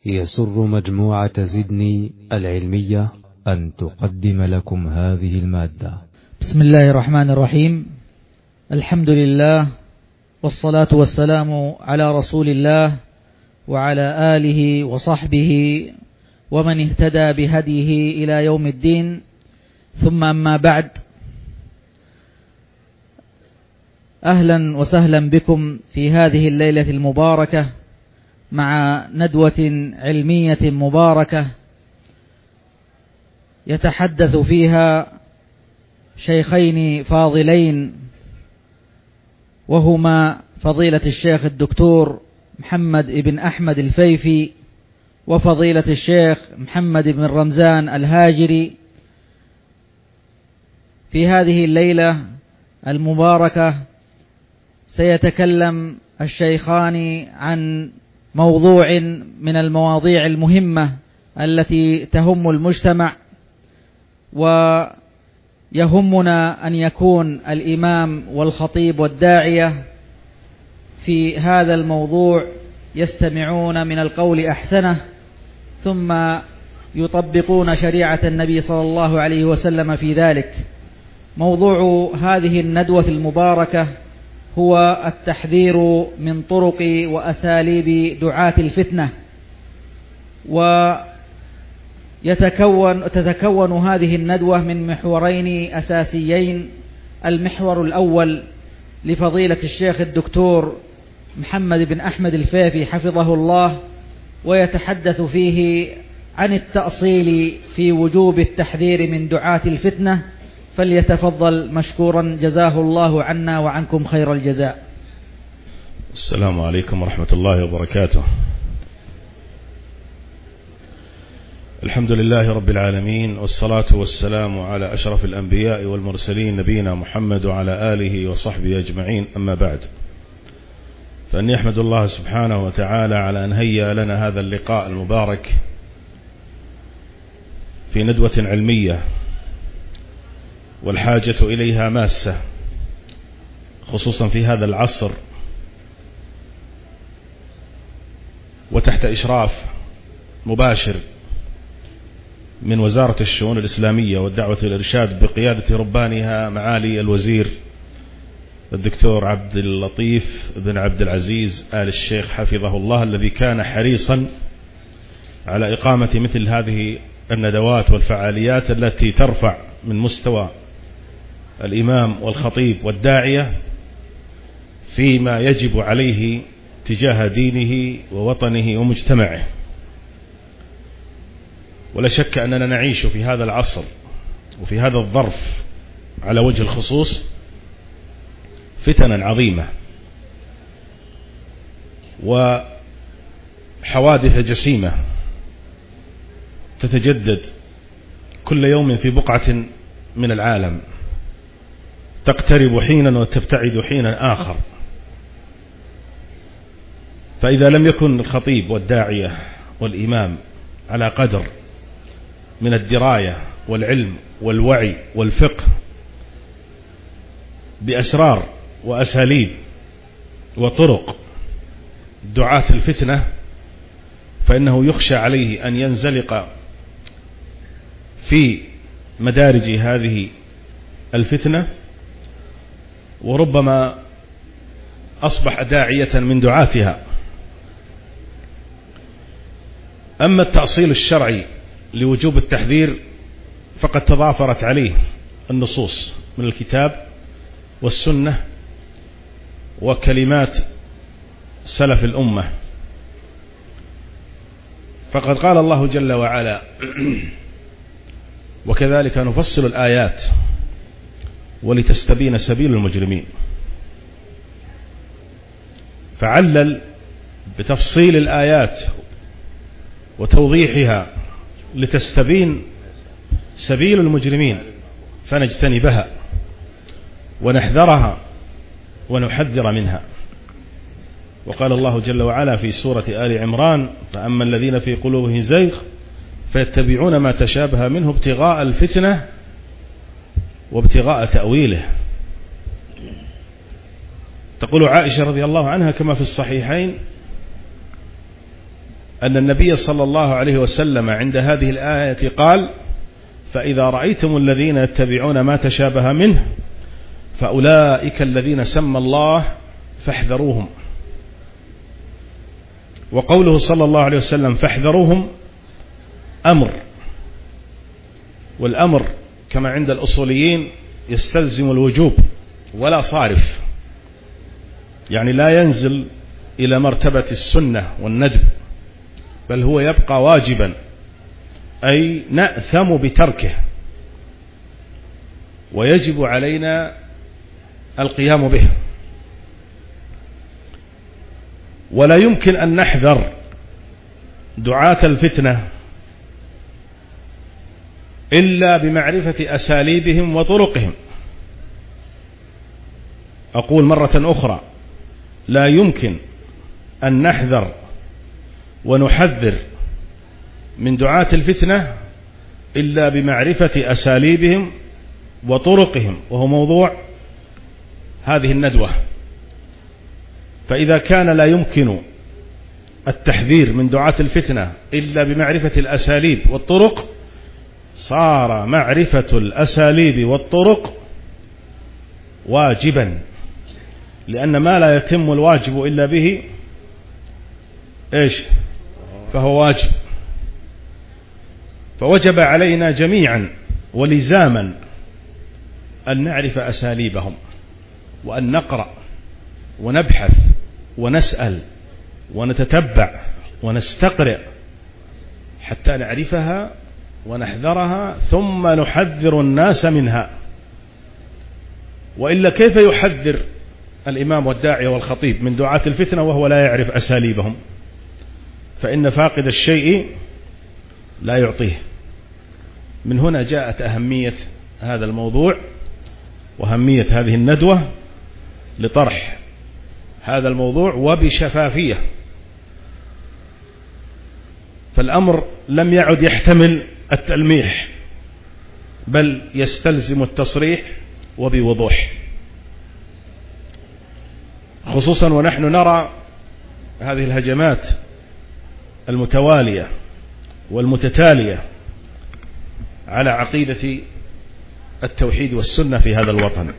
يسر مجموعة زدني العلمية أن تقدم لكم هذه المادة. بسم الله الرحمن الرحيم. الحمد لله والصلاة والسلام على رسول الله وعلى آله وصحبه ومن اهتدى بهديه إلى يوم الدين، ثم أما بعد، أهلا وسهلا بكم في هذه الليلة المباركة مع ندوة علمية مباركة يتحدث فيها شيخين فاضلين، وهما فضيلة الشيخ الدكتور محمد بن أحمد الفيفي وفضيلة الشيخ محمد بن رمزان الهاجري. في هذه الليلة المباركة سيتكلم الشيخان عن موضوع من المواضيع المهمة التي تهم المجتمع، ويهمنا أن يكون الإمام والخطيب والداعية في هذا الموضوع يستمعون من القول أحسنه، ثم يطبقون شريعة النبي صلى الله عليه وسلم في ذلك. موضوع هذه الندوة المباركة هو التحذير من طرق وأساليب دعاة الفتنة. وتتكون هذه الندوة من محورين أساسيين. المحور الأول لفضيلة الشيخ الدكتور محمد بن أحمد الفيفي حفظه الله، ويتحدث فيه عن التأصيل في وجوب التحذير من دعاة الفتنة، فليتفضل مشكورا جزاه الله عنا وعنكم خير الجزاء. السلام عليكم ورحمة الله وبركاته. الحمد لله رب العالمين، والصلاة والسلام على أشرف الأنبياء والمرسلين نبينا محمد وعلى آله وصحبه أجمعين، أما بعد، فأني أحمد الله سبحانه وتعالى على أن هيأ لنا هذا اللقاء المبارك في ندوة علمية والحاجة إليها ماسة، خصوصا في هذا العصر، وتحت إشراف مباشر من وزارة الشؤون الإسلامية والدعوة والإرشاد بقيادة ربانها معالي الوزير الدكتور عبد اللطيف بن عبد العزيز آل الشيخ حفظه الله، الذي كان حريصا على إقامة مثل هذه الندوات والفعاليات التي ترفع من مستوى الإمام والخطيب والداعية فيما يجب عليه تجاه دينه ووطنه ومجتمعه. ولا شك أننا نعيش في هذا العصر وفي هذا الظرف على وجه الخصوص فتنا عظيمة وحوادث جسيمة تتجدد كل يوم في بقعة من العالم، تقترب حينا وتبتعد حينا آخر. فإذا لم يكن الخطيب والداعية والإمام على قدر من الدراية والعلم والوعي والفقه بأسرار وأساليب وطرق دعاة الفتنة، فإنه يخشى عليه أن ينزلق في مدارج هذه الفتنة، وربما أصبح داعية من دعاتها. أما التأصيل الشرعي لوجوب التحذير فقد تضافرت عليه النصوص من الكتاب والسنة وكلمات سلف الأمة. فقد قال الله جل وعلا: وكذلك نفصل الآيات ولتستبين سبيل المجرمين. فعلل بتفصيل الآيات وتوضيحها لتستبين سبيل المجرمين فنجتنبها ونحذرها ونحذر منها. وقال الله جل وعلا في سورة آل عمران: فأما الذين في قلوبهم زيغ فيتبعون ما تشابه منه ابتغاء الفتنة وابتغاء تأويله. تقول عائشة رضي الله عنها كما في الصحيحين: أن النبي صلى الله عليه وسلم عند هذه الآية قال: فإذا رأيتم الذين يتبعون ما تشابه منه فأولئك الذين سمى الله فاحذروهم. وقوله صلى الله عليه وسلم فاحذروهم أمر، والأمر كما عند الأصوليين يستلزم الوجوب ولا صارف، يعني لا ينزل إلى مرتبة السنة والندب، بل هو يبقى واجبا، أي نأثم بتركه، ويجب علينا القيام به. ولا يمكن أن نحذر دعاة الفتنة إلا بمعرفة أساليبهم وطرقهم. أقول مرة أخرى: لا يمكن أن نحذر ونحذر من دعاة الفتنة إلا بمعرفة أساليبهم وطرقهم، وهو موضوع هذه الندوة. فإذا كان لا يمكن التحذير من دعاة الفتنة إلا بمعرفة الأساليب والطرق، صار معرفة الأساليب والطرق واجبا، لأن ما لا يتم الواجب إلا به فهو واجب. فوجب علينا جميعا ولزاما أن نعرف أساليبهم، وأن نقرأ ونبحث ونسأل ونتتبع ونستقرئ حتى نعرفها ونحذرها، ثم نحذر الناس منها. وإلا كيف يحذر الإمام والداعية والخطيب من دعاة الفتنة وهو لا يعرف أساليبهم؟ فإن فاقد الشيء لا يعطيه. من هنا جاءت أهمية هذا الموضوع وأهمية هذه الندوة لطرح هذا الموضوع وبشفافية. فالأمر لم يعد يحتمل التلميح، بل يستلزم التصريح وبوضوح، خصوصا ونحن نرى هذه الهجمات المتوالية والمتتالية على عقيدة التوحيد والسنة في هذا الوطن.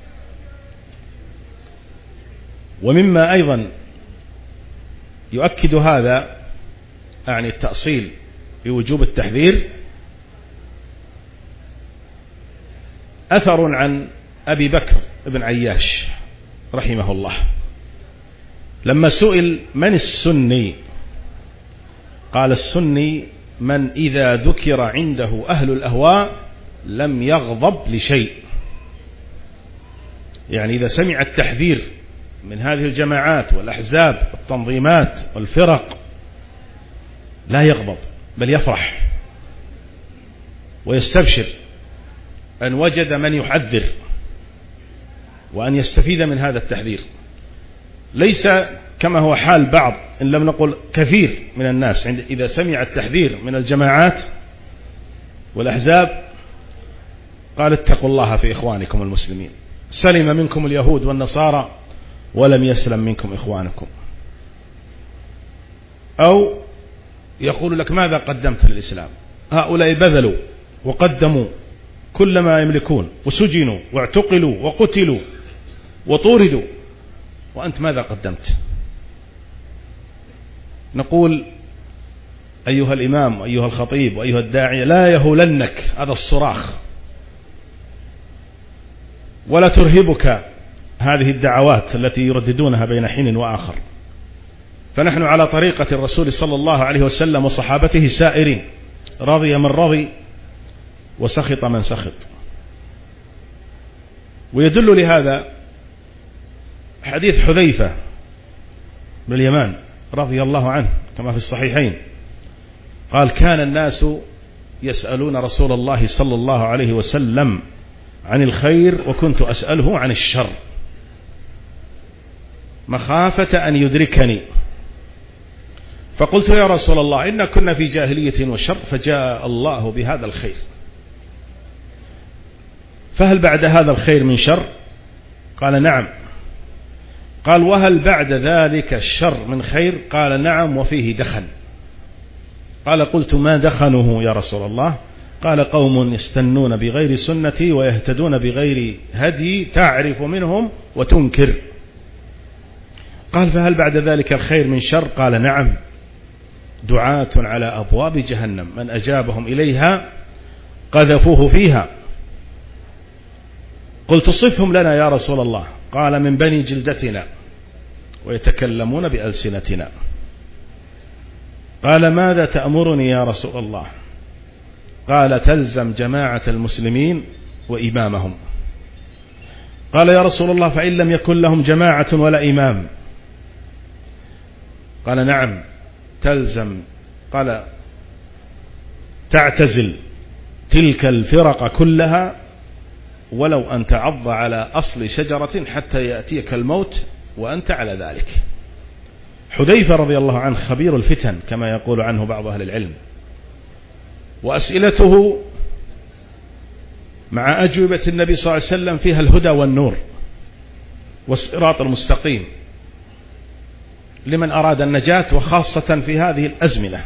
ومما أيضا يؤكد هذا، يعني التأصيل بوجوب التحذير، أثر عن أبي بكر بن عياش رحمه الله لما سئل: من السني؟ قال: السني من إذا ذكر عنده أهل الأهواء لم يغضب لشيء. يعني إذا سمع التحذير من هذه الجماعات والأحزاب والتنظيمات والفرق لا يغضب، بل يفرح ويستبشر أن وجد من يحذر وأن يستفيد من هذا التحذير، ليس كما هو حال بعض، إن لم نقل كثير من الناس، إذا سمع التحذير من الجماعات والأحزاب قال: اتقوا الله في إخوانكم المسلمين، سلم منكم اليهود والنصارى ولم يسلم منكم إخوانكم. أو يقول لك: ماذا قدمت للإسلام؟ هؤلاء بذلوا وقدموا كل ما يملكون وسجنوا واعتقلوا وقتلوا وطوردوا، وأنت ماذا قدمت؟ نقول: أيها الإمام وأيها الخطيب وأيها الداعية، لا يهولنك هذا الصراخ، ولا ترهبك هذه الدعوات التي يرددونها بين حين وآخر. فنحن على طريقة الرسول صلى الله عليه وسلم وصحابته سائرين، رضي من رضي وسخط من سخط. ويدل لهذا حديث حذيفة بن اليمان رضي الله عنه كما في الصحيحين، قال: كان الناس يسألون رسول الله صلى الله عليه وسلم عن الخير وكنت أسأله عن الشر مخافة أن يدركني، فقلت: يا رسول الله، إن كنا في جاهلية وشر، فجاء الله بهذا الخير، فهل بعد هذا الخير من شر؟ قال: نعم. قال: وهل بعد ذلك الشر من خير؟ قال: نعم، وفيه دخن. قال قلت ما دخنه يا رسول الله؟ قال قوم يستنون بغير سنتي ويهتدون بغير هدي تعرف منهم وتنكر. قال فهل بعد ذلك الخير من شر؟ قال نعم، دعاة على أبواب جهنم من أجابهم إليها قذفوه فيها. قلت صفهم لنا يا رسول الله؟ قال من بني جلدتنا ويتكلمون بألسنتنا. قال ماذا تأمرني يا رسول الله؟ قال تلزم جماعة المسلمين وإمامهم. قال يا رسول الله فإن لم يكن لهم جماعة ولا إمام؟ قال نعم تلزم، قال تعتزل تلك الفرق كلها ولو أن تعض على أصل شجرة حتى يأتيك الموت وأنت على ذلك. حذيفة رضي الله عنه خبير الفتن كما يقول عنه بعض أهل العلم، وأسئلته مع أجوبة النبي صلى الله عليه وسلم فيها الهدى والنور والصراط المستقيم لمن أراد النجاة، وخاصة في هذه الأزمنة.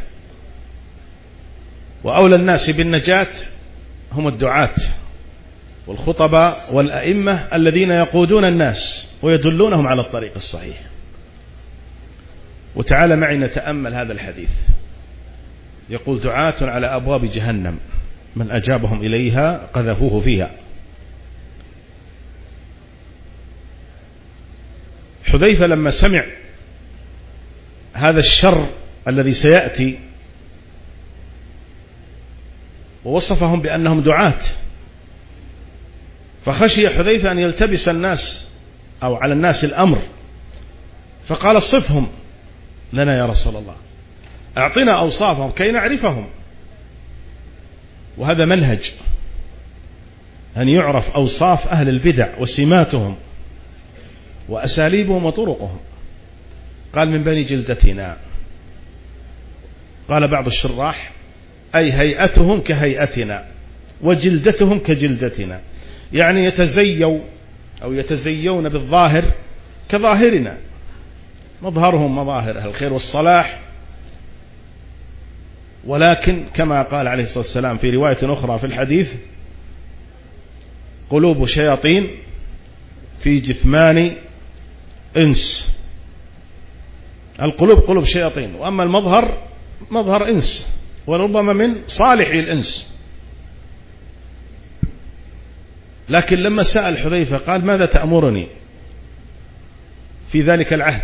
وأولى الناس بالنجاة هم الدعاة والخطباء والأئمة الذين يقودون الناس ويدلونهم على الطريق الصحيح. وتعالى معي نتأمل هذا الحديث. يقول دعاة على أبواب جهنم من أجابهم إليها قذفوه فيها. حذيفة لما سمع هذا الشر الذي سيأتي ووصفهم بأنهم دعاة، فخشي حذيفة أن يلتبس الناس أو على الناس الأمر، فقال صفهم لنا يا رسول الله، أعطنا أوصافهم كي نعرفهم. وهذا منهج أن يعرف أوصاف أهل البدع وسماتهم وأساليبهم وطرقهم. قال من بني جلدتنا. قال بعض الشراح أي هيئتهم كهيئتنا وجلدتهم كجلدتنا، يعني يتزيون بالظاهر كظاهرنا، مظهرهم مظاهر أهل الخير والصلاح، ولكن كما قال عليه الصلاة والسلام في رواية أخرى في الحديث قلوب شياطين في جثمان إنس. القلوب قلوب شياطين، وأما المظهر مظهر إنس، وربما من صالحي الإنس. لكن لما سأل حذيفة قال ماذا تأمرني في ذلك العهد؟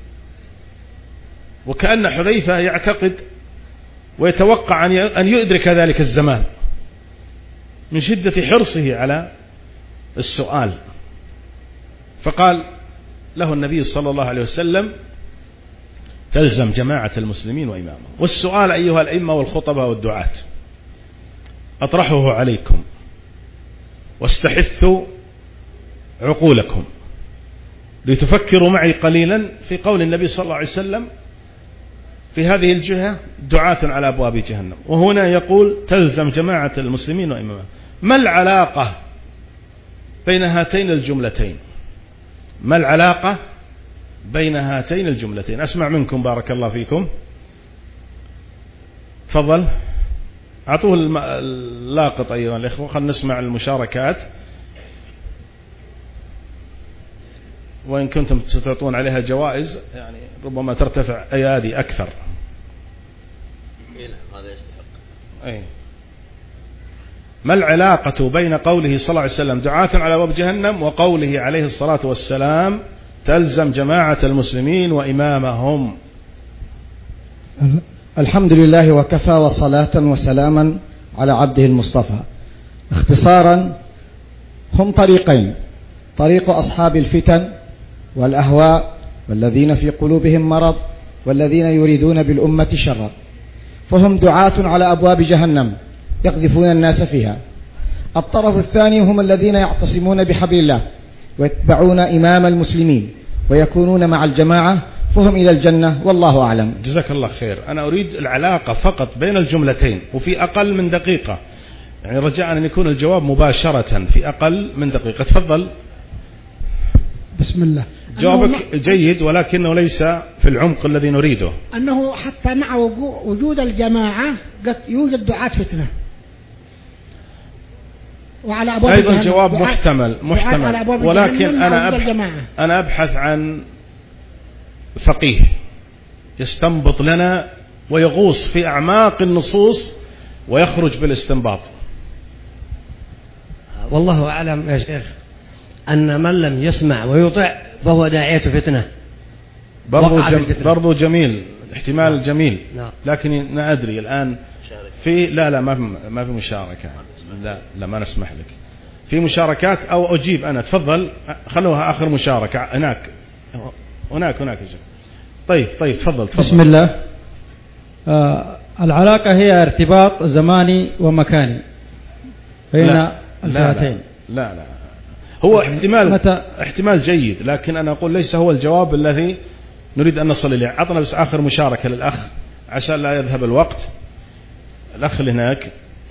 وكأن حذيفة يعتقد ويتوقع أن يدرك ذلك الزمان من شدة حرصه على السؤال. فقال له النبي صلى الله عليه وسلم تلزم جماعة المسلمين وإمامهم. والسؤال أيها الأئمة والخطباء والدعاة أطرحه عليكم واستحثوا عقولكم لتفكروا معي قليلا في قول النبي صلى الله عليه وسلم في هذه الجهة دعاة على أبواب جهنم، وهنا يقول تلزم جماعة المسلمين وإمامهم. ما العلاقة بين هاتين الجملتين؟ ما العلاقة بين هاتين الجملتين؟ أسمع منكم بارك الله فيكم. تفضل أعطوه اللاقط أيها الإخوة، خلنا نسمع المشاركات، وإن كنتم ستعطون عليها جوائز يعني ربما ترتفع أيادي أكثر. هذا يستحق. أي. ما العلاقة بين قوله صلى الله عليه وسلم دعاة على أبواب جهنم وقوله عليه الصلاة والسلام تلزم جماعة المسلمين وإمامهم؟ الحمد لله وكفى وصلاة وسلاما على عبده المصطفى. اختصارا هم طريقين: طريق أصحاب الفتن والأهواء والذين في قلوبهم مرض والذين يريدون بالأمة شرا، فهم دعاة على أبواب جهنم يقذفون الناس فيها. الطرف الثاني هم الذين يعتصمون بحبل الله ويتبعون إمام المسلمين ويكونون مع الجماعة، فهم إلى الجنة والله أعلم. جزاك الله خير. أنا أريد العلاقة فقط بين الجملتين وفي أقل من دقيقة، يعني رجاء أن يكون الجواب مباشرة في أقل من دقيقة. تفضل. بسم الله. جوابك جيد ولكنه ليس في العمق الذي نريده. أنه حتى مع وجود الجماعة قد يوجد دعاة فتنة وعلى أبواب أيضا جواب محتمل ولكن أنا أبحث عن فقيه يستنبط لنا ويغوص في أعماق النصوص ويخرج بالاستنباط. والله أعلم يا شيخ أن من لم يسمع ويطع فهو داعية فتنة. برضو جميل، احتمال جميل، لكن لا أدري الآن في لا ما في مشاركة، لا ما نسمح لك في مشاركات أو أجيب أنا. تفضل خلوها آخر مشاركة هناك يا شيخ. طيب تفضل. بسم الله. العلاقة هي ارتباط زماني ومكاني بين الفئتين. لا هو احتمال جيد، لكن أنا أقول ليس هو الجواب الذي نريد أن نصل إليه. عطنا بس آخر مشاركة للأخ عشان لا يذهب الوقت. الأخ اللي هناك.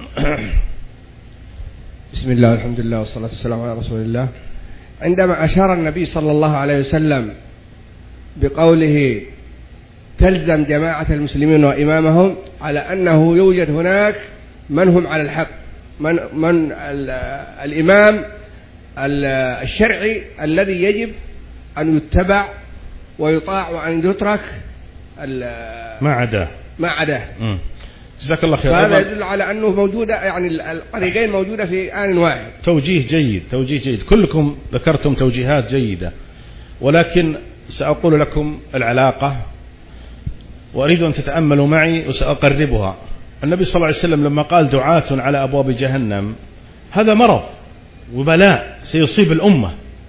بسم الله والحمد لله والصلاة والسلام على رسول الله. عندما أشار النبي صلى الله عليه وسلم بقوله تلزم جماعة المسلمين وإمامهم على أنه يوجد هناك من هم على الحق، من الإمام الشرعي الذي يجب أن يتبع ويطاع وأن يترك ما عداه. جزاك الله خير. هذا يدل على أنه موجودة، يعني الطريقين موجودة في آن واحد. توجيه جيد. كلكم ذكرتم توجيهات جيدة، ولكن سأقول لكم العلاقة وأريد أن تتأملوا معي وسأقربها. النبي صلى الله عليه وسلم لما قال دعاة على أبواب جهنم، هذا مرض وبلاء سيصيب الأمة.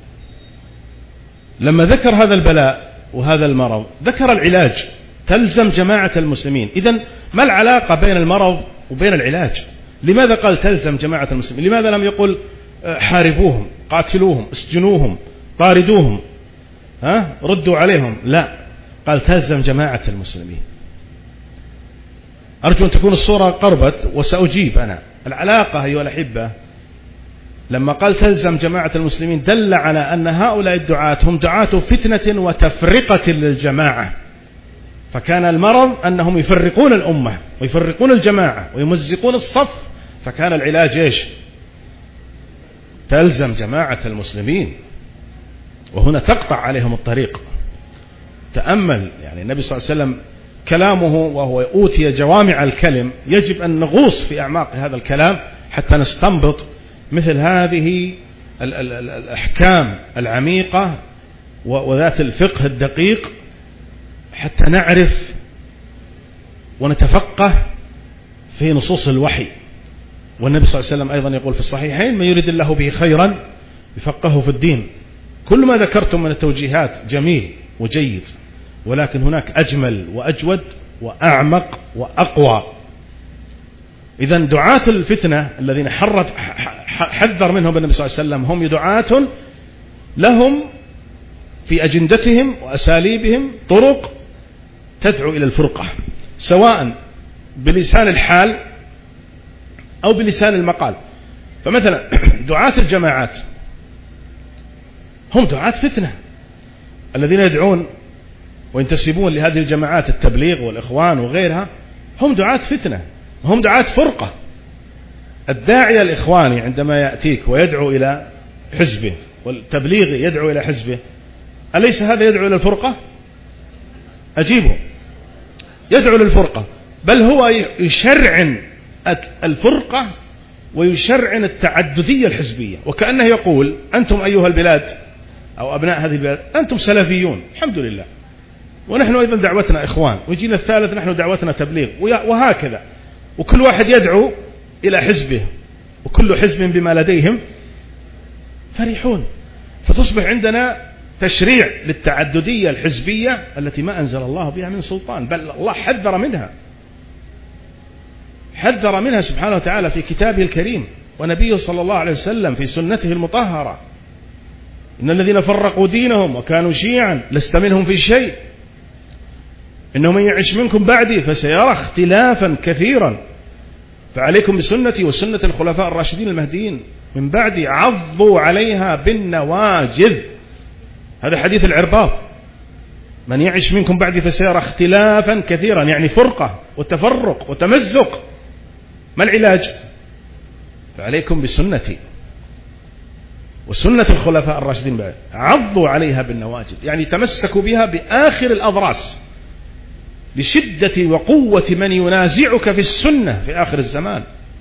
لما ذكر هذا البلاء وهذا المرض ذكر العلاج، تلزم جماعة المسلمين. إذن ما العلاقة بين المرض وبين العلاج؟ لماذا قال تلزم جماعة المسلمين؟ لماذا لم يقل حاربوهم، قاتلوهم، اسجنوهم، طاردوهم، ردوا عليهم؟ لا، قال تلزم جماعة المسلمين. أرجو أن تكون الصورة قربت وسأجيب أنا. العلاقة أيها الأحبة لما قال تلزم جماعة المسلمين دل على أن هؤلاء الدعاة هم دعاة فتنة وتفرقة للجماعة. فكان المرض أنهم يفرقون الأمة ويفرقون الجماعة ويمزقون الصف، فكان العلاج إيش؟ تلزم جماعة المسلمين، وهنا تقطع عليهم الطريق. تأمل يعني النبي صلى الله عليه وسلم كلامه وهو أوتي جوامع الكلم، يجب أن نغوص في أعماق هذا الكلام حتى نستنبط مثل هذه الأحكام العميقة وذات الفقه الدقيق، حتى نعرف ونتفقه في نصوص الوحي. والنبي صلى الله عليه وسلم أيضا يقول في الصحيحين: من يريد الله به خيرا يفقهه في الدين. كل ما ذكرتم من التوجيهات جميل وجيد، ولكن هناك أجمل وأجود وأعمق وأقوى. إذن دعاة الفتنة الذين حذر منهم النبي صلى الله عليه وسلم هم دعاة لهم في أجندتهم وأساليبهم طرق تدعو إلى الفرقة، سواء بلسان الحال أو بلسان المقال. فمثلا دعاة الجماعات هم دعاة فتنة، الذين يدعون وينتسبون لهذه الجماعات التبليغ والإخوان وغيرها هم دعاة فتنة، هم دعاة فرقة. الداعية الإخواني عندما يأتيك ويدعو إلى حزبه، والتبليغ يدعو إلى حزبه، أليس هذا يدعو إلى الفرقة؟ أجيبه، يدعو للفرقة، بل هو يشرعن الفرقة ويشرعن التعددية الحزبية، وكأنه يقول: أنتم أيها البلاد أو أبناء هذه البلاد أنتم سلفيون الحمد لله، ونحن أيضا دعوتنا إخوان، ويجينا الثالث نحن دعوتنا تبليغ، وهكذا. وكل واحد يدعو إلى حزبه، وكل حزب بما لديهم فرحون. فتصبح عندنا تشريع للتعددية الحزبية التي ما أنزل الله بها من سلطان، بل الله حذر منها سبحانه وتعالى في كتابه الكريم، ونبيه صلى الله عليه وسلم في سنته المطهرة: إن الذين فرقوا دينهم وكانوا شيعا لست منهم في شيء، إنه من يعش منكم بعدي فسيرى اختلافا كثيرا، فعليكم بسنتي وسنة الخلفاء الراشدين المهديين من بعدي عضوا عليها بالنواجذ. هذا حديث العرباض: من يعش منكم بعدي فسيرى اختلافا كثيرا، يعني فرقة وتفرق وتمزق. ما العلاج؟ فعليكم بسنتي وسنة الخلفاء الراشدين بعد، عضوا عليها بالنواجذ، يعني تمسكوا بها بآخر الأضراس لشدة وقوة من ينازعك في السنة في آخر الزمان.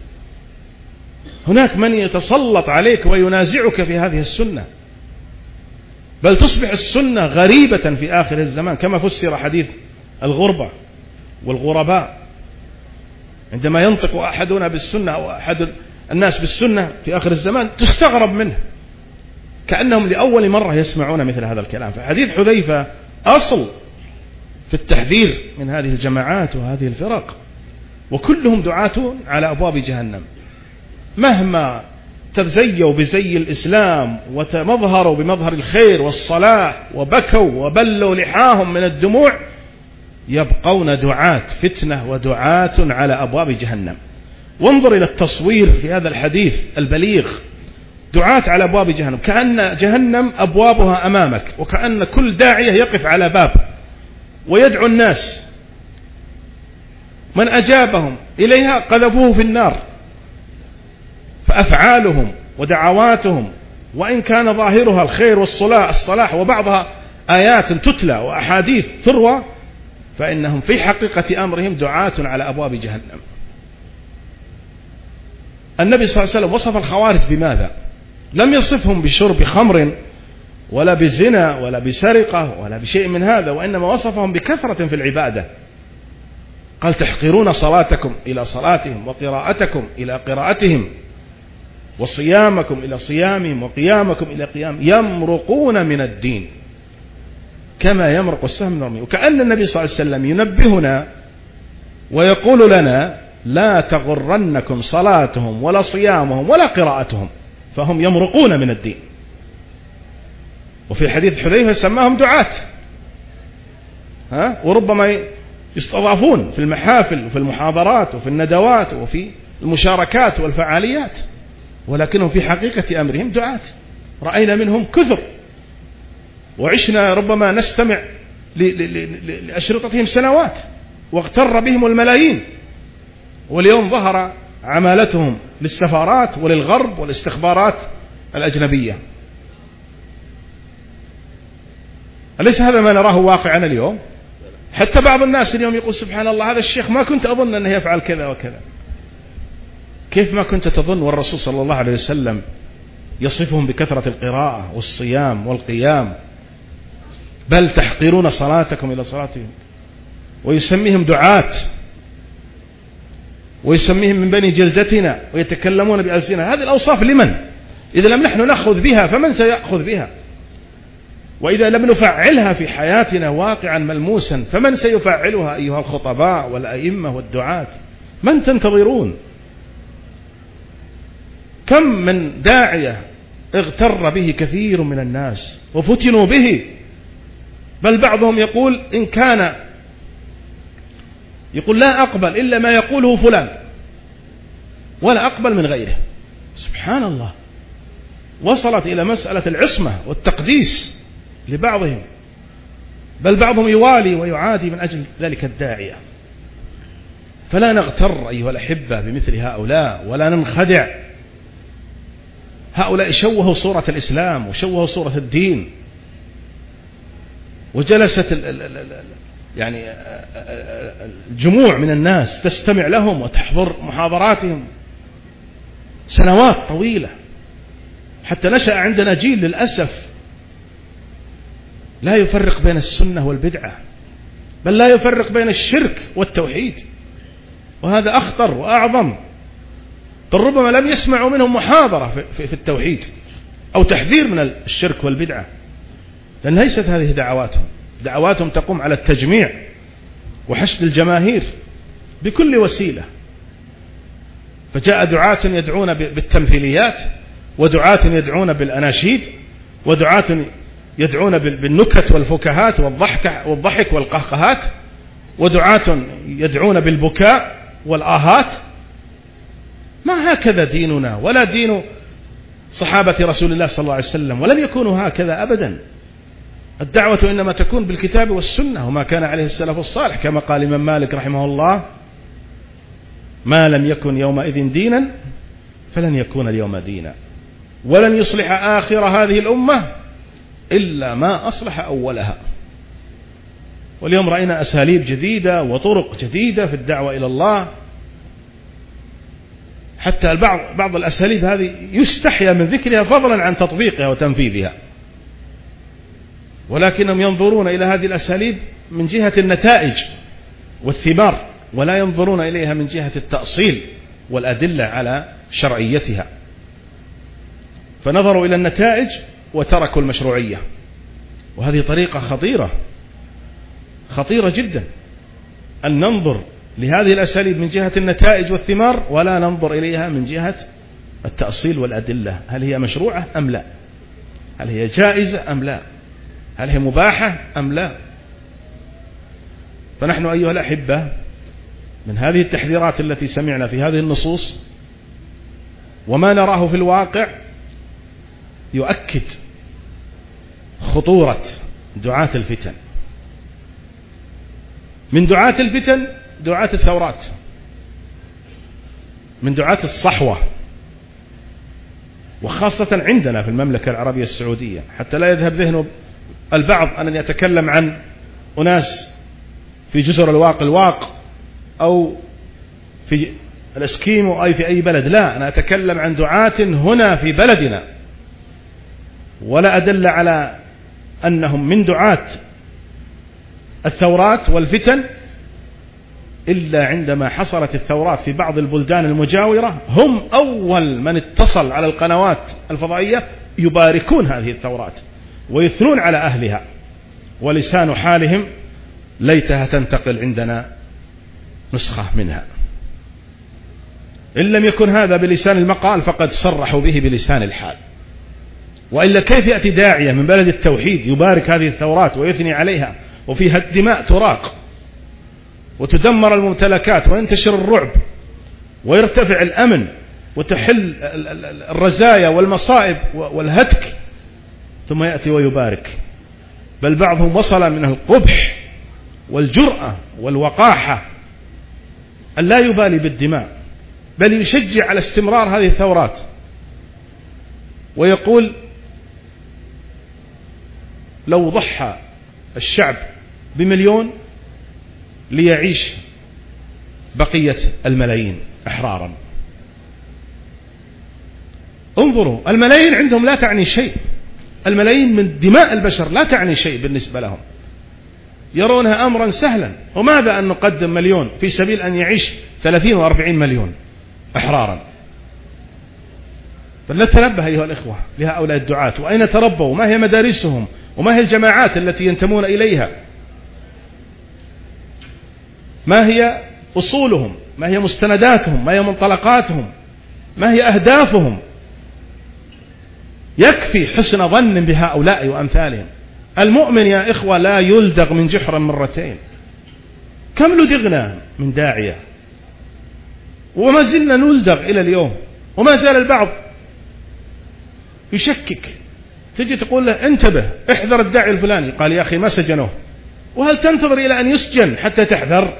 هناك من يتسلط عليك وينازعك في هذه السنة، بل تصبح السنة غريبة في آخر الزمان، كما فسر حديث الغربة والغرباء. عندما ينطق أحدنا بالسنة أو أحد الناس بالسنة في آخر الزمان تستغرب منه، كأنهم لأول مرة يسمعون مثل هذا الكلام. فحديث حذيفة أصل في التحذير من هذه الجماعات وهذه الفرق، وكلهم دعاة على أبواب جهنم، مهما تزيوا بزي الإسلام وتمظهروا بمظهر الخير والصلاح وبكوا وبلوا لحاهم من الدموع، يبقون دعاة فتنة ودعاة على أبواب جهنم. وانظر إلى التصوير في هذا الحديث البليغ: دعاة على أبواب جهنم، كأن جهنم أبوابها أمامك، وكأن كل داعية يقف على باب ويدعو الناس، من أجابهم إليها قذفوه في النار. فأفعالهم ودعواتهم وإن كان ظاهرها الخير والصلاح وبعضها آيات تتلى وأحاديث تروى، فإنهم في حقيقة أمرهم دعاة على أبواب جهنم. النبي صلى الله عليه وسلم وصف الخوارج بماذا؟ لم يصفهم بشرب خمر ولا بزنا ولا بسرقة ولا بشيء من هذا، وإنما وصفهم بكثرة في العبادة. قال: تحقرون صلاتكم إلى صلاتهم، وقراءتكم إلى قراءتهم، وصيامكم إلى صيامهم، وقيامكم إلى قيام، يمرقون من الدين كما يمرق السهم من الرمي. وكأن النبي صلى الله عليه وسلم ينبهنا ويقول لنا: لا تغرنكم صلاتهم ولا صيامهم ولا قراءتهم، فهم يمرقون من الدين. وفي حديث حذيفة سماهم دعاة، وربما يستضافون في المحافل وفي المحاضرات وفي الندوات وفي المشاركات والفعاليات، ولكنهم في حقيقة أمرهم دعاة. رأينا منهم كثر، وعشنا ربما نستمع لأشرطتهم سنوات، واغتر بهم الملايين، واليوم ظهر عمالتهم للسفارات وللغرب والاستخبارات الأجنبية. أليس هذا ما نراه واقعا اليوم؟ حتى بعض الناس اليوم يقول: سبحان الله، هذا الشيخ ما كنت أظن أنه يفعل كذا وكذا. كيف ما كنت تظن؟ والرسول صلى الله عليه وسلم يصفهم بكثرة القراءة والصيام والقيام، بل تحقرون صلاتكم إلى صلاتهم، ويسميهم دعاة، ويسميهم من بني جلدتنا، ويتكلمون بألسنة. هذه الأوصاف لمن؟ إذا لم نحن نأخذ بها فمن سيأخذ بها؟ وإذا لم نفعلها في حياتنا واقعا ملموسا فمن سيفعلها أيها الخطباء والأئمة والدعاة؟ من تنتظرون؟ كم من داعية اغتر به كثير من الناس وفتنوا به، بل بعضهم يقول إن كان يقول لا أقبل إلا ما يقوله فلان ولا أقبل من غيره. سبحان الله، وصلت إلى مسألة العصمة والتقديس لبعضهم، بل بعضهم يوالي ويعادي من أجل ذلك الداعية. فلا نغتر أيها الأحبة بمثل هؤلاء ولا ننخدع. هؤلاء شوهوا صورة الإسلام وشوهوا صورة الدين، وجلست يعني الجموع من الناس تستمع لهم وتحضر محاضراتهم سنوات طويلة، حتى نشأ عندنا جيل للأسف لا يفرق بين السنة والبدعة، بل لا يفرق بين الشرك والتوحيد، وهذا أخطر وأعظم. ربما لم يسمعوا منهم محاضرة في التوحيد أو تحذير من الشرك والبدعة، لأن ليست هذه دعواتهم تقوم على التجميع وحشد الجماهير بكل وسيلة. فجاء دعاة يدعون بالتمثيليات، ودعاة يدعون بالأناشيد، ودعاة يدعون بالنكت والفكاهات والضحك والقهقهات، ودعاة يدعون بالبكاء والآهات. ما هكذا ديننا ولا دين صحابة رسول الله صلى الله عليه وسلم، ولم يكونوا هكذا أبدا. الدعوة إنما تكون بالكتاب والسنة وما كان عليه السلف الصالح، كما قال الإمام مالك رحمه الله: ما لم يكن يومئذ دينا فلن يكون اليوم دينا، ولن يصلح آخر هذه الأمة إلا ما أصلح أولها. واليوم رأينا أساليب جديدة وطرق جديدة في الدعوة إلى الله، حتى بعض الأساليب هذه يستحيا من ذكرها فضلا عن تطبيقها وتنفيذها، ولكنهم ينظرون إلى هذه الأساليب من جهة النتائج والثمار، ولا ينظرون إليها من جهة التأصيل والأدلة على شرعيتها، فنظروا إلى النتائج وتركوا المشروعية. وهذه طريقة خطيرة جدا، أن ننظر لهذه الأساليب من جهة النتائج والثمار ولا ننظر إليها من جهة التأصيل والأدلة، هل هي مشروعة أم لا، هل هي جائزة أم لا، هل هي مباحة أم لا. فنحن أيها الأحبة من هذه التحذيرات التي سمعنا في هذه النصوص وما نراه في الواقع يؤكد خطورة دعاة الفتن. من دعاة الفتن دعاة الثورات، من دعاة الصحوة، وخاصة عندنا في المملكة العربية السعودية، حتى لا يذهب ذهن البعض أن يتكلم عن أناس في جزر الواق أو في الاسكيمو أو في أي بلد. لا، أنا أتكلم عن دعاة هنا في بلدنا، ولا أدل على أنهم من دعاة الثورات والفتن إلا عندما حصلت الثورات في بعض البلدان المجاورة هم أول من اتصل على القنوات الفضائية يباركون هذه الثورات ويثنون على أهلها، ولسان حالهم ليتها تنتقل عندنا نسخة منها. إن لم يكن هذا بلسان المقال فقد صرحوا به بلسان الحال. وإلا كيف يأتي داعية من بلد التوحيد يبارك هذه الثورات ويثني عليها وفيها الدماء تراق وتدمر الممتلكات وينتشر الرعب ويرتفع الأمن وتحل الرزايا والمصائب والهتك، ثم يأتي ويبارك؟ بل بعضهم وصل من القبح والجرأة والوقاحة أن لا يبالي بالدماء، بل يشجع على استمرار هذه الثورات، ويقول لو ضحى الشعب ب1,000,000 ليعيش بقية الملايين أحرارا. انظروا، الملايين عندهم لا تعني شيء، الملايين من دماء البشر لا تعني شيء بالنسبة لهم، يرونها أمرا سهلا. وماذا أن نقدم 1,000,000 في سبيل أن يعيش 30 و40 مليون أحرارا؟ فلنتنبه أيها الإخوة لهؤلاء الدعاة، وأين تربوا، ما هي مدارسهم، وما هي الجماعات التي ينتمون إليها، ما هي أصولهم، ما هي مستنداتهم، ما هي منطلقاتهم، ما هي أهدافهم. يكفي حسن ظن بهؤلاء وأمثالهم. المؤمن يا إخوة لا يلدغ من جحر مرتين. كم لدغنا من داعية وما زلنا نلدغ إلى اليوم، وما زال البعض يشكك. تجي تقول له انتبه احذر الداعي الفلاني، قال يا أخي ما سجنوه، وهل تنتظر إلى أن يسجن حتى تحذر؟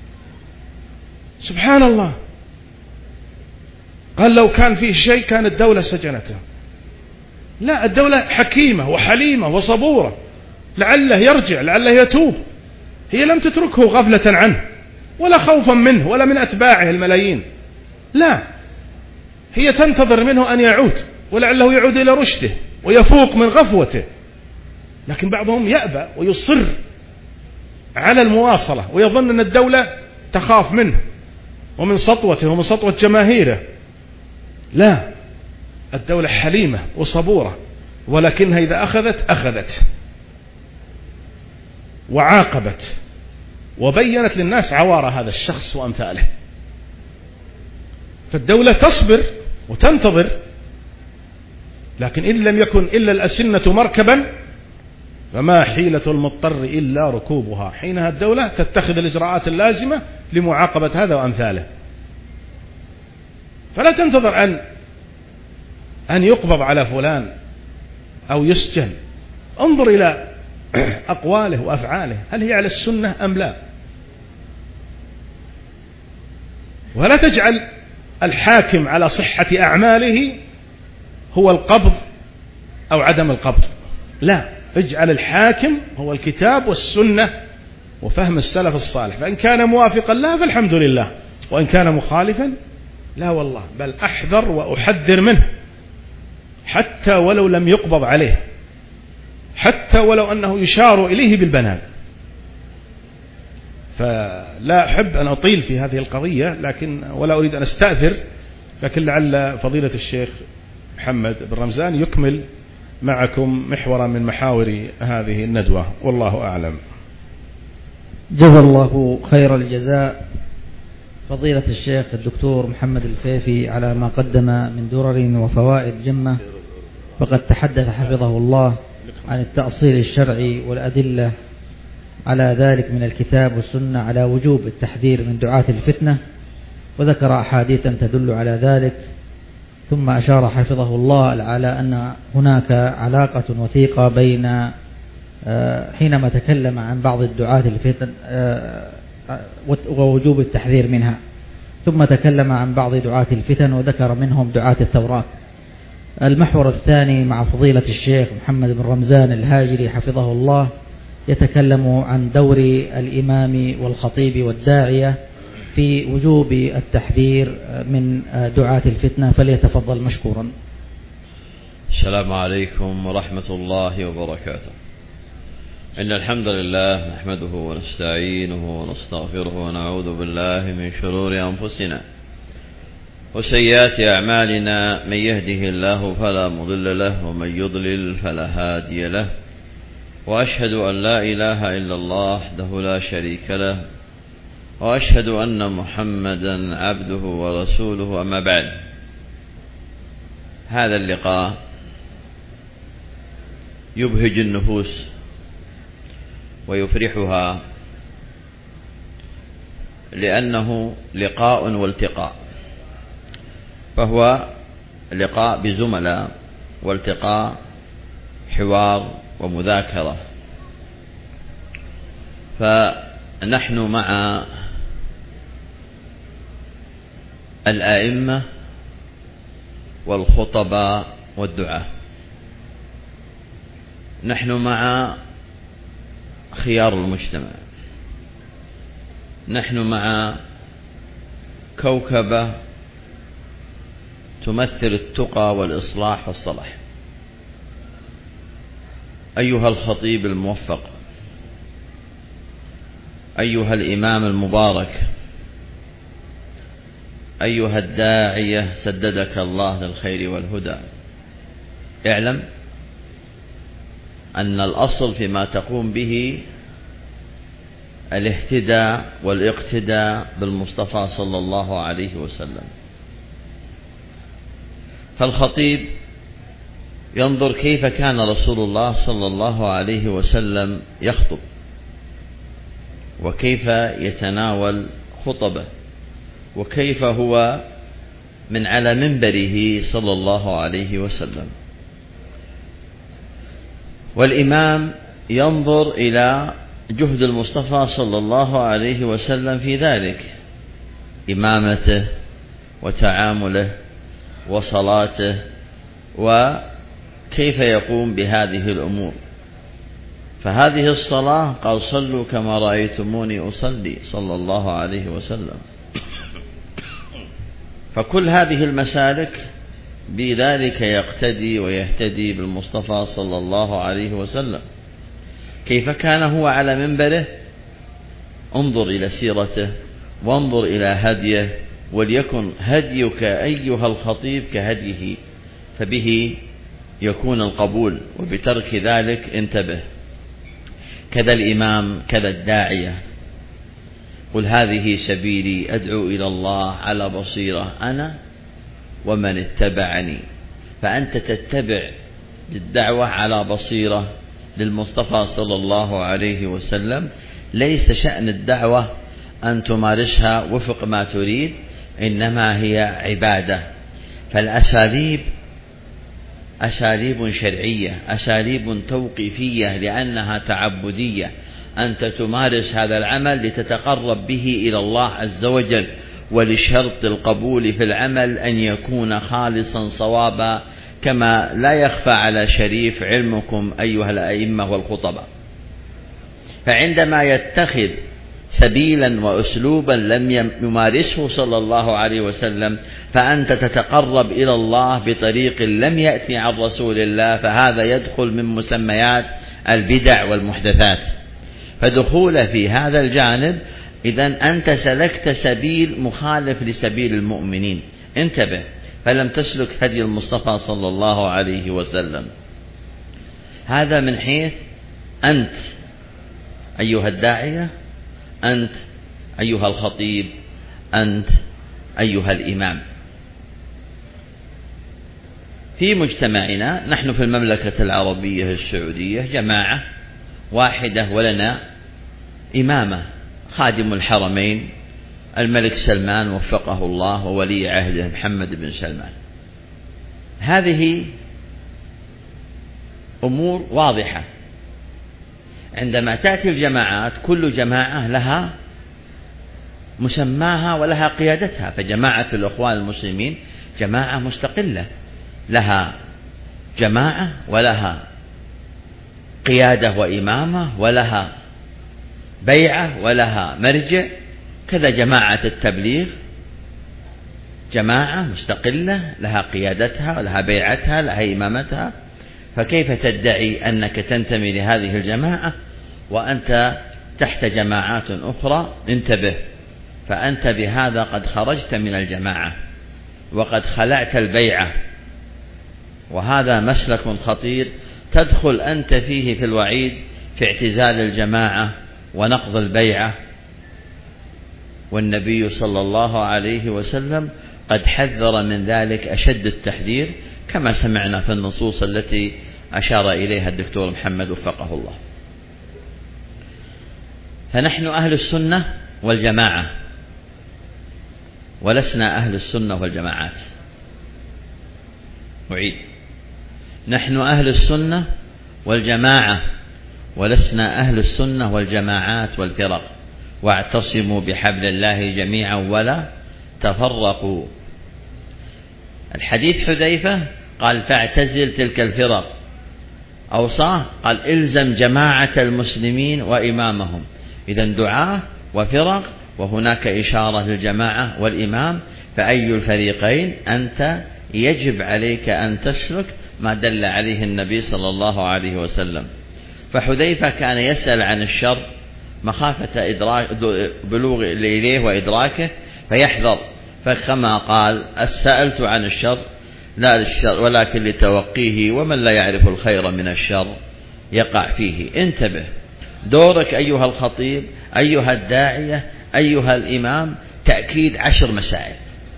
سبحان الله. قال لو كان فيه شيء كان الدولة سجنته. لا، الدولة حكيمة وحليمة وصبورة، لعله يرجع، لعله يتوب. هي لم تتركه غفلة عنه ولا خوفا منه ولا من أتباعه الملايين، لا، هي تنتظر منه أن يعود، ولعله يعود إلى رشده ويفوق من غفوته. لكن بعضهم يأبى ويصر على المواصلة ويظن أن الدولة تخاف منه ومن سطوته ومن سطوة جماهيره. لا، الدولة حليمة وصبورة، ولكنها إذا أخذت وعاقبت وبينت للناس عوار هذا الشخص وأمثاله. فالدولة تصبر وتنتظر، لكن إن لم يكن إلا الأسنة مركبا فما حيلة المضطر إلا ركوبها. حينها الدولة تتخذ الإجراءات اللازمة لمعاقبة هذا وأمثاله. فلا تنتظر أن يقبض على فلان أو يسجن. انظر إلى أقواله وأفعاله هل هي على السنة أم لا. ولا تجعل الحاكم على صحة أعماله هو القبض أو عدم القبض، لا، اجعل الحاكم هو الكتاب والسنة وفهم السلف الصالح، فإن كان موافقا لا فالحمد لله، وإن كان مخالفا لا والله، بل أحذر وأحذر منه حتى ولو لم يقبض عليه، حتى ولو أنه يشار إليه بالبنان. فلا أحب أن أطيل في هذه القضية، لكن ولا أريد أن أستأثر، لكن لعل فضيلة الشيخ محمد بن رمزان يكمل معكم محورا من محاور هذه الندوة، والله أعلم. جزا الله خير الجزاء فضيلة الشيخ الدكتور محمد الفيفي على ما قدم من درر وفوائد جمة، فقد تحدث حفظه الله عن التأصيل الشرعي والأدلة على ذلك من الكتاب والسنة على وجوب التحذير من دعاة الفتنة، وذكر أحاديثا تدل على ذلك، ثم أشار حفظه الله على أن هناك علاقة وثيقة بين حينما تكلم عن بعض الدعاة الفتن ووجوب التحذير منها، ثم تكلم عن بعض دعاة الفتن وذكر منهم دعاة الثورات. المحور الثاني مع فضيلة الشيخ محمد بن رمزان الهاجري حفظه الله يتكلم عن دور الإمام والخطيب والداعية في وجوب التحذير من دعاة الفتنة، فليتفضل مشكورا. السلام عليكم ورحمة الله وبركاته. إن الحمد لله نحمده ونستعينه ونستغفره ونعوذ بالله من شرور أنفسنا وسيئات أعمالنا، من يهده الله فلا مضل له ومن يضلل فلا هادي له، وأشهد أن لا إله إلا الله وحده لا شريك له، وأشهد أن محمدا عبده ورسوله. أما بعد، هذا اللقاء يبهج النفوس ويفرحها، لأنه لقاء والتقاء، فهو لقاء بزملاء والتقاء حوار ومذاكرة. فنحن مع الآئمة والخطباء والدعاة، نحن مع خيار المجتمع، نحن مع كوكبة تمثل التقى والإصلاح والصلاح. أيها الخطيب الموفق، أيها الإمام المبارك، أيها الداعية سددك الله للخير والهدى، اعلم أن الأصل فيما تقوم به الاهتداء والاقتداء بالمصطفى صلى الله عليه وسلم. فالخطيب ينظر كيف كان رسول الله صلى الله عليه وسلم يخطب، وكيف يتناول خطبه، وكيف هو من على منبره صلى الله عليه وسلم. والإمام ينظر إلى جهد المصطفى صلى الله عليه وسلم في ذلك، إمامته وتعامله وصلاته، وكيف يقوم بهذه الأمور. فهذه الصلاة قال صلوا كما رأيتموني أصلي صلى الله عليه وسلم. فكل هذه المسالك بذلك يقتدي ويهتدي بالمصطفى صلى الله عليه وسلم. كيف كان هو على منبره؟ انظر إلى سيرته وانظر إلى هديه، وليكن هديك أيها الخطيب كهديه، فبه يكون القبول، وبترك ذلك انتبه. كذا الإمام، كذا الداعية. قل هذه سبيلي أدعو إلى الله على بصيرة أنا ومن اتبعني. فأنت تتبع الدعوة على بصيرة للمصطفى صلى الله عليه وسلم. ليس شأن الدعوة أن تمارسها وفق ما تريد، إنما هي عبادة. فالأساليب أساليب شرعية، أساليب توقيفية لأنها تعبدية، أنت تمارس هذا العمل لتتقرب به إلى الله عز وجل، ولشرط القبول في العمل أن يكون خالصا صوابا، كما لا يخفى على شريف علمكم أيها الأئمة والخطباء. فعندما يتخذ سبيلا وأسلوبا لم يمارسه صلى الله عليه وسلم، فأنت تتقرب إلى الله بطريق لم يأتي عن رسول الله، فهذا يدخل من مسميات البدع والمحدثات. فدخول في هذا الجانب إذن أنت سلكت سبيل مخالف لسبيل المؤمنين، انتبه، فلم تسلك هدي المصطفى صلى الله عليه وسلم. هذا من حيث أنت أيها الداعية، أنت أيها الخطيب، أنت أيها الإمام. في مجتمعنا نحن في المملكة العربية السعودية جماعة واحدة، ولنا إمامة، خادم الحرمين الملك سلمان وفقه الله وولي عهده محمد بن سلمان. هذه أمور واضحة. عندما تأتي الجماعات كل جماعة لها مسماها ولها قيادتها، فجماعة الإخوان المسلمين جماعة مستقلة، لها جماعة ولها قيادة وإمامة ولها بيعة ولها مرجع. كذا جماعة التبليغ جماعة مستقلة لها قيادتها ولها بيعتها لها إمامتها. فكيف تدعي أنك تنتمي لهذه الجماعة وأنت تحت جماعات أخرى؟ انتبه، فأنت بهذا قد خرجت من الجماعة وقد خلعت البيعة، وهذا مسلك خطير تدخل أنت فيه في الوعيد في اعتزال الجماعة ونقض البيعة. والنبي صلى الله عليه وسلم قد حذر من ذلك أشد التحذير، كما سمعنا في النصوص التي أشار إليها الدكتور محمد وفقه الله. فنحن أهل السنة والجماعة، ولسنا أهل السنة والجماعات. أعيد، نحن أهل السنة والجماعة، ولسنا أهل السنة والجماعات والفرق. واعتصموا بحبل الله جميعا ولا تفرقوا. الحديث حذيفة قال فاعتزل تلك الفرق، أوصاه قال إلزم جماعة المسلمين وإمامهم. إذن دعاة وفرق، وهناك إشارة للجماعة والإمام، فأي الفريقين أنت يجب عليك أن تسلك ما دل عليه النبي صلى الله عليه وسلم. فحذيفة كان يسأل عن الشر مخافة بلوغ إليه وإدراكه فيحذر، فكما قال السألت عن الشر لا للشر ولكن لتوقيه، ومن لا يعرف الخير من الشر يقع فيه. انتبه، دورك أيها الخطيب أيها الداعية أيها الإمام تأكيد 10 مسائل.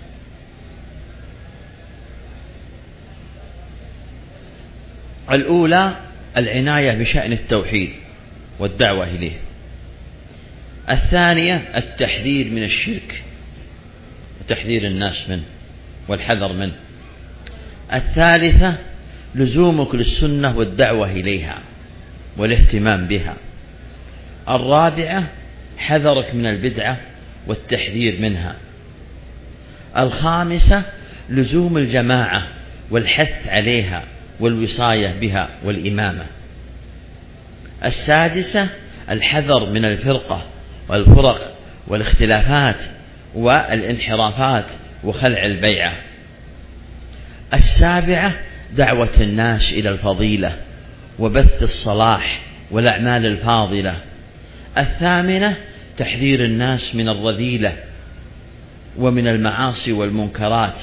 الأولى العناية بشأن التوحيد والدعوة إليه. الثانية التحذير من الشرك وتحذير الناس منه والحذر منه. الثالثة لزومك للسنة والدعوة إليها والاهتمام بها. الرابعة حذرك من البدعة والتحذير منها. الخامسة لزوم الجماعة والحث عليها والوصاية بها والإمامة. السادسة الحذر من الفرقة والفرق والاختلافات والانحرافات وخلع البيعة. السابعة دعوة الناس إلى الفضيلة وبث الصلاح والأعمال الفاضلة. الثامنة تحذير الناس من الرذيلة ومن المعاصي والمنكرات.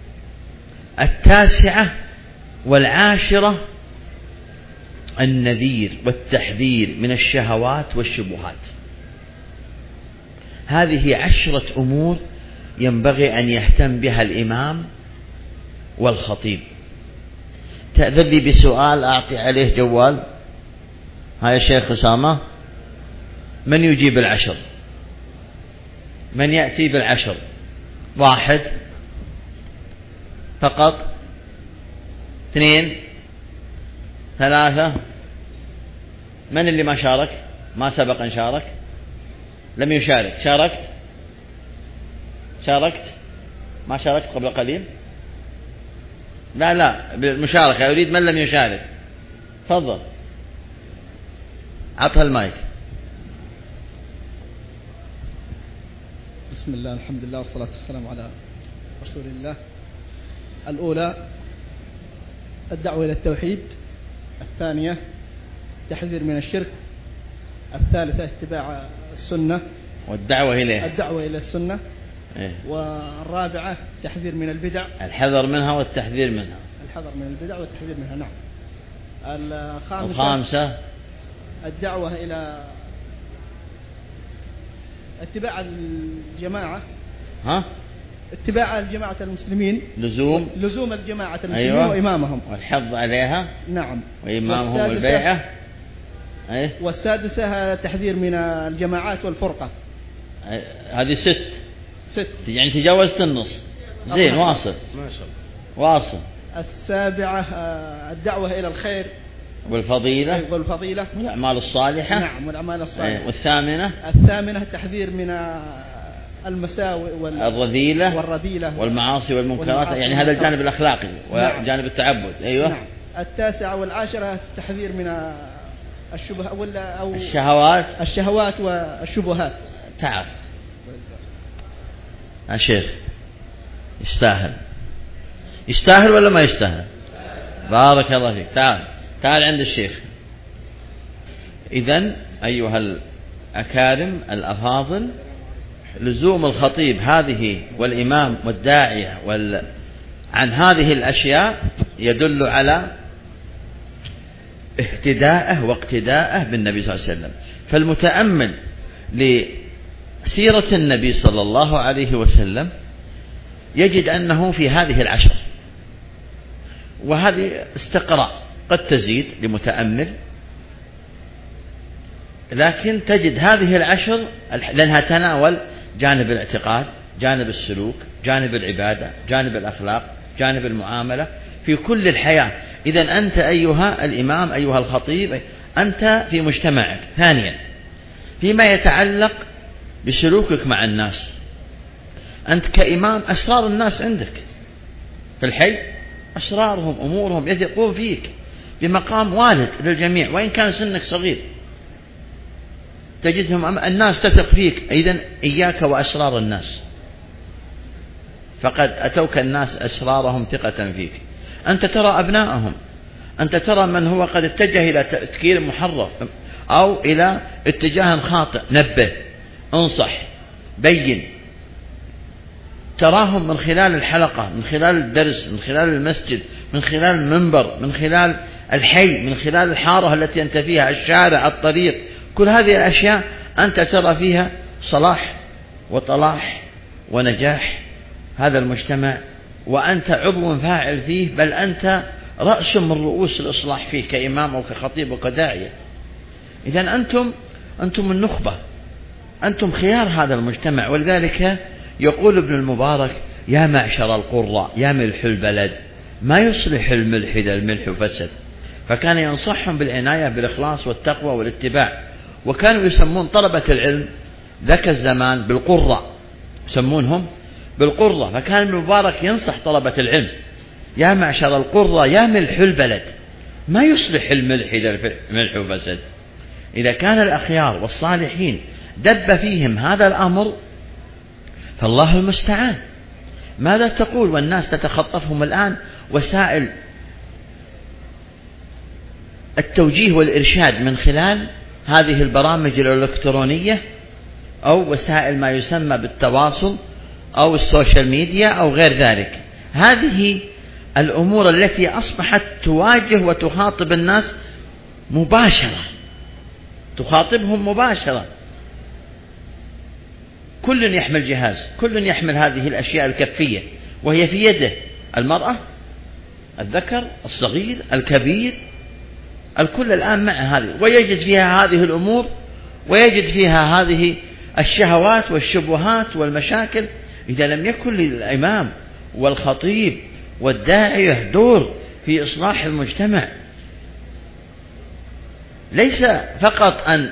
التاسعة والعاشرة النذير والتحذير من الشهوات والشبهات. هذه 10 أمور ينبغي أن يهتم بها الإمام والخطيب. تأذن لي بسؤال أعطي عليه جوال. هاي يا شيخ أسامة، من يجيب 10؟ من يأتي 10؟ 1 فقط، 2 3. من اللي ما شارك؟ ما سبق أن شارك؟ لم يشارك. شاركت؟ ما شاركت قبل قليل؟ لا بالمشاركة أريد من لم يشارك. تفضل، عطها المايك. بسم الله، الحمد لله، والصلاة والسلام على رسول الله. الأولى الدعوة إلى التوحيد، الثانية التحذير من الشرك، الثالثة اتباع السنة والدعوة إلى السنة، والرابعة التحذير من البدع، الحذر منها والتحذير منها. نعم. الخامسة الدعوة إلى اتباع الجماعة. اتباع الجماعة المسلمين، لزوم الجماعة المسلمين. أيوة. وإمامهم والحض عليها. نعم. وإمامهم والبيعة. والسادسة التحذير من الجماعات والفرقة. هذه 6 يعني تجاوزت النص. زين، واصل ما شاء الله، واصل. السابعة الدعوة إلى الخير والفضيلة والأعمال الصالحة. نعم، والأعمال الصالحة. والثامنة التحذير من المساوئ والرذيلة والمعاصي والمنكرات، يعني هذا الجانب الأخلاقي وجانب التعبد. أيوة. نعم. التاسعة والعاشرة التحذير من الشهوات والشبهات. تعال يا شيخ، يستاهل ولا ما يستاهل؟ بارك الله فيك. تعال عند الشيخ. إذن أيها الأكارم الأفاضل، لزوم الخطيب هذه والإمام والداعية عن هذه الأشياء يدل على اهتداءه واقتداءه بالنبي صلى الله عليه وسلم. فالمتأمل لسيرة النبي صلى الله عليه وسلم يجد أنه في هذه 10، وهذه استقراء قد تزيد لمتأمل، لكن تجد هذه 10 لأنها تناول جانب الاعتقاد، جانب السلوك، جانب العبادة، جانب الأخلاق، جانب المعاملة في كل الحياة. إذن أنت أيها الإمام، أيها الخطيب، أنت في مجتمعك. ثانيا، فيما يتعلق بسلوكك مع الناس، أنت كإمام أسرار الناس عندك في الحي، أسرارهم أمورهم يثقون فيك بمقام والد للجميع، وإن كان سنك صغير تجدهم الناس تثق فيك. إذن إياك وأسرار الناس، فقد أتوك الناس أسرارهم ثقة فيك. أنت ترى أبنائهم، أنت ترى من هو قد اتجه إلى تفكير محرف أو إلى اتجاه خاطئ، نبه، انصح، بين. تراهم من خلال الحلقة، من خلال الدرس، من خلال المسجد، من خلال المنبر، من خلال الحي، من خلال الحارة التي أنت فيها، الشارع، الطريق، كل هذه الأشياء أنت ترى فيها صلاح وطلاح ونجاح هذا المجتمع، وأنت عضو فاعل فيه، بل أنت رأس من رؤوس الإصلاح فيه كإمام أو كخطيب وكداعية. إذن أنتم النخبة، أنتم خيار هذا المجتمع. ولذلك يقول ابن المبارك: يا معشر القراء يا ملح البلد، ما يصلح الملح إذا الملح فسد. فكان ينصحهم بالعناية بالإخلاص والتقوى والاتباع. وكانوا يسمون طلبة العلم ذاك الزمان بالقراء، يسمونهم بالقراء. فكان ابن المبارك ينصح طلبة العلم: يا معشر القراء يا ملح البلد، ما يصلح الملح إذا الملح فسد. إذا كان الأخيار والصالحين دب فيهم هذا الأمر فالله المستعان. ماذا تقول والناس تتخطفهم الآن وسائل التوجيه والإرشاد من خلال هذه البرامج الإلكترونية أو وسائل ما يسمى بالتواصل أو السوشيال ميديا أو غير ذلك. هذه الأمور التي أصبحت تواجه وتخاطب الناس مباشرة، تخاطبهم مباشرة. كل يحمل جهاز، كل يحمل هذه الأشياء الكفية، وهي في يده، المرأة، الذكر، الصغير، الكبير، الكل الآن مع هذه، ويجد فيها هذه الأمور، ويجد فيها هذه الشهوات والشبهات والمشاكل. إذا لم يكن للإمام والخطيب والداعية دور في إصلاح المجتمع ليس فقط أن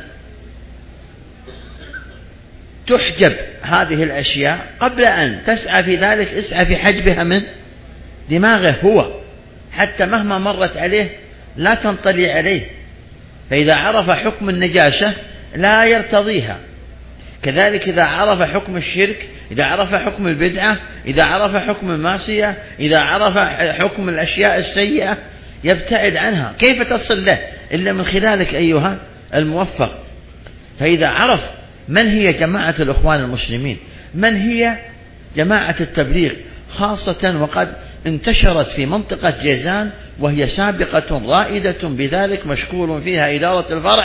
تحجب هذه الأشياء، قبل أن تسعى في ذلك اسعى في حجبها من دماغه هو، حتى مهما مرت عليه لا تنطلي عليه. فإذا عرف حكم النجاسة لا يرتضيها. كذلك إذا عرف حكم الشرك، إذا عرف حكم البدعة، إذا عرف حكم المعصية، إذا عرف حكم الأشياء السيئة يبتعد عنها. كيف تصل له إلا من خلالك أيها الموفق؟ فإذا عرف من هي جماعة الإخوان المسلمين، من هي جماعة التبليغ، خاصة وقد انتشرت في منطقة جيزان وهي سابقة رائدة بذلك، مشكور فيها إدارة الفرع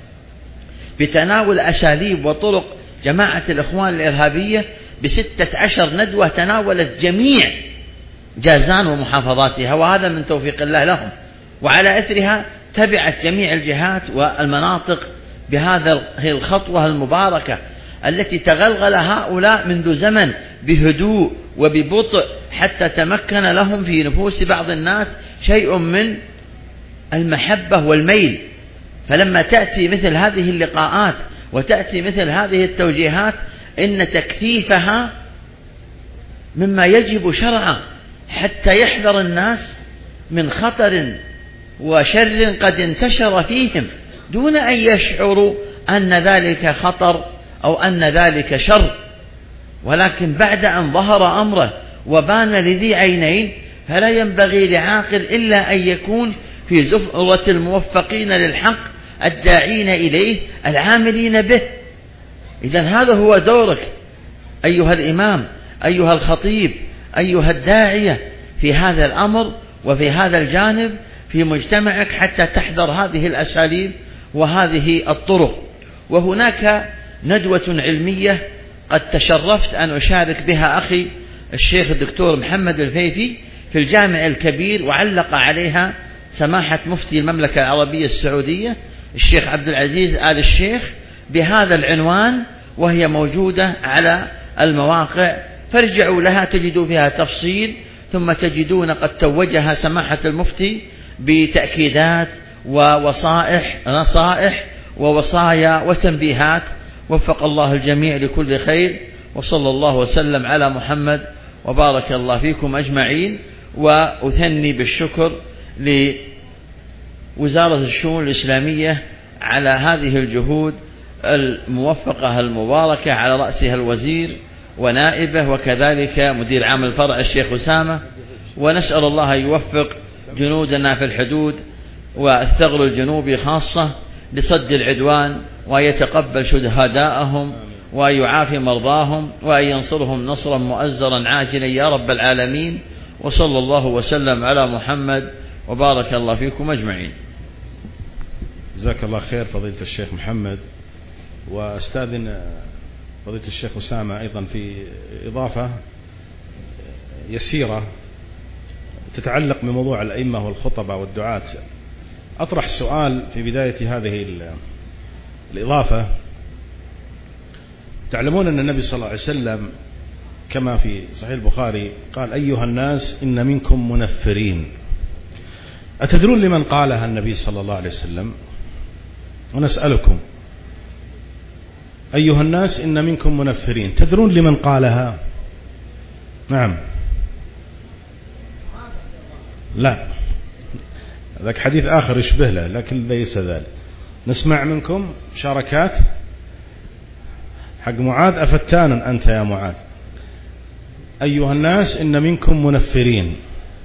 بتناول أساليب وطرق جماعة الإخوان الإرهابية ب16 ندوة تناولت جميع جازان ومحافظاتها، وهذا من توفيق الله لهم. وعلى أثرها تبعت جميع الجهات والمناطق بهذه الخطوة المباركة التي تغلغل هؤلاء منذ زمن بهدوء وببطء، حتى تمكن لهم في نفوس بعض الناس شيء من المحبة والميل. فلما تأتي مثل هذه اللقاءات وتأتي مثل هذه التوجيهات إن تكثيفها مما يجب شرعا، حتى يحذر الناس من خطر وشر قد انتشر فيهم دون أن يشعروا أن ذلك خطر أو أن ذلك شر. ولكن بعد أن ظهر أمره وبان لذي عينين، فلا ينبغي لعاقل إلا أن يكون في زفرة الموفقين للحق الداعين إليه العاملين به. إذن هذا هو دورك أيها الإمام، أيها الخطيب، أيها الداعية في هذا الأمر وفي هذا الجانب في مجتمعك، حتى تحذر هذه الأساليب وهذه الطرق. وهناك ندوة علمية قد تشرفت أن أشارك بها أخي الشيخ الدكتور محمد الفيفي في الجامع الكبير، وعلق عليها سماحة مفتي المملكة العربية السعودية الشيخ عبد العزيز آل الشيخ بهذا العنوان، وهي موجودة على المواقع، فارجعوا لها تجدوا فيها تفصيل. ثم تجدون قد توجها سماحة المفتي بتأكيدات نصائح ووصايا وتنبيهات. وفق الله الجميع لكل خير، وصلى الله وسلم على محمد، وبارك الله فيكم أجمعين. وأثني بالشكر لوزارة الشؤون الإسلامية على هذه الجهود الموفقة المباركة، على رأسها الوزير ونائبه، وكذلك مدير عام الفرع الشيخ أسامة. ونسأل الله يوفق جنودنا في الحدود والثغر الجنوبي خاصة لصد العدوان، ويتقبل شهداءهم ويعافي مرضاهم، وأن ينصرهم نصرا مؤزرا عاجلا يا رب العالمين. وصلى الله وسلم على محمد، وبارك الله فيكم أجمعين. جزاك الله خير فضيلة الشيخ محمد. واستاذن فضيلة الشيخ أسامة أيضا في إضافة يسيرة تتعلق بموضوع الأئمة والخطبة والدعاة. أطرح سؤال في بداية هذه الإضافة. تعلمون أن النبي صلى الله عليه وسلم كما في صحيح البخاري قال: أيها الناس إن منكم منفرين. أتدرون لمن قالها النبي صلى الله عليه وسلم؟ ونسألكم: أيها الناس إن منكم منفرين، تدرون لمن قالها؟ نعم. لا، ذاك حديث آخر يشبه له لكن ليس ذلك. نسمع منكم مشاركات. حق معاذ: أفتانا أنت يا معاذ. أيها الناس إن منكم منفرين.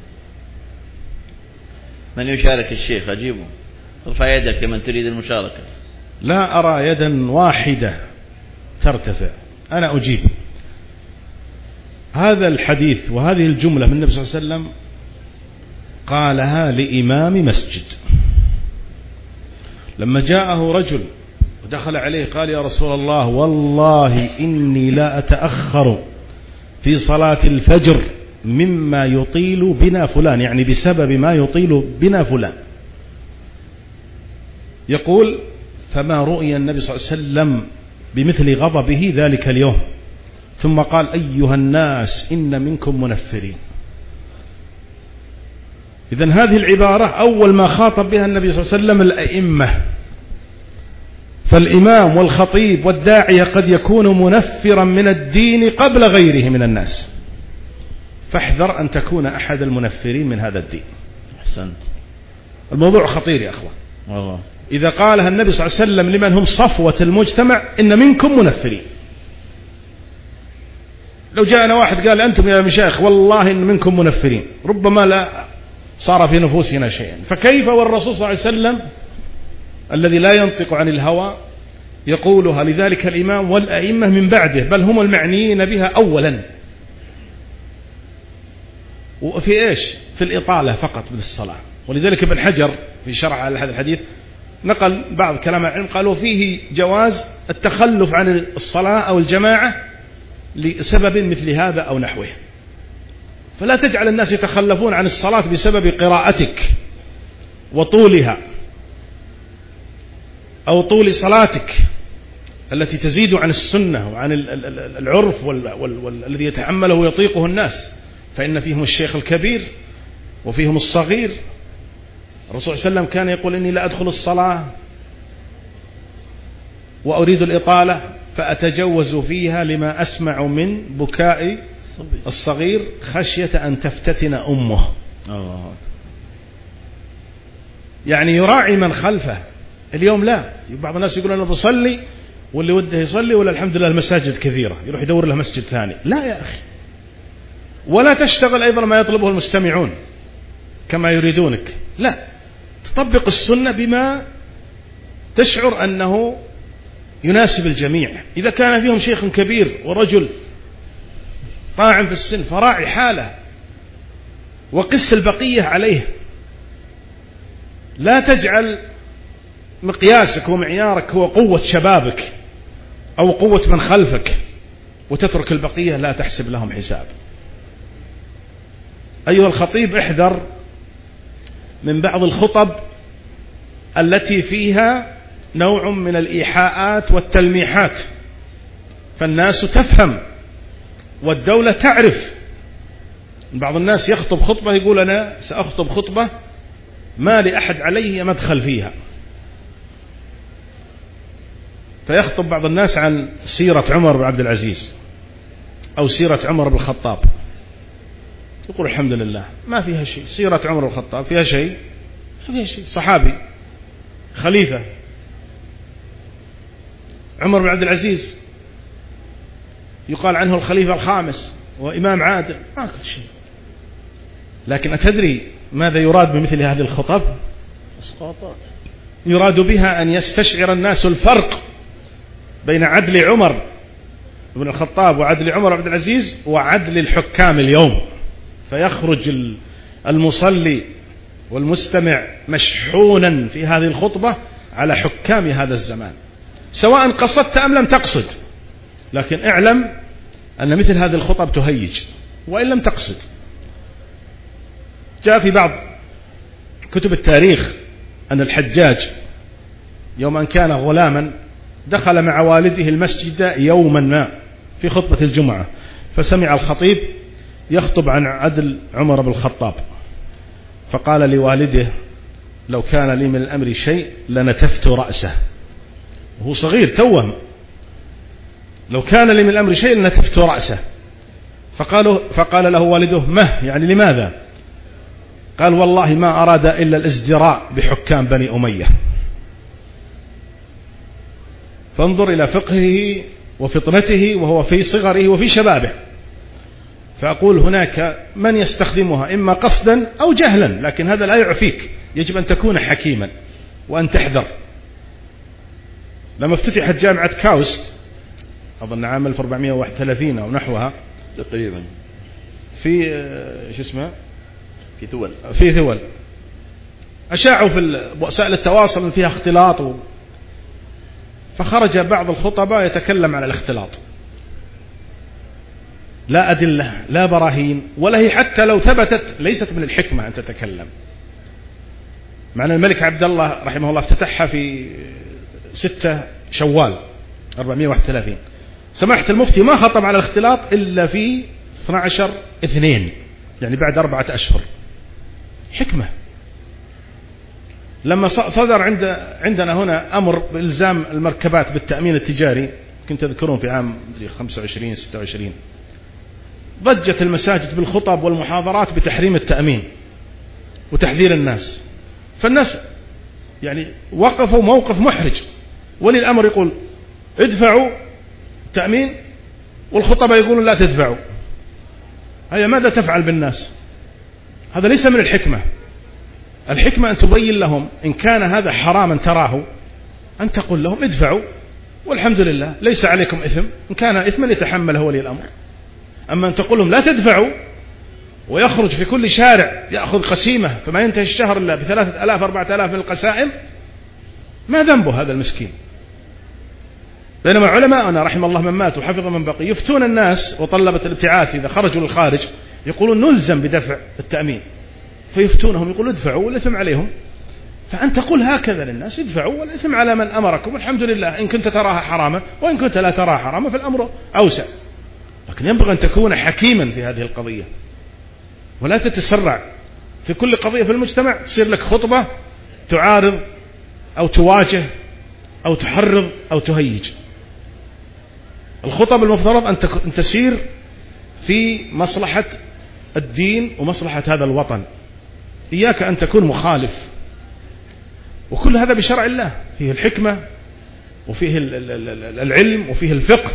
من يشارك الشيخ؟ أجيبه. ارفع يدك من تريد المشاركة. لا أرى يدا واحدة ترتفع. أنا أجيب. هذا الحديث وهذه الجملة من النبي صلى الله عليه وسلم قالها لإمام مسجد. لما جاءه رجل ودخل عليه قال: يا رسول الله، والله إني لا أتأخر في صلاة الفجر مما يطيل بنا فلان، يعني بسبب ما يطيل بنا فلان. يقول: فما رؤي النبي صلى الله عليه وسلم بمثل غضبه ذلك اليوم، ثم قال: أيها الناس إن منكم منفرين. إذن هذه العبارة أول ما خاطب بها النبي صلى الله عليه وسلم الأئمة فالإمام والخطيب والداعية قد يكون منفرا من الدين قبل غيره من الناس، فاحذر أن تكون أحد المنفرين من هذا الدين. أحسنت. الموضوع خطير يا أخوان والله. إذا قالها النبي صلى الله عليه وسلم لمن هم صفوة المجتمع إن منكم منفرين، لو جاءنا واحد قال أنتم يا مشايخ والله إن منكم منفرين، ربما لا صار في نفوسنا شيئا، فكيف والرسول صلى الله عليه وسلم الذي لا ينطق عن الهوى يقولها؟ لذلك الإمام والأئمة من بعده بل هم المعنيين بها أولا. وفي إيش؟ في الإطالة فقط بالصلاة. ولذلك ابن حجر في شرح على هذا الحديث نقل بعض كلام العلم قالوا فيه جواز التخلف عن الصلاة أو الجماعة لسبب مثل هذا أو نحوه، فلا تجعل الناس يتخلفون عن الصلاة بسبب قراءتك وطولها أو طول صلاتك التي تزيد عن السنة وعن العرف والذي يتحمله ويطيقه الناس، فإن فيهم الشيخ الكبير وفيهم الصغير. الرسول صلى الله عليه وسلم كان يقول إني لا أدخل الصلاة وأريد الإطالة فأتجوز فيها لما أسمع من بكاء الصغير خشية أن تفتتن أمه. يعني يراعي من خلفه. اليوم لا، بعض الناس يقول أنا بصلي واللي وده يصلي ولا الحمد لله المساجد كثيرة يروح يدور له مسجد ثاني. لا يا أخي، ولا تشتغل أيضا ما يطلبه المستمعون كما يريدونك، لا، تطبق السنة بما تشعر أنه يناسب الجميع. إذا كان فيهم شيخ كبير ورجل طاعن في السن فراعي حاله وقس البقية عليه. لا تجعل مقياسك ومعيارك هو قوة شبابك أو قوة من خلفك وتترك البقية لا تحسب لهم حساب. أيها الخطيب، احذر من بعض الخطب التي فيها نوع من الإيحاءات والتلميحات، فالناس تفهم والدولة تعرف. بعض الناس يخطب خطبة يقول أنا سأخطب خطبة ما لأحد عليه مدخل فيها، فيخطب بعض الناس عن سيرة عمر بن عبد العزيز أو سيرة عمر بن الخطاب، يقول الحمد لله ما فيها شيء. سيرة عمر بن الخطاب فيها شيء؟ ما فيها شيء، صحابي خليفة. عمر بن عبد العزيز يقال عنه الخليفة الخامس وإمام عادل، ما كل شيء. لكن أتدري ماذا يراد بمثل هذه الخطب؟ إسقاطات. يراد بها أن يستشعر الناس الفرق بين عدل عمر بن الخطاب وعدل عمر بن عبد العزيز وعدل الحكام اليوم، فيخرج المصلي والمستمع مشحونا في هذه الخطبة على حكام هذا الزمان، سواء قصدت أم لم تقصد. لكن اعلم أن مثل هذه الخطب تهيج وإن لم تقصد. جاء في بعض كتب التاريخ أن الحجاج يوم أن كان غلاما دخل مع والده المسجد يوما ما في خطبة الجمعة، فسمع الخطيب يخطب عن عدل عمر بن الخطاب، فقال لوالده لو كان لي من الأمر شيء لنتفت رأسه، وهو صغير توهم، لو كان لي من الأمر شيء لنتفت رأسه. فقال له والده مه، يعني لماذا؟ قال والله ما أراد إلا الازدراء بحكام بني أمية. فانظر إلى فقهه وفطنته وهو في صغره وفي شبابه. فأقول هناك من يستخدمها إما قصدا أو جهلا، لكن هذا لا يعفيك، يجب أن تكون حكيما وأن تحذر. لما افتتحت جامعة كاوست أظن عام 1431 أو نحوها تقريبا في في ثول أشاعوا في وسائل التواصل أن فيها اختلاط، فخرج بعض الخطباء يتكلم عن الاختلاط، لا أدلة لا براهين، ولا هي حتى لو ثبتت ليست من الحكمة أن تتكلم. مع أن الملك عبد الله رحمه الله افتتحها في 6 شوال 431. سماحة المفتي ما خطب على الاختلاط إلا في 12/2، يعني بعد 4 أشهر. حكمة. لما صدر عندنا هنا أمر بإلزام المركبات بالتأمين التجاري، كنت تذكرون في عام 25-26، ضجت المساجد بالخطب والمحاضرات بتحريم التأمين وتحذير الناس. فالناس يعني وقفوا موقف محرج، ولي الأمر يقول ادفعوا تأمين، والخطباء يقولون لا تدفعوا. هيا ماذا تفعل بالناس؟ هذا ليس من الحكمة. الحكمة أن تبين لهم إن كان هذا حراما تراه، أن تقول لهم ادفعوا والحمد لله ليس عليكم إثم، إن كان إثما يتحمله ولي الأمر. أما أن تقول لهم لا تدفعوا ويخرج في كل شارع يأخذ قسيمة فما ينتهي الشهر إلا ب3000-4000 من القسائم، ما ذنبه هذا المسكين؟ بينما علماءنا رحم الله من مات وحفظ من بقي يفتون الناس وطلبة الابتعاث إذا خرجوا للخارج يقولون نلزم بدفع التأمين، فيفتونهم يقولوا ادفعوا والإثم عليهم. فأن تقول هكذا للناس ادفعوا والإثم على من أمركم، الحمد لله إن كنت تراها حراما، وإن كنت لا تراها حراما فالأمر أوسع. لكن ينبغي أن تكون حكيما في هذه القضية، ولا تتسرع في كل قضية في المجتمع تصير لك خطبة تعارض أو تواجه أو تحرض أو تهيج. الخطب المفترض أن تسير في مصلحة الدين ومصلحة هذا الوطن، إياك أن تكون مخالف. وكل هذا بشرع الله، فيه الحكمة وفيه العلم وفيه الفقه.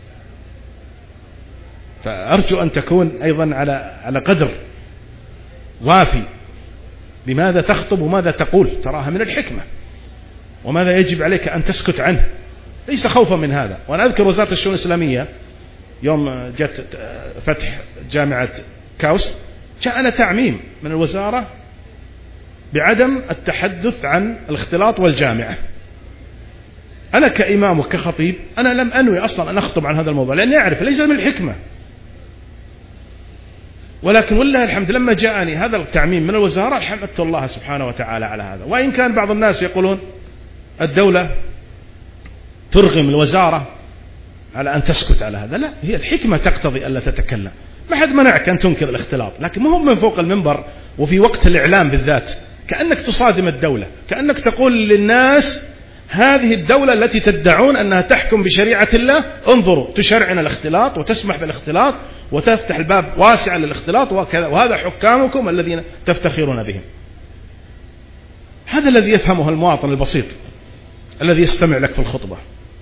فأرجو أن تكون أيضا على قدر وافي بماذا تخطب وماذا تقول، تراها من الحكمة، وماذا يجب عليك أن تسكت عنه، ليس خوفا من هذا. وأنا أذكر وزارة الشؤون الإسلامية يوم جت فتح جامعة كاوس جاءنا تعميم من الوزارة بعدم التحدث عن الاختلاط والجامعة. أنا كإمام وكخطيب أنا لم أنوي أصلا أن أخطب عن هذا الموضوع، لأني أعرف ليس من الحكمة. ولكن والله الحمد لما جاءني هذا التعميم من الوزارة حمدت الله سبحانه وتعالى على هذا. وإن كان بعض الناس يقولون الدولة ترغم الوزارة على أن تسكت على هذا، لا، هي الحكمة تقتضي ألا تتكلم. ما حد منعك أن تنكر الاختلاط، لكن ما هو من فوق المنبر وفي وقت الإعلام بالذات كأنك تصادم الدولة، كأنك تقول للناس هذه الدولة التي تدعون أنها تحكم بشريعة الله انظروا تشرعن الاختلاط وتسمح بالاختلاط وتفتح الباب واسعا للاختلاط وكذا، وهذا حكامكم الذين تفتخرون بهم. هذا الذي يفهمه المواطن البسيط الذي يستمع لك في الخطبة،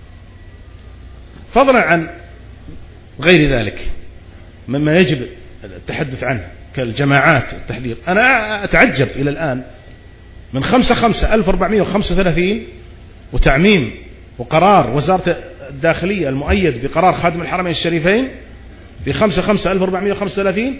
فضلا عن غير ذلك مما يجب التحدث عنه كالجماعات والتحذير. أنا أتعجب إلى الآن من 5/1435 وتعميم وقرار وزارة الداخلية المؤيد بقرار خادم الحرمين الشريفين في 5/1435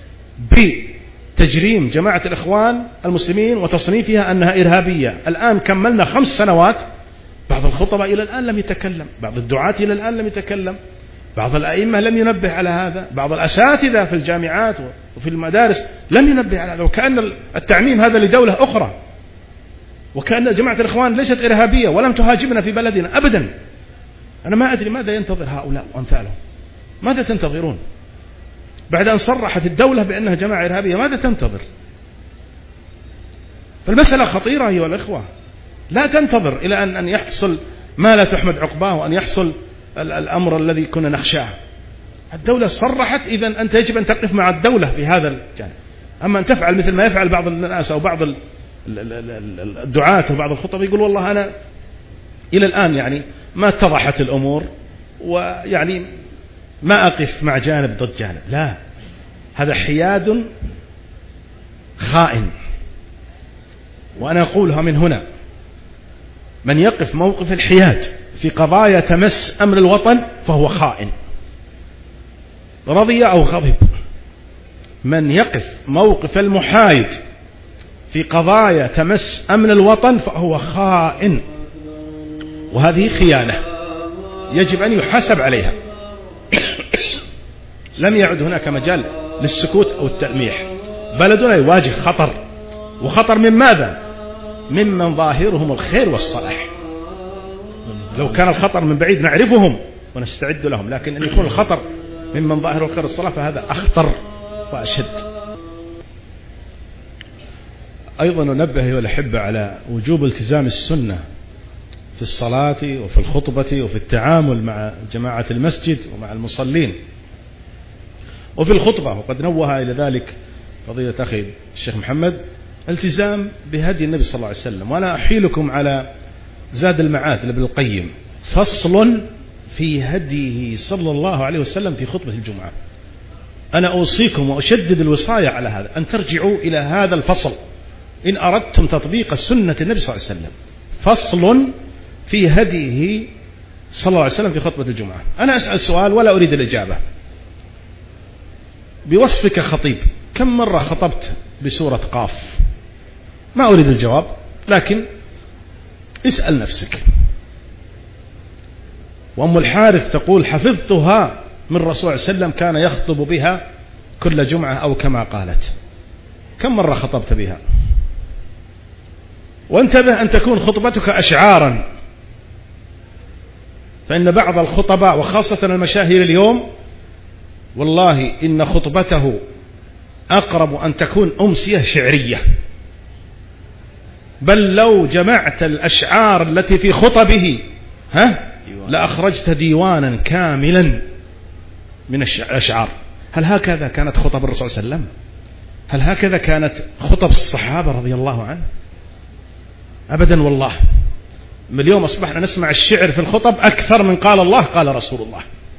بتجريم جماعة الإخوان المسلمين وتصنيفها أنها إرهابية. الآن كملنا 5 سنوات، بعض الخطباء إلى الآن لم يتكلم، بعض الدعاة إلى الآن لم يتكلم، بعض الأئمة لم ينبه على هذا، بعض الأساتذة في الجامعات وفي المدارس لم ينبه على هذا، وكأن التعميم هذا لدولة أخرى، وكأن جماعة الإخوان ليست إرهابية ولم تهاجمنا في بلدنا أبدا. أنا ما أدري ماذا ينتظر هؤلاء وأمثالهم، ماذا تنتظرون بعد أن صرحت الدولة بأنها جماعة إرهابية؟ ماذا تنتظر؟ فالمسألة خطيرة أيها الإخوة، لا تنتظر إلى أن يحصل ما لا تحمد عقباه وأن يحصل الأمر الذي كنا نخشاه. الدولة صرحت، إذن أنت يجب أن تقف مع الدولة في هذا الجانب. أما أن تفعل مثل ما يفعل بعض الناس أو بعض الدعاة وبعض الخطب يقول والله أنا إلى الآن يعني ما اتضحت الأمور ويعني ما أقف مع جانب ضد جانب. لا، هذا حياد خائن. وأنا أقولها من هنا، من يقف موقف الحياد في قضايا تمس أمر الوطن فهو خائن رضي أو غضب. من يقف موقف المحايد في قضايا تمس أمن الوطن فهو خائن، وهذه خيانة يجب أن يحاسب عليها. لم يعد هناك مجال للسكوت أو التلميح. بلدنا يواجه خطر، وخطر من ماذا؟ ممن ظاهرهم الخير والصلاح. لو كان الخطر من بعيد نعرفهم ونستعد لهم، لكن أن يكون الخطر ممن ظاهره الخير والصلاح فهذا أخطر وأشد. أيضا ننبه أيها الأحبة على وجوب التزام السنة في الصلاة وفي الخطبة وفي التعامل مع جماعة المسجد ومع المصلين وفي الخطبة. وقد نوه إلى ذلك فضيلة أخي الشيخ محمد، التزام بهدي النبي صلى الله عليه وسلم. وأنا أحيلكم على زاد المعاد لابن القيم، فصل في هديه صلى الله عليه وسلم في خطبة الجمعة. أنا أوصيكم وأشدد الوصاية على هذا، أن ترجعوا إلى هذا الفصل إن أردتم تطبيق سنة النبي صلى الله عليه وسلم. فصل في هديه صلى الله عليه وسلم في خطبة الجمعة. أنا أسأل سؤال ولا أريد الإجابة. بوصفك خطيب، كم مرة خطبت بسورة قاف؟ ما أريد الجواب، لكن اسأل نفسك. وأم الحارث تقول حفظتها من رسول الله صلى الله عليه وسلم كان يخطب بها كل جمعة أو كما قالت. كم مرة خطبت بها؟ وانتبه أن تكون خطبتك أشعارا، فإن بعض الخطباء وخاصة المشاهير اليوم والله إن خطبته أقرب أن تكون أمسية شعرية، بل لو جمعت الأشعار التي في خطبه لأخرجت ديوانا كاملا من الأشعار. هل هكذا كانت خطب الرسول صلى الله عليه وسلم؟ هل هكذا كانت خطب الصحابة رضي الله عنه؟ أبدا والله. اليوم أصبحنا نسمع الشعر في الخطب أكثر من قال الله قال رسول الله،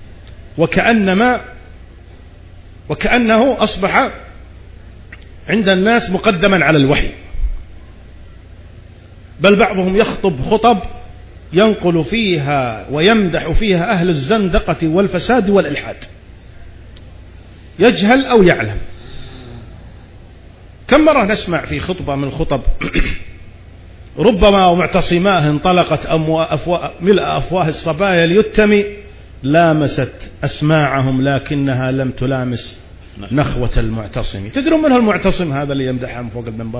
وكأنه أصبح عند الناس مقدما على الوحي. بل بعضهم يخطب خطب ينقل فيها ويمدح فيها أهل الزندقة والفساد والإلحاد، يجهل أو يعلم. كم مرة نسمع في خطبة من الخطب ربما ومعتصماه انطلقت ملء أفواه الصبايا ليتم لامست أسماعهم لكنها لم تلامس نخوة المعتصم. تدرون من هو المعتصم هذا اللي يمدحهم فوق المنبر؟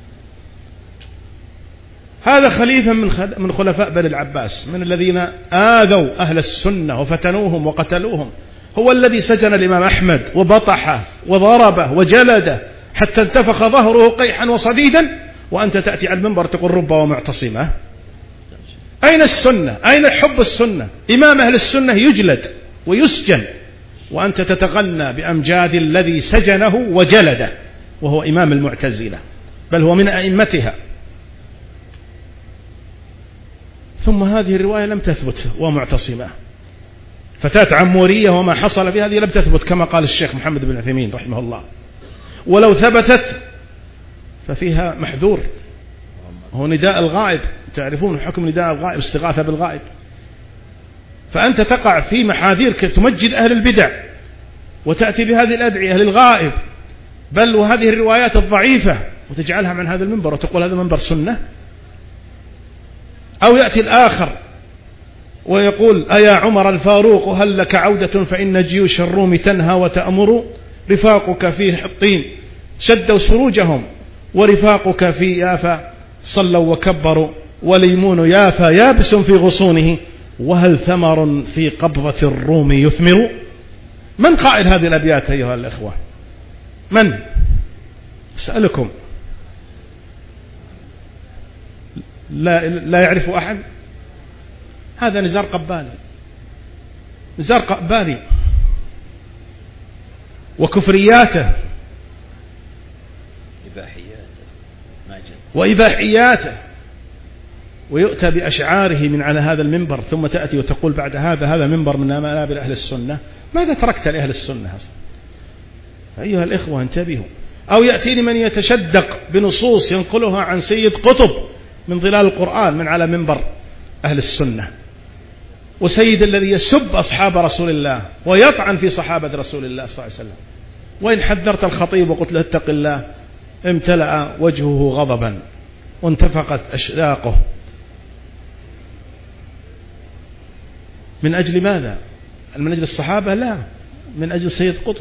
هذا خليفة من خلفاء بني العباس، من الذين آذوا أهل السنة وفتنوهم وقتلوهم. هو الذي سجن الإمام أحمد وبطحه وضربه وجلده حتى انتفخ ظهره قيحا وصديدا، وأنت تأتي على المنبر تقول رب ومعتصمة. أين السنة؟ أين حب السنة؟ إمام أهل السنة يجلد ويسجن، وأنت تتغنى بأمجاد الذي سجنه وجلده، وهو إمام المعتزلة، بل هو من أئمتها. ثم هذه الرواية لم تثبت ومعتصمة، فتاة عمورية وما حصل في هذه لم تثبت كما قال الشيخ محمد بن عثيمين رحمه الله. ولو ثبتت ففيها محذور، هو نداء الغائب، تعرفون حكم نداء الغائب، استغاثة بالغائب. فأنت تقع في محاذير تمجد أهل البدع وتأتي بهذه الأدعية للغائب، بل وهذه الروايات الضعيفة وتجعلها من هذا المنبر وتقول هذا منبر سنة. أو يأتي الآخر ويقول أيا عمر الفاروق هل لك عودة فإن جيوش الروم تنهى وتأمر، رفاقك في حطين شدوا سروجهم ورفاقك في يافا صلوا وكبروا، وليمون يافا يابس في غصونه وهل ثمر في قبضة الروم يثمر. من قائل هذه الأبيات أيها الأخوة؟ من؟ أسألكم، لا يعرف أحد؟ هذا نزار قباني، نزار قباني وكفرياته وإباحياته، ويؤتى بأشعاره من على هذا المنبر، ثم تأتي وتقول بعد هذا منبر من منابر أهل السنة. ماذا تركت لأهل السنة أصلا؟ أيها الإخوة انتبهوا. أو يأتيني من يتشدق بنصوص ينقلها عن سيد قطب من ظلال القرآن من على منبر أهل السنة، وسيد الذي يسب أصحاب رسول الله ويطعن في صحابة رسول الله صلى الله عليه وسلم. وإن حذرت الخطيب وقلت له اتق الله امتلأ وجهه غضبا وانتفقت أشلاقه. من أجل ماذا؟ من أجل الصحابة؟ لا، من أجل سيد قطب.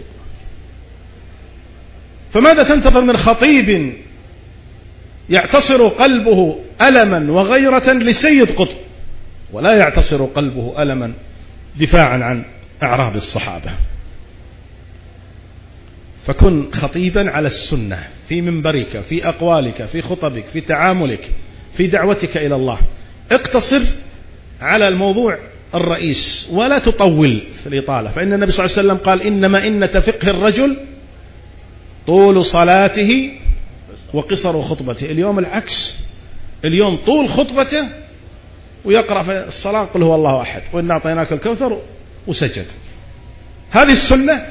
فماذا تنتظر من خطيب يعتصر قلبه ألما وغيرة لسيد قطب، ولا يعتصر قلبه ألما دفاعا عن أعراض الصحابة؟ فكن خطيبا على السنة في منبرك، في أقوالك، في خطبك، في تعاملك، في دعوتك إلى الله. اقتصر على الموضوع الرئيس ولا تطول في الإطالة، فإن النبي صلى الله عليه وسلم قال إنما إن فقه الرجل طول صلاته وقصر خطبته. اليوم العكس، اليوم طول خطبته ويقرأ في الصلاة قل هو الله أحد وإنا أعطيناك الكوثر وسجد. هذه السنة.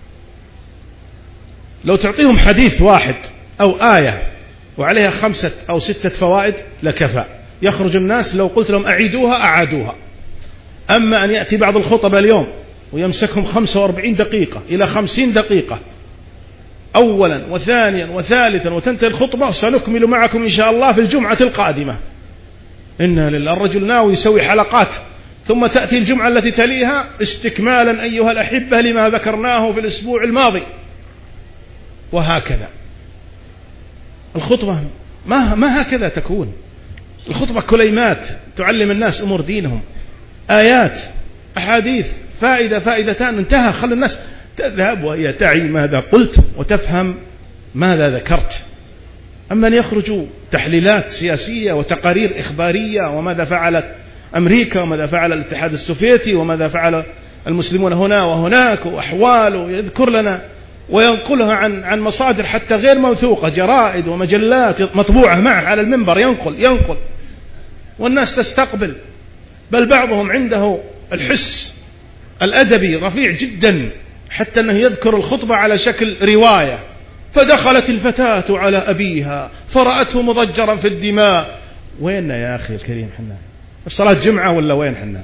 لو تعطيهم حديث واحد أو آية وعليها 5 أو 6 فوائد لكفى، يخرج الناس لو قلت لهم أعيدوها أعادوها. أما أن يأتي بعض الخطبة اليوم ويمسكهم 45 دقيقة إلى 50 دقيقة أولا وثانيا وثالثا وتنتهي الخطبة سنكمل معكم إن شاء الله في الجمعة القادمة. إن لله، الرجل ناوي يسوي حلقات ثم تأتي الجمعة التي تليها استكمالا أيها الأحبة لما ذكرناه في الأسبوع الماضي، وهكذا. الخطبة ما هكذا تكون. الخطبة كليمات تعلم الناس أمور دينهم، آيات، أحاديث، فائدة فائدتان، انتهى. خلي الناس تذهب وهي تعي ماذا قلت وتفهم ماذا ذكرت. أما أن يخرجوا تحليلات سياسية وتقارير إخبارية وماذا فعلت أمريكا وماذا فعل الاتحاد السوفيتي وماذا فعل المسلمون هنا وهناك وأحواله، يذكر لنا وينقلها عن مصادر حتى غير موثوقة، جرائد ومجلات مطبوعة معه على المنبر، ينقل والناس تستقبل. بل بعضهم عنده الحس الأدبي رفيع جدا حتى أنه يذكر الخطبة على شكل رواية. فدخلت الفتاة على أبيها فرأته مضجرا في الدماء. وين يا أخي الكريم حنا؟ الصلاة جمعة ولا وين حنا؟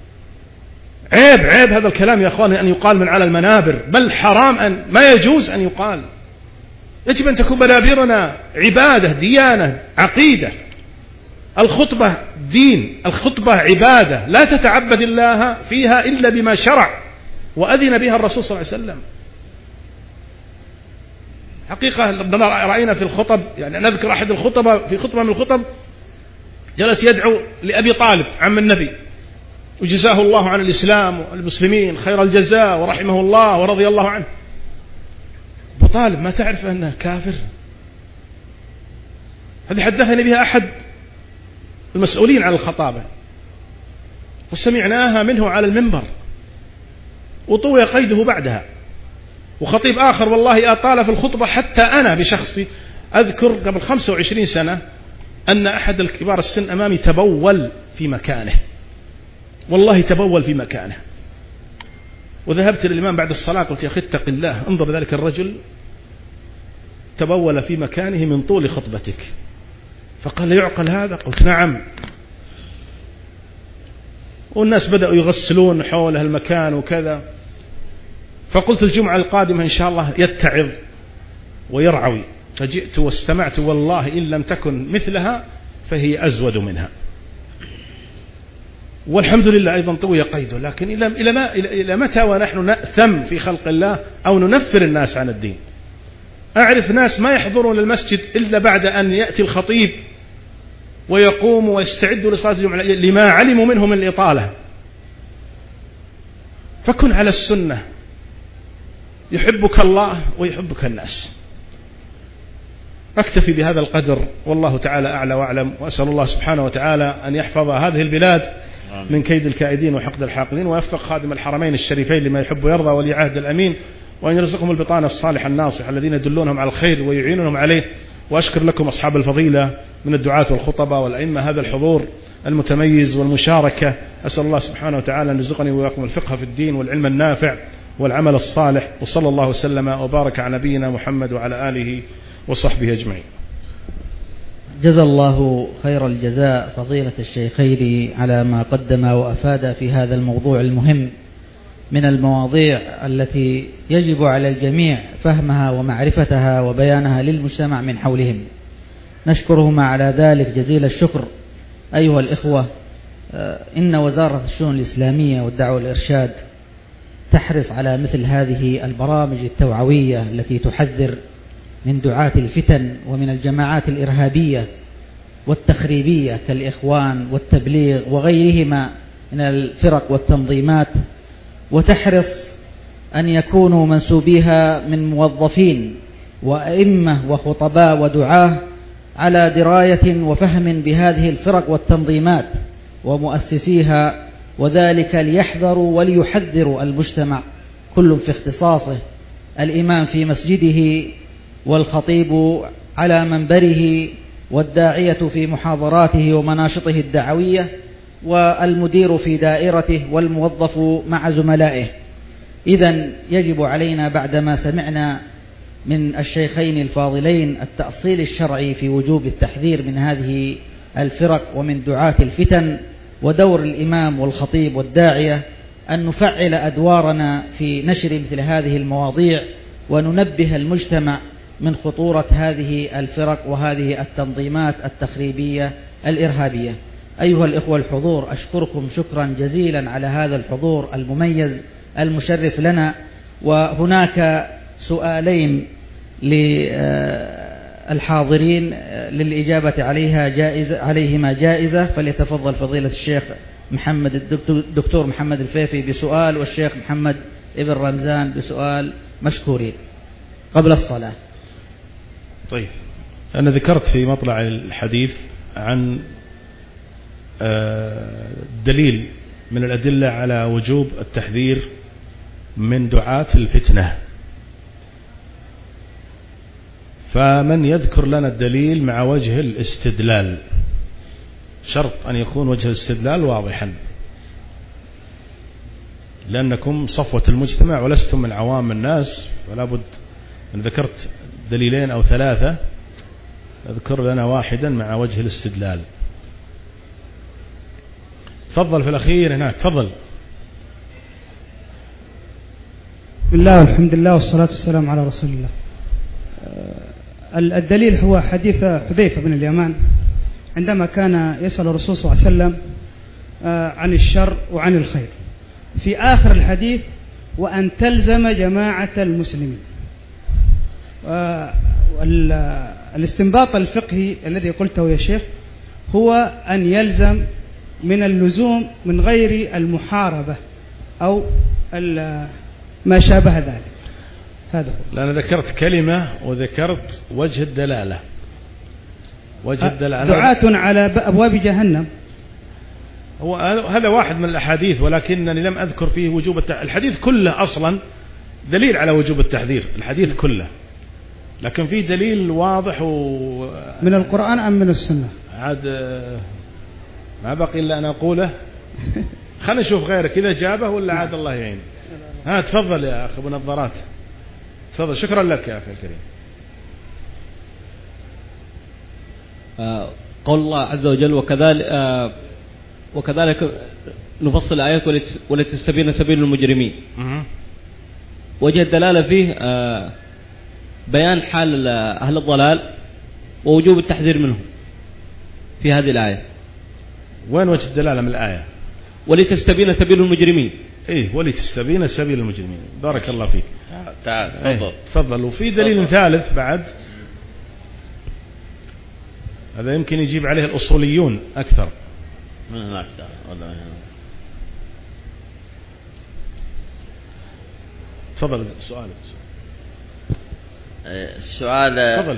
عيب هذا الكلام يا أخواني أن يقال من على المنابر، بل حرام، أن ما يجوز أن يقال. يجب أن تكون منابرنا عبادة، ديانة، عقيدة. الخطبة دين، الخطبة عبادة، لا تتعبد الله فيها إلا بما شرع وأذن بها الرسول صلى الله عليه وسلم. حقيقة رأينا في الخطب، يعني نذكر أحد الخطبة في خطبة من الخطب جلس يدعو لأبي طالب عم النبي وجزاه الله عن الإسلام والمسلمين خير الجزاء ورحمه الله ورضي الله عنه. أبو طالب ما تعرف أنه كافر؟ هذه حدثني بها أحد المسؤولين عن الخطابة وسمعناها منه على المنبر وطوي قيده بعدها. وخطيب آخر والله أطال في الخطبة حتى أنا بشخصي أذكر قبل 25 سنة أن أحد الكبار السن أمامي تبول في مكانه، والله تبول في مكانه. وذهبت للإمام بعد الصلاة قلت يا أخي اتق الله، انظر ذلك الرجل تبول في مكانه من طول خطبتك. فقال يعقل هذا؟ قلت نعم. والناس بدأوا يغسلون حول المكان وكذا. فقلت الجمعة القادمة إن شاء الله يتعظ ويرعوي. فجئت واستمعت، والله إن لم تكن مثلها فهي أزود منها. والحمد لله أيضا طوي قيده. لكن إلى متى ونحن نأثم في خلق الله أو ننفر الناس عن الدين؟ أعرف ناس ما يحضرون المسجد إلا بعد أن يأتي الخطيب ويقوم ويستعدوا لصلاة الجمعة لما علموا منه من الإطالة. فكن على السنة، يحبك الله ويحبك الناس. أكتفي بهذا القدر، والله تعالى أعلى وأعلم، وأسأل الله سبحانه وتعالى أن يحفظ هذه البلاد من كيد الكائدين وحقد الحاقدين، ويوفق خادم الحرمين الشريفين لما يحب ويرضى، ولي عهد الأمين، وأن يرزقهم البطانة الصالحة الناصحة الذين يدلونهم على الخير ويعينونهم عليه. وأشكر لكم أصحاب الفضيلة من الدعاة والخطبة والأئمة هذا الحضور المتميز والمشاركة. أسأل الله سبحانه وتعالى أن يرزقني وإياكم الفقه في الدين والعلم النافع والعمل الصالح. وصلى الله وسلم وبارك على نبينا محمد وعلى آله وصحبه أجمعين. جزا الله خير الجزاء فضيلة الشيخين على ما قدم وأفاد في هذا الموضوع المهم من المواضيع التي يجب على الجميع فهمها ومعرفتها وبيانها للمجتمع من حولهم. نشكرهما على ذلك جزيل الشكر. أيها الإخوة، إن وزارة الشؤون الإسلامية والدعوة والإرشاد تحرص على مثل هذه البرامج التوعوية التي تحذر من دعاة الفتن ومن الجماعات الإرهابية والتخريبية كالإخوان والتبليغ وغيرهما من الفرق والتنظيمات، وتحرص أن يكونوا منسوبيها من موظفين وأئمة وخطباء ودعاة على دراية وفهم بهذه الفرق والتنظيمات ومؤسسيها، وذلك ليحذروا وليحذروا المجتمع كل في اختصاصه، الإمام في مسجده، والخطيب على منبره، والداعية في محاضراته ومناشطه الدعوية، والمدير في دائرته، والموظف مع زملائه. إذن يجب علينا بعدما سمعنا من الشيخين الفاضلين التأصيل الشرعي في وجوب التحذير من هذه الفرق ومن دعاة الفتن ودور الإمام والخطيب والداعية، أن نفعل أدوارنا في نشر مثل هذه المواضيع وننبه المجتمع من خطورة هذه الفرق وهذه التنظيمات التخريبية الإرهابية. أيها الإخوة الحضور، أشكركم شكرا جزيلا على هذا الحضور المميز المشرف لنا. وهناك سؤالين للحاضرين للإجابة عليهما جائزة، فليتفضل فضيلة الشيخ الدكتور محمد الفيفي بسؤال، والشيخ محمد ابن رمزان بسؤال، مشكورين قبل الصلاة. طيب، أنا ذكرت في مطلع الحديث عن دليل من الأدلة على وجوب التحذير من دعاة الفتنة، فمن يذكر لنا الدليل مع وجه الاستدلال، شرط أن يكون وجه الاستدلال واضحا، لأنكم صفوة المجتمع ولستم من عوام الناس، فلا بد أن ذكرت دليلين أو ثلاثة اذكر لنا واحدا مع وجه الاستدلال. تفضل في الأخير هناك، تفضل. بسم الله والحمد لله والصلاة والسلام على رسول الله. الدليل هو حديث حذيفة بن اليمان عندما كان يسأل الرسول صلى الله عليه وسلم عن الشر وعن الخير، في آخر الحديث وأن تلزم جماعة المسلمين. الاستنباط الفقهي الذي قلته يا شيخ هو أن يلزم من اللزوم من غير المحاربة أو ما شابه ذلك. هذا هو. لأن ذكرت كلمة وذكرت وجه الدلالة. وجه الدلالة دعاة على أبواب جهنم، هذا واحد من الأحاديث، ولكنني لم أذكر فيه وجوب الحديث كله أصلا دليل على وجوب التحذير، الحديث كله، لكن فيه دليل واضح من القرآن أم من السنة؟ عاد ما بقي إلا أن أقوله. خلنا نشوف غيرك إذا جابه ولا عاد الله يعين. تفضل يا أخي أبو نظارات، تفضل. شكرا لك يا أخي الكريم. قول الله عز وجل وكذلك نفصل الآيات ولتستبين سبيل المجرمين. وجه الدلالة فيه بيان حال أهل الضلال ووجوب التحذير منهم في هذه الآية. وين وجه الدلالة من الآية؟ ولتستبين سبيل المجرمين. إيه، ولتستبين سبيل المجرمين. بارك الله فيك. تعال تفضل. تفضل. وفي دليل ثالث بعد، هذا يمكن يجيب عليه الأصوليون أكثر. من هناك تفضل سؤالك. السؤال تفضل.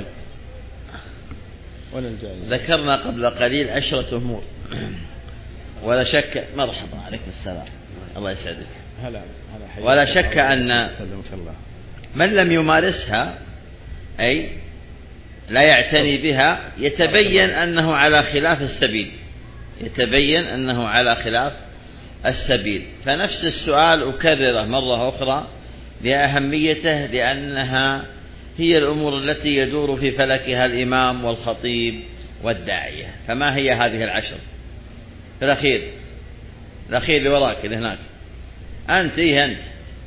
ذكرنا قبل قليل 10 أمور، ولا شك. مرحبا، عليك السلام، الله يسعدك. ولا شك أن من لم يمارسها أي لا يعتني بها يتبين أنه على خلاف السبيل، يتبين أنه على خلاف السبيل. فنفس السؤال أكرره مرة أخرى لأهميته، لأنها هي الأمور التي يدور في فلكها الإمام والخطيب والداعية. فما هي هذه 10؟ في الأخير اللي وراك اللي هناك، أنت أنت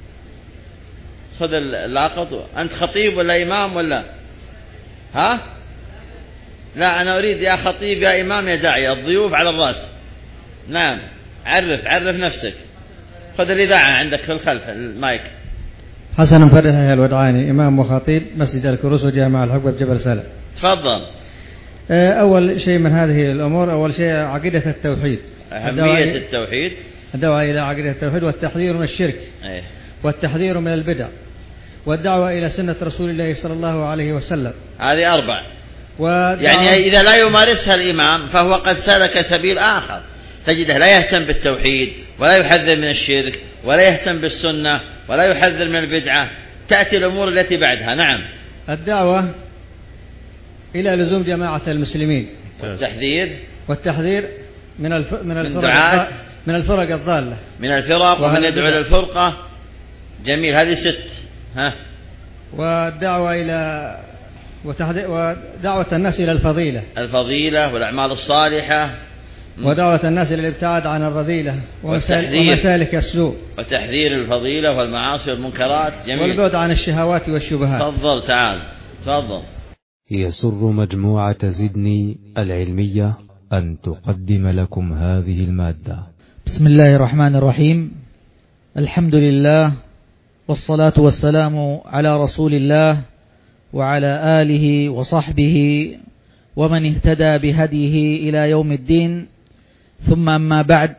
خذ اللاقط. أنت خطيب ولا إمام ولا ها؟ لا، أنا أريد يا خطيب يا إمام يا داعية، الضيوف على الرأس. نعم، عرف نفسك. خذ الإذاعة عندك في الخلف المايك. حسن مفرح الودعاني، إمام وخطيب مسجد الكروس وجامع الحقبة بجبل سالم. تفضل. أول شيء من هذه الأمور، أول شيء عقيدة التوحيد، أهمية التوحيد، الدعوة إلى عقيدة التوحيد والتحذير من الشرك. والتحذير من البدع، والدعوة إلى سنة رسول الله صلى الله عليه وسلم. هذه 4. يعني إذا لا يمارسها الإمام فهو قد سلك سبيل آخر، تجده لا يهتم بالتوحيد ولا يحذر من الشرك ولا يهتم بالسنة ولا يحذر من البدعة، تأتي الأمور التي بعدها. نعم. الدعوة إلى لزوم جماعة المسلمين، والتحذير من الفرق الضالة، من الفرق، ومن يدعو إلى الفرقة. جميل، هذه 6. والدعوة إلى ودعوة الناس إلى الفضيلة والأعمال الصالحة، ودعوة الناس إلى الابتعاد عن الرذيلة ومسالك السوء، وتحذير الفضيلة والمعاصي والمنكرات. جميل. والبعد عن الشهوات والشبهات. تفضل، تعال تفضل. يسر مجموعة زدني العلمية أن تقدم لكم هذه المادة. بسم الله الرحمن الرحيم. الحمد لله، والصلاة والسلام على رسول الله وعلى آله وصحبه ومن اهتدى بهديه إلى يوم الدين، ثم أما بعد،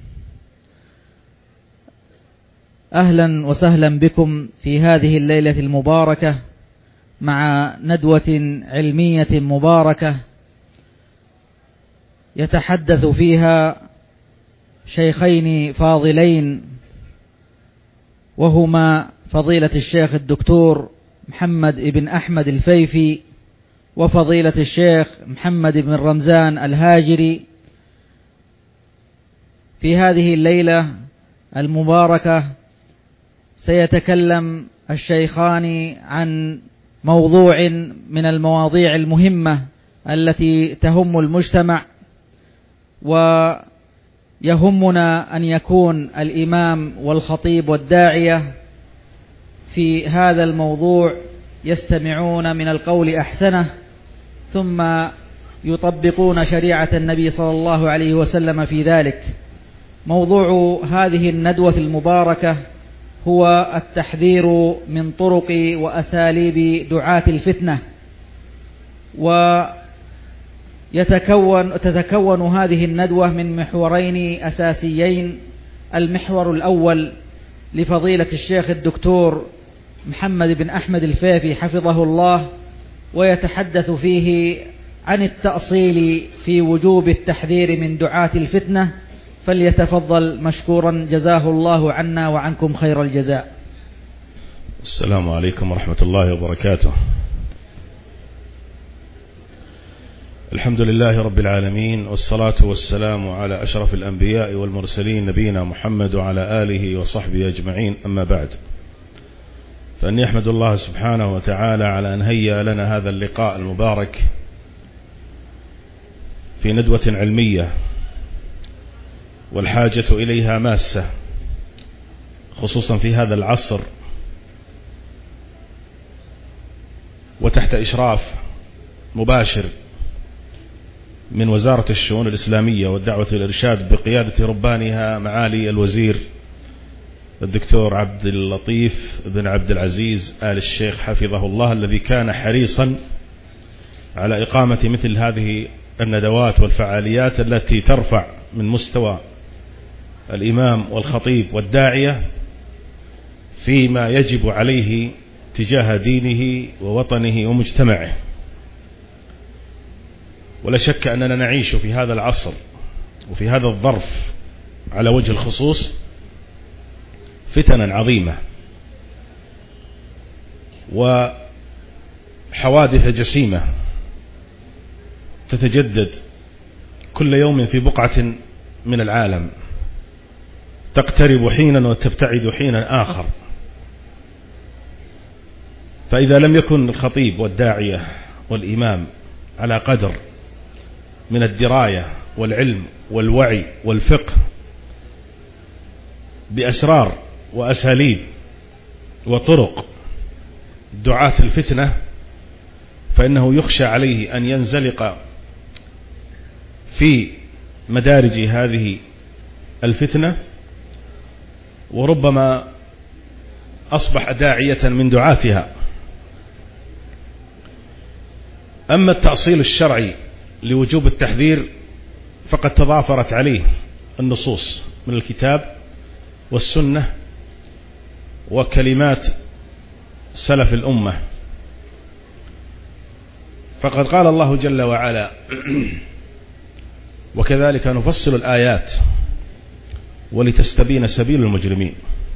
أهلا وسهلا بكم في هذه الليلة المباركة مع ندوة علمية مباركة يتحدث فيها شيخين فاضلين، وهما فضيلة الشيخ الدكتور محمد بن أحمد الفيفي وفضيلة الشيخ محمد بن رمزان الهاجري. في هذه الليلة المباركة سيتكلم الشيخان عن موضوع من المواضيع المهمة التي تهم المجتمع، ويهمنا أن يكون الإمام والخطيب والداعية في هذا الموضوع يستمعون من القول أحسنه، ثم يطبقون شريعة النبي صلى الله عليه وسلم في ذلك. موضوع هذه الندوة المباركة هو التحذير من طرق وأساليب دعاة الفتنة. وتتكون هذه الندوة من محورين أساسيين. المحور الأول لفضيلة الشيخ الدكتور محمد بن أحمد الفيفي حفظه الله، ويتحدث فيه عن التأصيل في وجوب التحذير من دعاة الفتنة، فليتفضل مشكورا جزاه الله عنا وعنكم خير الجزاء. السلام عليكم ورحمة الله وبركاته. الحمد لله رب العالمين، والصلاة والسلام على أشرف الأنبياء والمرسلين نبينا محمد وعلى آله وصحبه أجمعين، أما بعد، فأني أحمد الله سبحانه وتعالى على أن هيأ لنا هذا اللقاء المبارك في ندوة علمية والحاجة إليها ماسة، خصوصا في هذا العصر، وتحت إشراف مباشر من وزارة الشؤون الإسلامية والدعوة والإرشاد بقيادة ربانها معالي الوزير الدكتور عبد اللطيف بن عبد العزيز آل الشيخ حفظه الله، الذي كان حريصا على إقامة مثل هذه الندوات والفعاليات التي ترفع من مستوى الإمام والخطيب والداعية فيما يجب عليه تجاه دينه ووطنه ومجتمعه. ولا شك أننا نعيش في هذا العصر وفي هذا الظرف على وجه الخصوص فتنا عظيمة وحوادث جسيمة تتجدد كل يوم في بقعة من العالم، تقترب حينا وتبتعد حينا آخر. فإذا لم يكن الخطيب والداعية والإمام على قدر من الدراية والعلم والوعي والفقه بأسرار وأساليب وطرق دعاة الفتنة، فإنه يخشى عليه أن ينزلق في مدارج هذه الفتنة، وربما أصبح داعية من دعاتها. أما التأصيل الشرعي لوجوب التحذير فقد تضافرت عليه النصوص من الكتاب والسنة وكلمات سلف الأمة. فقد قال الله جل وعلا: وكذلك نفصل الآيات ولتستبين سبيل المجرمين.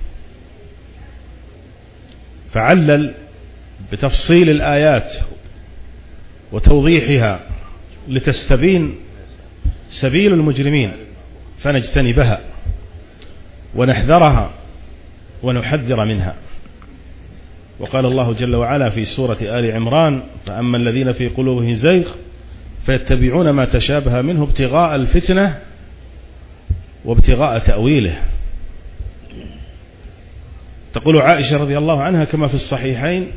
فعلل بتفصيل الآيات وتوضيحها لتستبين سبيل المجرمين فنجتنبها ونحذرها ونحذر منها. وقال الله جل وعلا في سورة آل عمران: فأما الذين في قلوبهم زيغ فيتبعون ما تشابه منه ابتغاء الفتنة وابتغاء تأويله. تقول عائشة رضي الله عنها كما في الصحيحين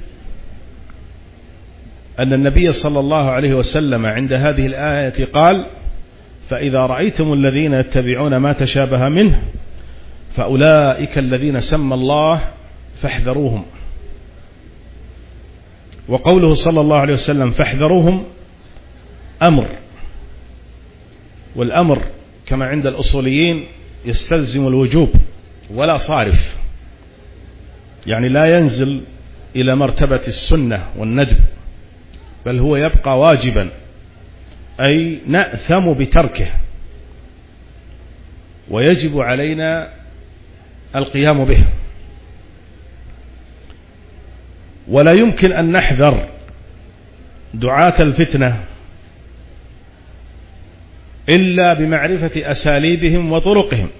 أن النبي صلى الله عليه وسلم عند هذه الآية قال: فإذا رأيتم الذين يتبعون ما تشابه منه فأولئك الذين سمى الله فاحذروهم. وقوله صلى الله عليه وسلم فاحذروهم أمر، والأمر كما عند الأصوليين يستلزم الوجوب ولا صارف، يعني لا ينزل إلى مرتبة السنة والندب، بل هو يبقى واجبا، أي نأثم بتركه ويجب علينا القيام به. ولا يمكن أن نحذر دعاة الفتنة إلا بمعرفة أساليبهم وطرقهم.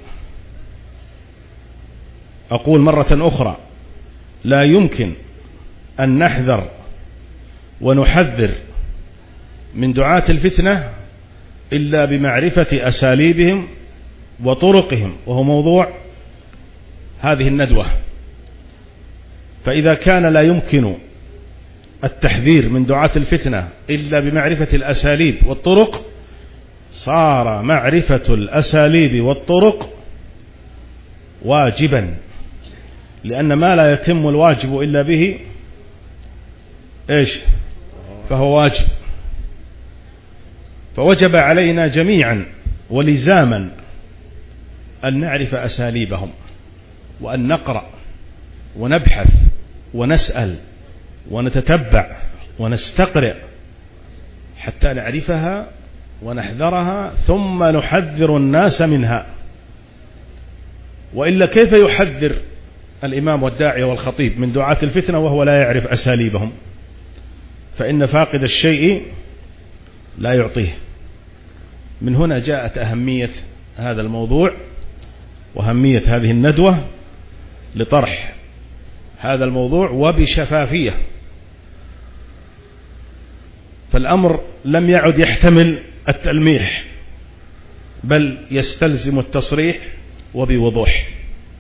أقول مرة أخرى: لا يمكن أن نحذر ونحذر من دعاة الفتنة إلا بمعرفة أساليبهم وطرقهم، وهو موضوع هذه الندوة. فإذا كان لا يمكن التحذير من دعاة الفتنة إلا بمعرفة الأساليب والطرق، صار معرفة الأساليب والطرق واجبا، لأن ما لا يتم الواجب إلا به فهو واجب. فوجب علينا جميعا ولزاما أن نعرف أساليبهم، وأن نقرأ ونبحث ونسأل ونتتبع ونستقرئ حتى نعرفها ونحذرها، ثم نحذر الناس منها. وإلا كيف يحذر الإمام والداعية والخطيب من دعاة الفتنة وهو لا يعرف أساليبهم؟ فإن فاقد الشيء لا يعطيه. من هنا جاءت أهمية هذا الموضوع وأهمية هذه الندوة لطرح هذا الموضوع وبشفافية. فالأمر لم يعد يحتمل التلميح، بل يستلزم التصريح وبوضوح،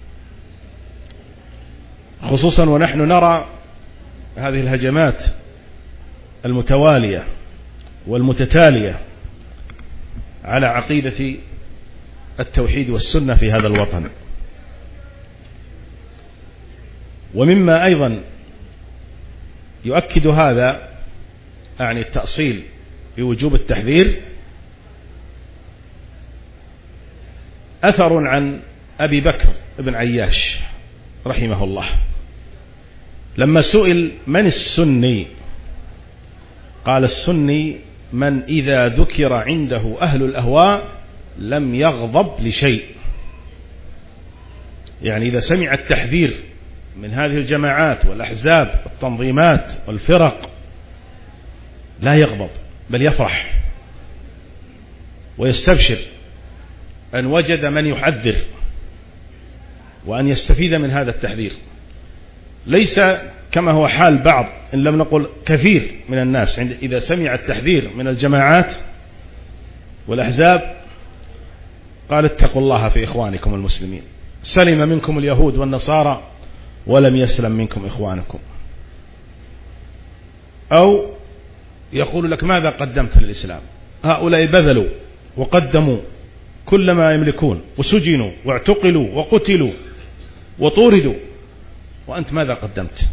خصوصا ونحن نرى هذه الهجمات المتوالية والمتتالية على عقيدة التوحيد والسنة في هذا الوطن. ومما أيضا يؤكد هذا، يعني التأصيل بوجوب التحذير، أثر عن أبي بكر بن عياش رحمه الله لما سئل: من السني؟ قال: السني من إذا ذكر عنده أهل الأهواء لم يغضب لشيء. يعني إذا سمع التحذير من هذه الجماعات والأحزاب والتنظيمات والفرق لا يغضب، بل يفرح ويستبشر أن وجد من يحذر وأن يستفيد من هذا التحذير، ليس كما هو حال بعض إن لم نقل كثير من الناس إذا سمع التحذير من الجماعات والأحزاب قال: اتقوا الله في إخوانكم المسلمين، سلم منكم اليهود والنصارى ولم يسلم منكم إخوانكم. أو يقول لك: ماذا قدمت للإسلام؟ هؤلاء بذلوا وقدموا كل ما يملكون وسجنوا واعتقلوا وقتلوا وطوردوا، وأنت ماذا قدمت؟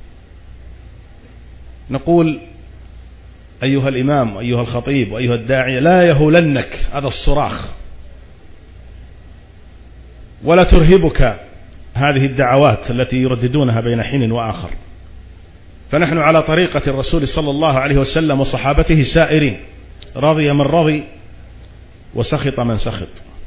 نقول: أيها الإمام وأيها الخطيب وأيها الداعية، لا يهولنك هذا الصراخ ولا ترهبك هذه الدعوات التي يرددونها بين حين وآخر. فنحن على طريقة الرسول صلى الله عليه وسلم وصحابته سائرين، رضي من رضي وسخط من سخط.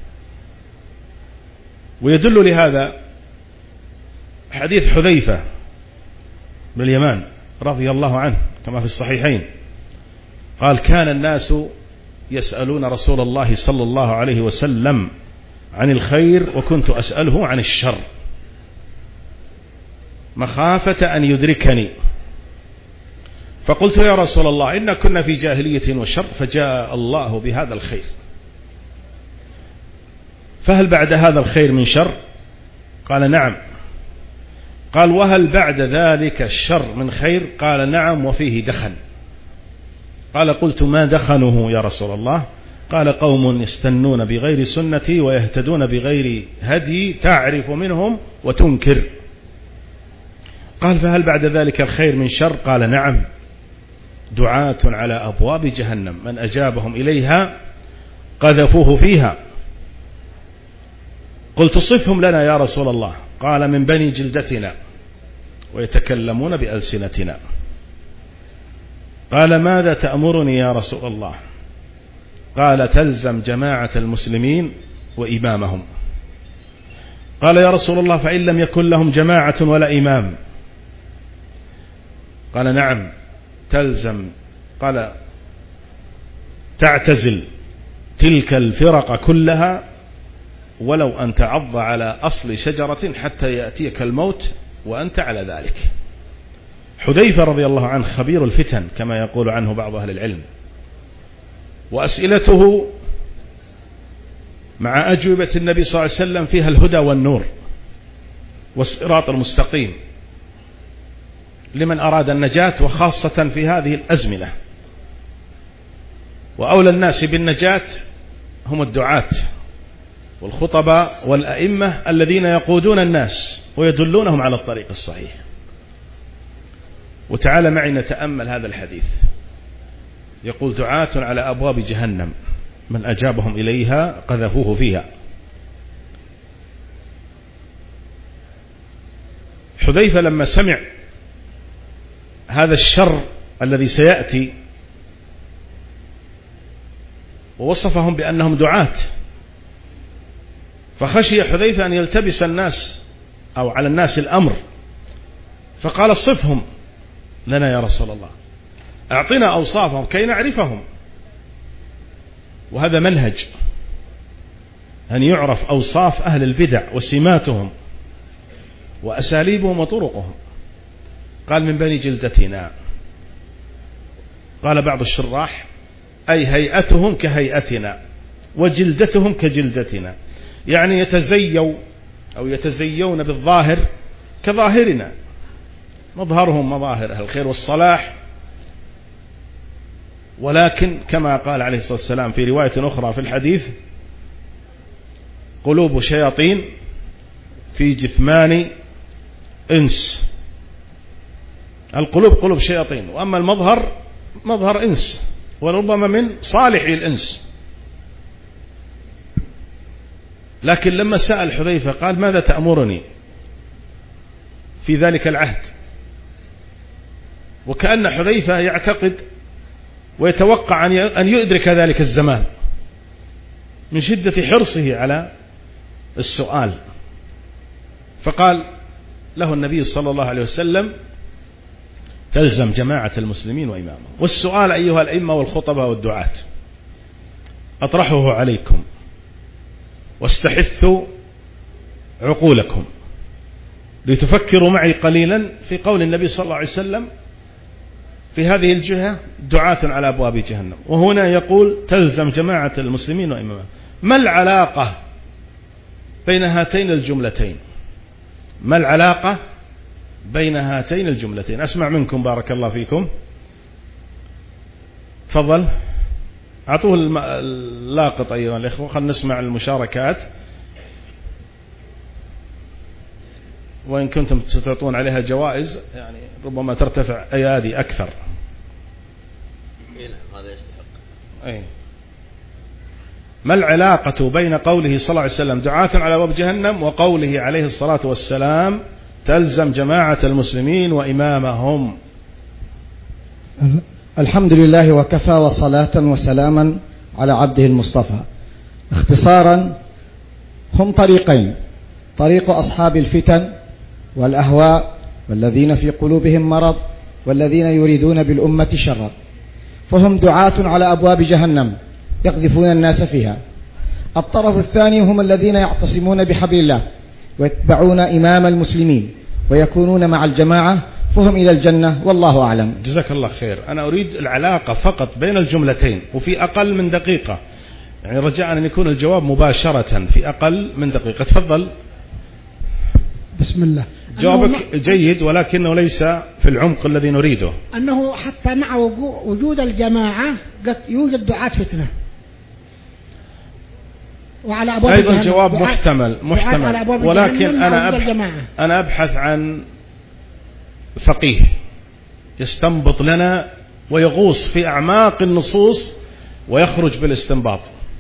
ويدل لهذا حديث حذيفة بن اليمان رضي الله عنه كما في الصحيحين، قال: كان الناس يسألون رسول الله صلى الله عليه وسلم عن الخير وكنت أسأله عن الشر مخافة أن يدركني، فقلت: يا رسول الله إن كنا في جاهلية وشر، فجاء الله بهذا الخير، فهل بعد هذا الخير من شر؟ قال: نعم. قال: وهل بعد ذلك الشر من خير؟ قال: نعم، وفيه دخن. قال: قلت: ما دخنه يا رسول الله؟ قال: قوم يستنون بغير سنتي ويهتدون بغير هدي تعرف منهم وتنكر. قال: فهل بعد ذلك الخير من شر؟ قال: نعم، دعاة على أبواب جهنم من أجابهم إليها قذفوه فيها. قلت: صفهم لنا يا رسول الله. قال: من بني جلدتنا ويتكلمون بألسنتنا. قال: ماذا تأمرني يا رسول الله؟ قال: تلزم جماعة المسلمين وإمامهم. قال: يا رسول الله فإن لم يكن لهم جماعة ولا إمام؟ قال: نعم، تلزم. قال: تعتزل تلك الفرق كلها ولو أن تعض على أصل شجرة حتى يأتيك الموت وأنت على ذلك. حذيفة رضي الله عنه خبير الفتن كما يقول عنه بعض أهل العلم، وأسئلته مع أجوبة النبي صلى الله عليه وسلم فيها الهدى والنور والصراط المستقيم لمن أراد النجاة، وخاصة في هذه الأزمنة. وأولى الناس بالنجاة هم الدعاة والخطباء والأئمة الذين يقودون الناس ويدلونهم على الطريق الصحيح. وتعالى معي نتأمل هذا الحديث، يقول: دعاة على أبواب جهنم من أجابهم إليها قذفوه فيها. حذيفة لما سمع هذا الشر الذي سيأتي ووصفهم بأنهم دعاة، فخشي حذيفة أن يلتبس الناس أو على الناس الأمر، فقال: صفهم لنا يا رسول الله، أعطنا أوصافهم كي نعرفهم. وهذا منهج أن يعرف أوصاف أهل البدع وسماتهم وأساليبهم وطرقهم. قال: من بني جلدتنا. قال بعض الشراح: أي هيئتهم كهيئتنا وجلدتهم كجلدتنا، يعني يتزيون بالظاهر كظاهرنا، مظهرهم مظاهر أهل الخير والصلاح، ولكن كما قال عليه الصلاة والسلام في رواية أخرى في الحديث: قلوب شياطين في جثمان إنس. القلوب قلوب شياطين، وأما المظهر مظهر إنس، وربما من صالحي الإنس. لكن لما سأل حذيفة قال: ماذا تأمرني في ذلك العهد؟ وكأن حذيفة يعتقد ويتوقع أن يدرك ذلك الزمان من شدة حرصه على السؤال. فقال له النبي صلى الله عليه وسلم: تلزم جماعة المسلمين وإمامهم. والسؤال أيها الأئمة والخطباء والدعاة أطرحه عليكم واستحثوا عقولكم لتفكروا معي قليلا في قول النبي صلى الله عليه وسلم في هذه الجهة: دعاة على أبواب جهنم، وهنا يقول: تلزم جماعة المسلمين وإمامهم. ما العلاقة بين هاتين الجملتين؟ ما العلاقة بين هاتين الجملتين؟ أسمع منكم بارك الله فيكم. تفضل أعطوه اللاقط أيها الإخوة، خلنا نسمع المشاركات، وإن كنتم ستعطون عليها جوائز يعني ربما ترتفع أيادي أكثر. هذا يستحق. أي ما العلاقة بين قوله صلى الله عليه وسلم دعاة على أبواب جهنم وقوله عليه الصلاة والسلام تلزم جماعة المسلمين وإمامهم؟ الحمد لله وكفى وصلاة وسلاما على عبده المصطفى. اختصارا، هم طريقين: طريق أصحاب الفتن والأهواء والذين في قلوبهم مرض والذين يريدون بالأمة شرا، فهم دعاة على أبواب جهنم يقذفون الناس فيها. الطرف الثاني هم الذين يعتصمون بحبل الله ويتبعون إمام المسلمين ويكونون مع الجماعة، فهم إلى الجنة والله أعلم. جزاك الله خير. أنا أريد العلاقة فقط بين الجملتين وفي أقل من دقيقة، يعني رجاء أن يكون الجواب مباشرة في أقل من دقيقة. تفضل. بسم الله. جوابك جيد ولكنه ليس في العمق الذي نريده. أنه حتى مع وجود الجماعة قد يوجد دعاة فتنة وعلى أبواب أيضا جواب محتمل ولكن أنا أبحث عن فقيه يستنبط لنا ويغوص في أعماق النصوص ويخرج بالاستنباط.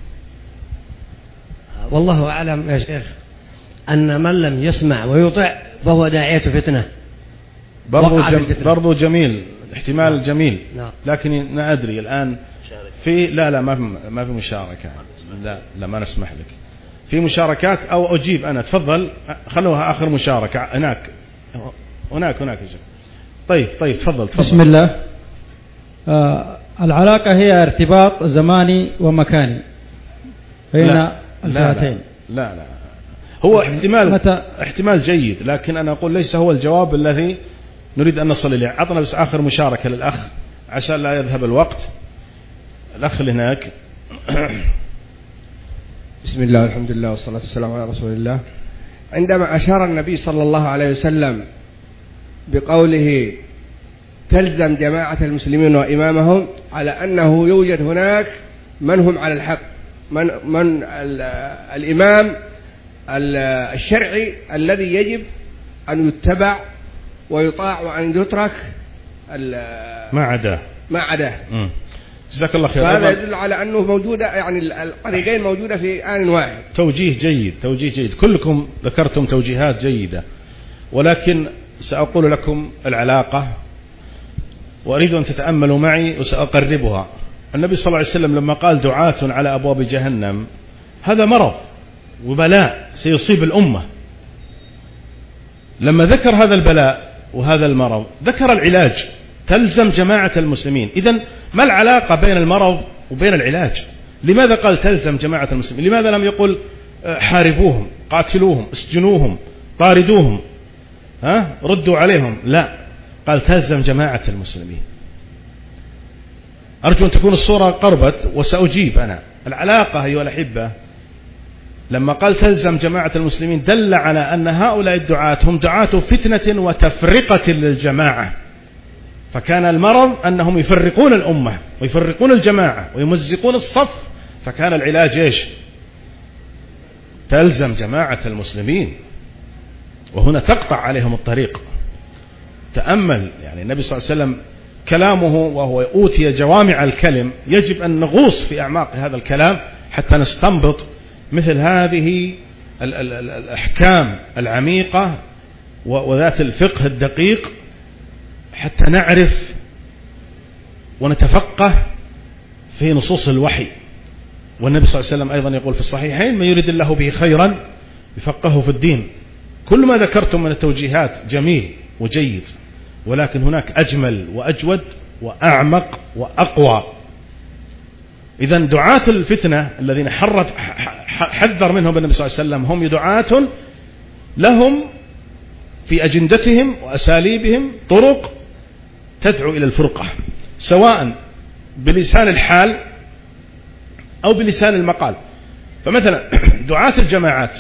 والله أعلم يا شيخ أن من لم يسمع ويطع فهو داعية فتنة. برضو جميل، احتمال جميل، لكن لا أدري الآن في لا ما في مشاركة. لا ما نسمح لك في مشاركات أو أجيب أنا. تفضل، خلوها آخر مشاركة هناك يا شيخ. طيب تفضل. بسم الله. العلاقة هي ارتباط زماني ومكاني بين الفئتين. لا هو احتمال جيد، لكن أنا أقول ليس هو الجواب الذي نريد أن نصل إليه. عطنا بس آخر مشاركة للأخ عشان لا يذهب الوقت. الأخ اللي هناك. بسم الله والحمد لله والصلاة والسلام على رسول الله. عندما أشار النبي صلى الله عليه وسلم بقوله تلزم جماعة المسلمين وإمامهم على أنه يوجد هناك من هم على الحق، من الإمام الشرعي الذي يجب أن يتبع ويطاع وأن يترك ما عداه. جزاك الله خير. هذا يدل على أنه موجودة، يعني الطريقين موجودة في آن واحد. توجيه جيد. كلكم ذكرتم توجيهات جيدة، ولكن سأقول لكم العلاقة وأريد أن تتأملوا معي وسأقربها. النبي صلى الله عليه وسلم لما قال دعاة على أبواب جهنم، هذا مرض وبلاء سيصيب الأمة. لما ذكر هذا البلاء وهذا المرض ذكر العلاج، تلزم جماعة المسلمين. إذن ما العلاقة بين المرض وبين العلاج؟ لماذا قال تلزم جماعة المسلمين؟ لماذا لم يقل حاربوهم، قاتلوهم، اسجنوهم، طاردوهم، ردوا عليهم؟ لا، قال تلزم جماعة المسلمين. أرجو أن تكون الصورة قربت وسأجيب أنا. العلاقة أيها الأحبة، لما قال تلزم جماعة المسلمين دل على أن هؤلاء الدعاة هم دعاة فتنة وتفرقة للجماعة. فكان المرض أنهم يفرقون الأمة ويفرقون الجماعة ويمزقون الصف، فكان العلاج إيش؟ تلزم جماعة المسلمين، وهنا تقطع عليهم الطريق. تأمل يعني النبي صلى الله عليه وسلم كلامه وهو أوتي جوامع الكلم، يجب أن نغوص في أعماق هذا الكلام حتى نستنبط مثل هذه الأحكام العميقة وذات الفقه الدقيق، حتى نعرف ونتفقه في نصوص الوحي. والنبي صلى الله عليه وسلم أيضا يقول في الصحيحين: من يريد الله به خيرا يفقهه في الدين. كل ما ذكرتم من التوجيهات جميل وجيد، ولكن هناك أجمل وأجود وأعمق وأقوى. إذن دعاة الفتنة الذين حذر منهم النبي صلى الله عليه وسلم هم دعاة لهم في أجندتهم وأساليبهم طرق تدعو إلى الفرقة، سواء بلسان الحال أو بلسان المقال. فمثلا دعاة الجماعات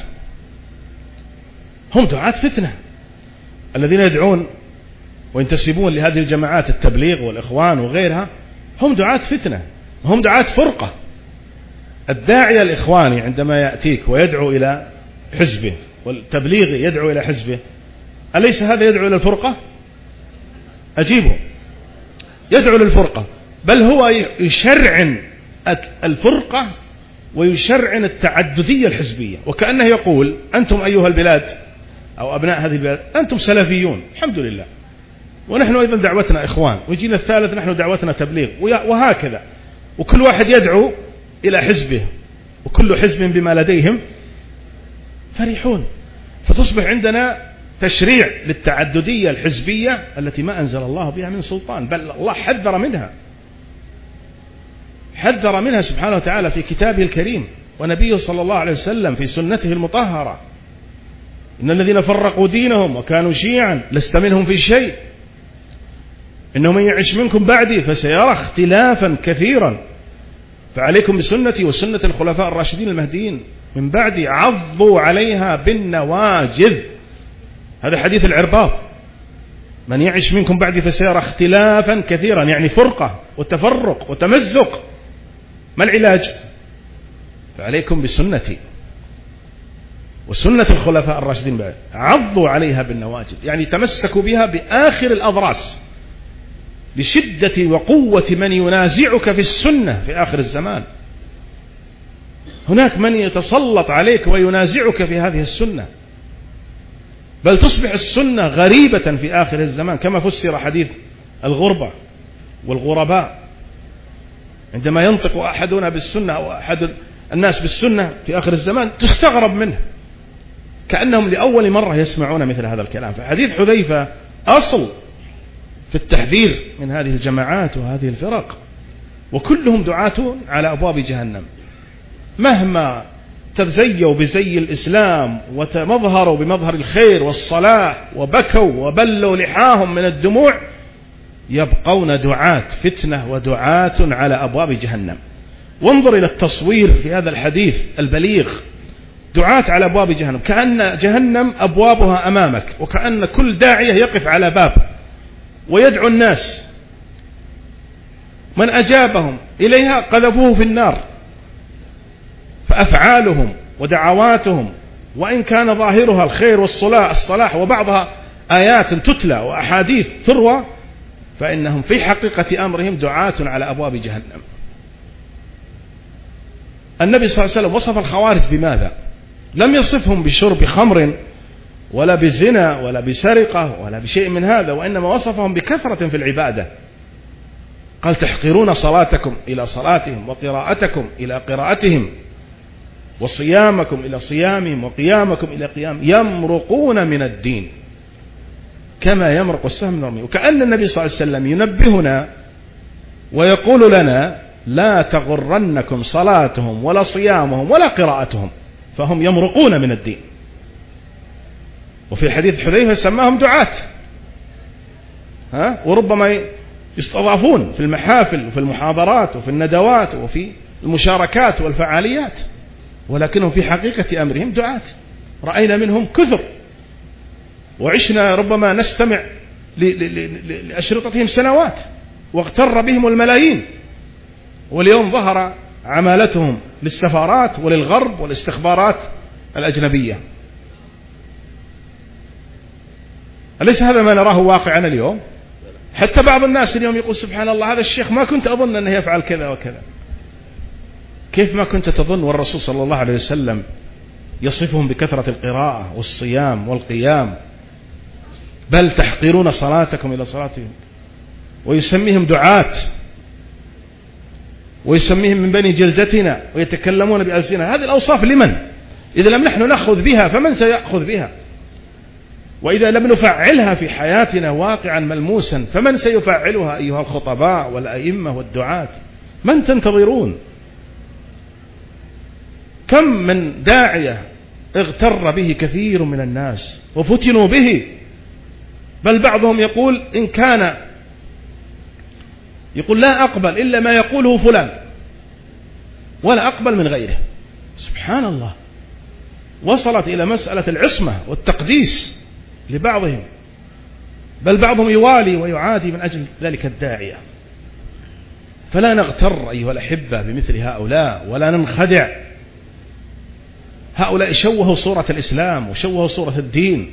هم دعاة فتنة، الذين يدعون وينتسبون لهذه الجماعات التبليغ والإخوان وغيرها هم دعاة فتنة، هم دعاة فرقة. الداعية الإخواني عندما يأتيك ويدعو إلى حزبه، والتبليغ يدعو إلى حزبه، أليس هذا يدعو إلى الفرقة؟ أجيبه، يدعو للفرقة، بل هو يشرعن الفرقة ويشرعن التعددية الحزبية، وكأنه يقول أنتم أيها البلاد أو أبناء هذه البلاد أنتم سلفيون الحمد لله، ونحن أيضا دعوتنا إخوان، ويجينا الثالث نحن دعوتنا تبليغ، وهكذا، وكل واحد يدعو إلى حزبه، وكل حزب بما لديهم فرحون. فتصبح عندنا تشريع للتعددية الحزبية التي ما أنزل الله بها من سلطان، بل الله حذر منها سبحانه وتعالى في كتابه الكريم، ونبيه صلى الله عليه وسلم في سنته المطهرة: إن الذين فرقوا دينهم وكانوا شيعا لست منهم في شيء، إنه من يعش منكم بعدي فسيرى اختلافا كثيرا، فعليكم بسنتي وسنة الخلفاء الراشدين المهديين من بعدي عضوا عليها بالنواجذ. هذا حديث العرباض: من يعش منكم بعدي فسيرى اختلافا كثيرا، يعني فرقة وتفرق وتمزق. ما العلاج؟ فعليكم بسنتي وسنة الخلفاء الراشدين بعد، عضوا عليها بالنواجذ، يعني تمسكوا بها بآخر الأضراس لشدة وقوة من ينازعك في السنة في آخر الزمان. هناك من يتسلط عليك وينازعك في هذه السنة، بل تصبح السنة غريبة في آخر الزمان، كما فسر حديث الغربة والغرباء، عندما ينطق أحدنا بالسنة أو أحد الناس بالسنة في آخر الزمان تستغرب منه، كأنهم لأول مرة يسمعون مثل هذا الكلام. فحديث حذيفة أصل في التحذير من هذه الجماعات وهذه الفرق، وكلهم دعاة على أبواب جهنم، مهما تزيوا بزي الإسلام وتمظهروا بمظهر الخير والصلاح وبكوا وبلوا لحاهم من الدموع، يبقون دعاة فتنة ودعاة على أبواب جهنم. وانظر إلى التصوير في هذا الحديث البليغ: دعاة على أبواب جهنم، كأن جهنم أبوابها أمامك، وكأن كل داعية يقف على باب ويدعو الناس، من أجابهم إليها قذفوه في النار. فأفعالهم ودعواتهم وإن كان ظاهرها الخير والصلاح وبعضها آيات تتلى وأحاديث تروى، فإنهم في حقيقة أمرهم دعاة على أبواب جهنم. النبي صلى الله عليه وسلم وصف الخوارج بماذا؟ لم يصفهم بشرب خمر ولا بزنا ولا بسرقة ولا بشيء من هذا، وإنما وصفهم بكثرة في العبادة. قال: تحقرون صلاتكم إلى صلاتهم، وقراءتكم إلى قراءتهم، وصيامكم إلى صيامهم، وقيامكم إلى قيام، يمرقون من الدين كما يمرق السهم من الرمي. وكأن النبي صلى الله عليه وسلم ينبهنا ويقول لنا: لا تغرنكم صلاتهم ولا صيامهم ولا قراءتهم، فهم يمرقون من الدين. وفي حديث حذيفة سماهم دعاة، وربما يستضافون في المحافل وفي المحاضرات وفي الندوات وفي المشاركات والفعاليات، ولكنهم في حقيقة أمرهم دعاة. رأينا منهم كثر، وعشنا ربما نستمع لأشرطتهم سنوات، واغتر بهم الملايين، واليوم ظهر عمالتهم للسفارات وللغرب والاستخبارات الأجنبية. أليس هذا ما نراه واقعا اليوم؟ حتى بعض الناس اليوم يقول: سبحان الله، هذا الشيخ ما كنت أظن أنه يفعل كذا وكذا. كيف ما كنت تظن؟ والرسول صلى الله عليه وسلم يصفهم بكثرة القراءة والصيام والقيام، بل تحقرون صلاتكم إلى صلاتهم، ويسميهم دعاة، ويسميهم من بني جلدتنا، ويتكلمون بألسنة. هذه الأوصاف لمن؟ إذا لم نحن نأخذ بها فمن سيأخذ بها؟ وإذا لم نفعلها في حياتنا واقعا ملموسا فمن سيفعلها أيها الخطباء والأئمة والدعاة؟ من تنتظرون؟ كم من داعية اغتر به كثير من الناس وفتنوا به، بل بعضهم يقول إن كان يقول لا أقبل إلا ما يقوله فلان ولا أقبل من غيره. سبحان الله، وصلت إلى مسألة العصمة والتقديس لبعضهم، بل بعضهم يوالي ويعادي من أجل ذلك الداعية. فلا نغتر أيها الأحبة بمثل هؤلاء ولا ننخدع. هؤلاء شوهوا صورة الإسلام وشوهوا صورة الدين،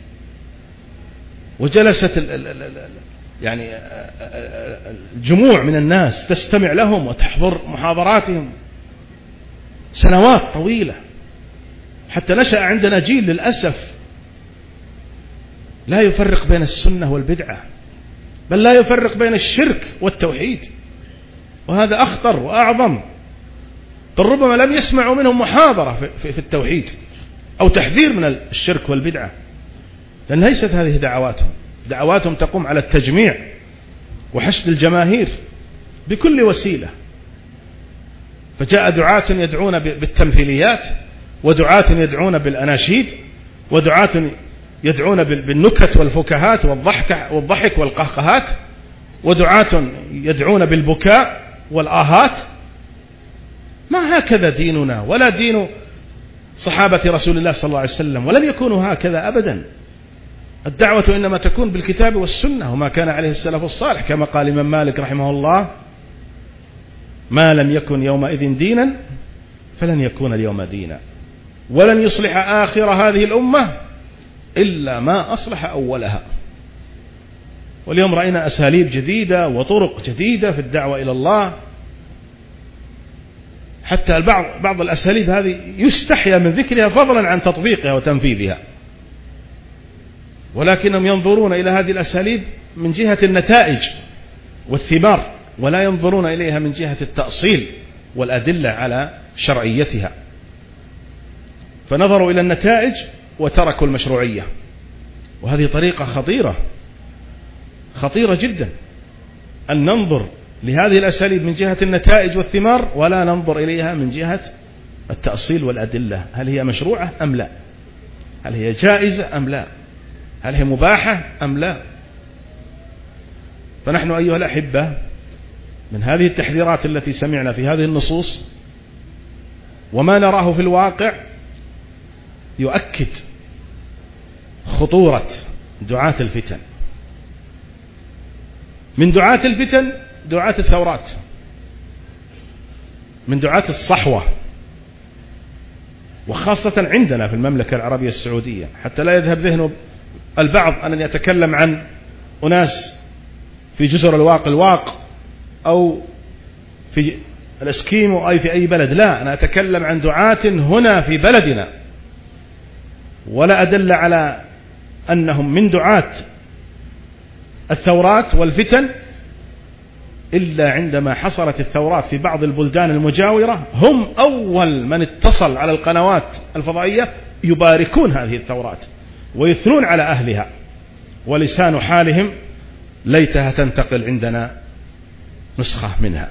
وجلست يعني الجموع من الناس تستمع لهم وتحضر محاضراتهم، سنوات طويلة، حتى نشأ عندنا جيل للأسف لا يفرق بين السنة والبدعة، بل لا يفرق بين الشرك والتوحيد، وهذا أخطر وأعظم. بل ربما لم يسمعوا منهم محاضرة في التوحيد أو تحذير من الشرك والبدعة، لأن ليست هذه دعواتهم تقوم على التجميع وحشد الجماهير بكل وسيلة. فجاء دعاة يدعون بالتمثيليات، ودعاة يدعون بالأناشيد، ودعاة يدعون بالنكت والفكاهات والضحك والقهقهات، ودعاة يدعون بالبكاء والآهات. ما هكذا ديننا ولا دين صحابة رسول الله صلى الله عليه وسلم، ولم يكونوا هكذا أبدا. الدعوة إنما تكون بالكتاب والسنة وما كان عليه السلف الصالح، كما قال الإمام مالك رحمه الله: ما لم يكن يومئذ دينا فلن يكون اليوم دينا، ولن يصلح آخر هذه الأمة إلا ما أصلح أولها. واليوم رأينا أساليب جديدة وطرق جديدة في الدعوة إلى الله، حتى بعض الأساليب هذه يستحيا من ذكرها فضلا عن تطبيقها وتنفيذها، ولكنهم ينظرون إلى هذه الأساليب من جهة النتائج والثمار، ولا ينظرون إليها من جهة التأصيل والأدلة على شرعيتها. فنظروا إلى النتائج وتركوا المشروعية، وهذه طريقة خطيرة جدا، أن ننظر لهذه الأساليب من جهة النتائج والثمار، ولا ننظر إليها من جهة التأصيل والأدلة. هل هي مشروعة أم لا؟ هل هي جائزة أم لا؟ هل هي مباحة أم لا؟ فنحن أيها الأحبة من هذه التحذيرات التي سمعنا في هذه النصوص وما نراه في الواقع يؤكد خطورة دعاة الفتن. من دعاة الفتن دعاة الثورات، من دعاة الصحوة، وخاصة عندنا في المملكة العربية السعودية، حتى لا يذهب ذهن البعض أن يتكلم عن أناس في جزر الواق أو في الاسكيمو أو في أي بلد. لا، أنا أتكلم عن دعاة هنا في بلدنا، ولا أدل على أنهم من دعاة الثورات والفتن إلا عندما حصلت الثورات في بعض البلدان المجاورة هم أول من اتصل على القنوات الفضائية يباركون هذه الثورات ويثنون على أهلها، ولسان حالهم ليتها تنتقل عندنا نسخة منها.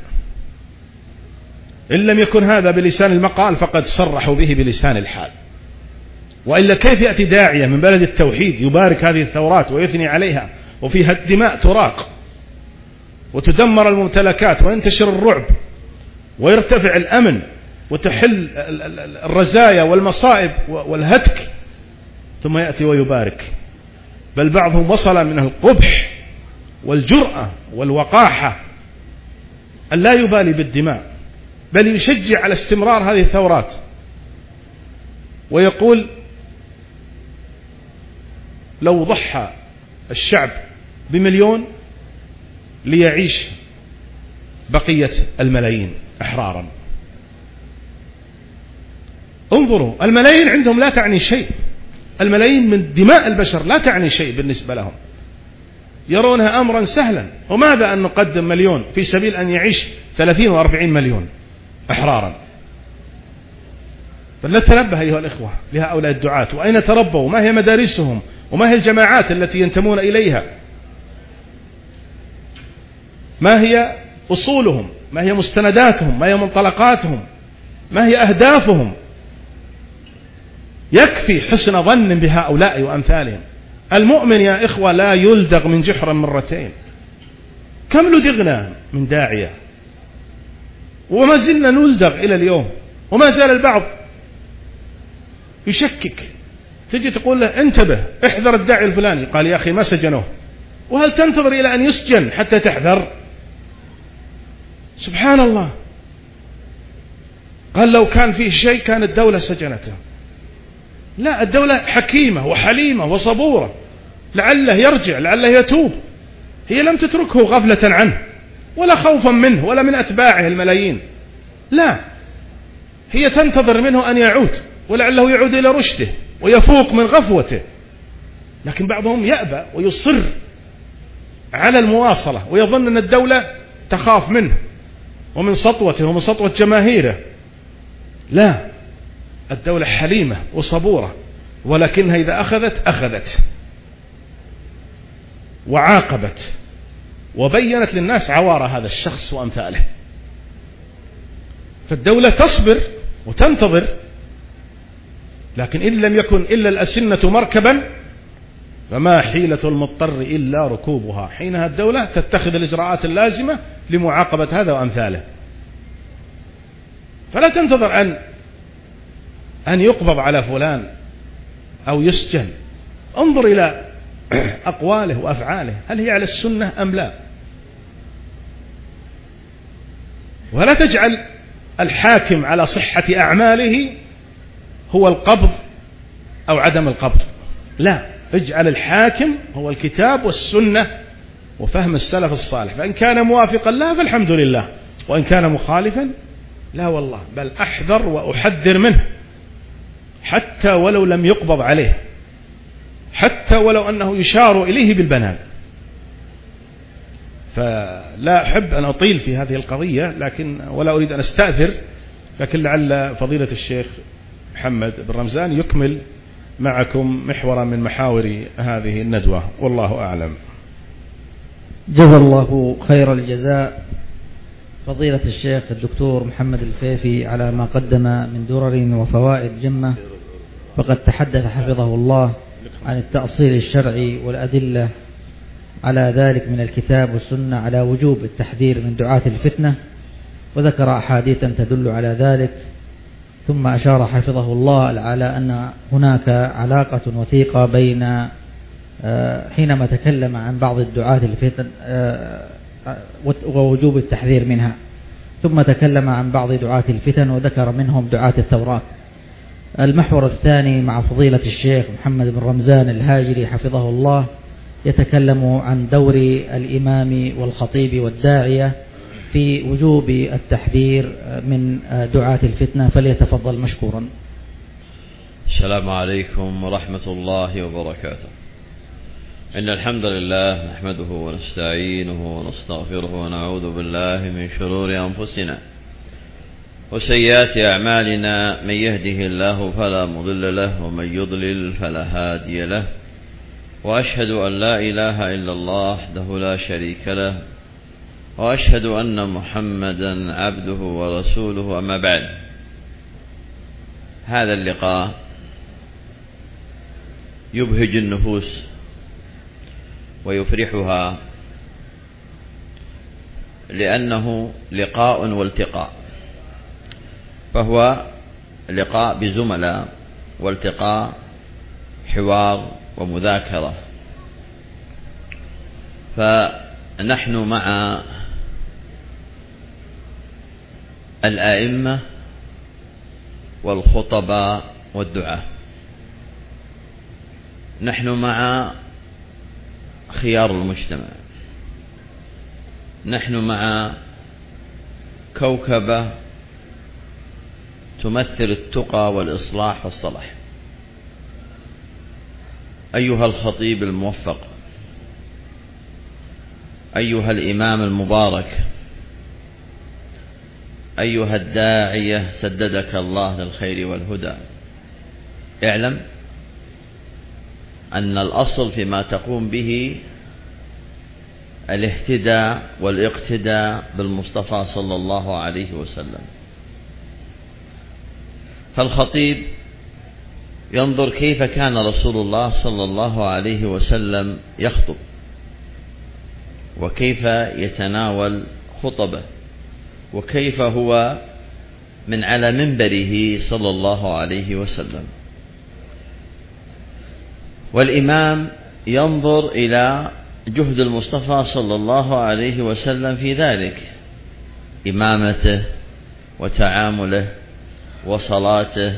إن لم يكن هذا بلسان المقال فقد صرحوا به بلسان الحال. وإلا كيف يأتي داعية من بلد التوحيد يبارك هذه الثورات ويثني عليها، وفيها الدماء تراق وتدمر الممتلكات وينتشر الرعب ويرتفع الأمن وتحل الرزايا والمصائب والهتك، ثم يأتي ويبارك؟ بل بعضهم وصل من القبح والجرأة والوقاحة أن لا يبالي بالدماء، بل يشجع على استمرار هذه الثورات، ويقول لو ضحى الشعب ب1,000,000 ليعيش بقية الملايين أحرارا. انظروا، الملايين عندهم لا تعني شيء، الملايين من دماء البشر لا تعني شيء بالنسبة لهم، يرونها أمرا سهلا. وماذا أن نقدم 1,000,000 في سبيل أن يعيش 30 و40 مليون أحرارا؟ فلنتنبه أيها الإخوة لهؤلاء الدعاة، وأين تربوا، ما هي مدارسهم، وما هي الجماعات التي ينتمون إليها، ما هي أصولهم، ما هي مستنداتهم، ما هي منطلقاتهم، ما هي أهدافهم. يكفي حسن ظن بهؤلاء وأمثالهم. المؤمن يا إخوة لا يلدغ من جحر مرتين. كم لدغنا من داعية وما زلنا نلدغ إلى اليوم، وما زال البعض يشكك. تجي تقول له انتبه احذر الداعي الفلاني، قال يا أخي ما سجنوه، وهل تنتظر إلى أن يسجن حتى تحذر؟ سبحان الله. قال لو كان فيه شيء كان الدولة سجنته. لا، الدولة حكيمة وحليمة وصبورة، لعله يرجع، لعله يتوب. هي لم تتركه غفلة عنه ولا خوفا منه ولا من أتباعه الملايين، لا، هي تنتظر منه أن يعود، ولعله يعود إلى رشده ويفوق من غفوته، لكن بعضهم يأبى ويصر على المواصلة ويظن أن الدولة تخاف منه ومن سطوته ومن سطوة جماهيره. لا، الدولة حليمة وصبورة، ولكنها إذا أخذت وعاقبت وبينت للناس عوار هذا الشخص وأمثاله. فالدولة تصبر وتنتظر، لكن إن لم يكن إلا الأسنة مركبا فما حيلة المضطر إلا ركوبها. حينها الدولة تتخذ الإجراءات اللازمة لمعاقبة هذا وأمثاله، فلا تنتظر أن يقبض على فلان أو يسجن. انظر إلى أقواله وأفعاله، هل هي على السنة أم لا؟ ولا تجعل الحاكم على صحة أعماله هو القبض أو عدم القبض، لا، اجعل الحاكم هو الكتاب والسنة وفهم السلف الصالح، فإن كان موافقا لها فالحمد لله، وإن كان مخالفا لا والله، بل أحذر وأحذر منه حتى ولو لم يقبض عليه، حتى ولو أنه يشار إليه بالبنان. فلا أحب أن أطيل في هذه القضية، لكن ولا أريد أن أستأثر، لكن لعل فضيلة الشيخ محمد بن رمزان يكمل معكم محورا من محاور هذه الندوة، والله أعلم. جزا الله خير الجزاء فضيلة الشيخ الدكتور محمد الفيفي على ما قدم من درر وفوائد جمة، فقد تحدث حفظه الله عن التأصيل الشرعي والأدلة على ذلك من الكتاب والسنة على وجوب التحذير من دعاة الفتنة، وذكر أحاديثا تدل على ذلك، ثم أشار حفظه الله على أن هناك علاقة وثيقة بين حينما تكلم عن بعض الدعاة الفتن ووجوب التحذير منها، ثم تكلم عن بعض دعاة الفتن وذكر منهم دعاة الثورات. المحور الثاني مع فضيلة الشيخ محمد بن رمزان الهاجري حفظه الله يتكلم عن دور الإمام والخطيب والداعية في وجوب التحذير من دعاة الفتنة، فليتفضل مشكورا. السلام عليكم ورحمة الله وبركاته. إن الحمد لله نحمده ونستعينه ونستغفره ونعوذ بالله من شرور أنفسنا وسيئات أعمالنا، من يهده الله فلا مضل له ومن يضلل فلا هادي له، وأشهد أن لا إله إلا الله وحده لا شريك له، وأشهد أن محمدا عبده ورسوله. أما بعد، هذا اللقاء يبهج النفوس ويفرحها، لأنه لقاء والتقاء، فهو لقاء بزملاء والتقاء حوار ومذاكرة. فنحن مع الآئمة والخطباء والدعاة، نحن مع خيار المجتمع، نحن مع كوكبة تمثل التقى والإصلاح والصلاح. أيها الخطيب الموفق، أيها الإمام المبارك، أيها الداعية سددك الله للخير والهدى، اعلم أن الأصل فيما تقوم به الاهتداء والاقتداء بالمصطفى صلى الله عليه وسلم. فالخطيب ينظر كيف كان رسول الله صلى الله عليه وسلم يخطب، وكيف يتناول خطبه، وكيف هو من على منبره صلى الله عليه وسلم. والإمام ينظر إلى جهد المصطفى صلى الله عليه وسلم في ذلك، إمامته وتعامله وصلاته،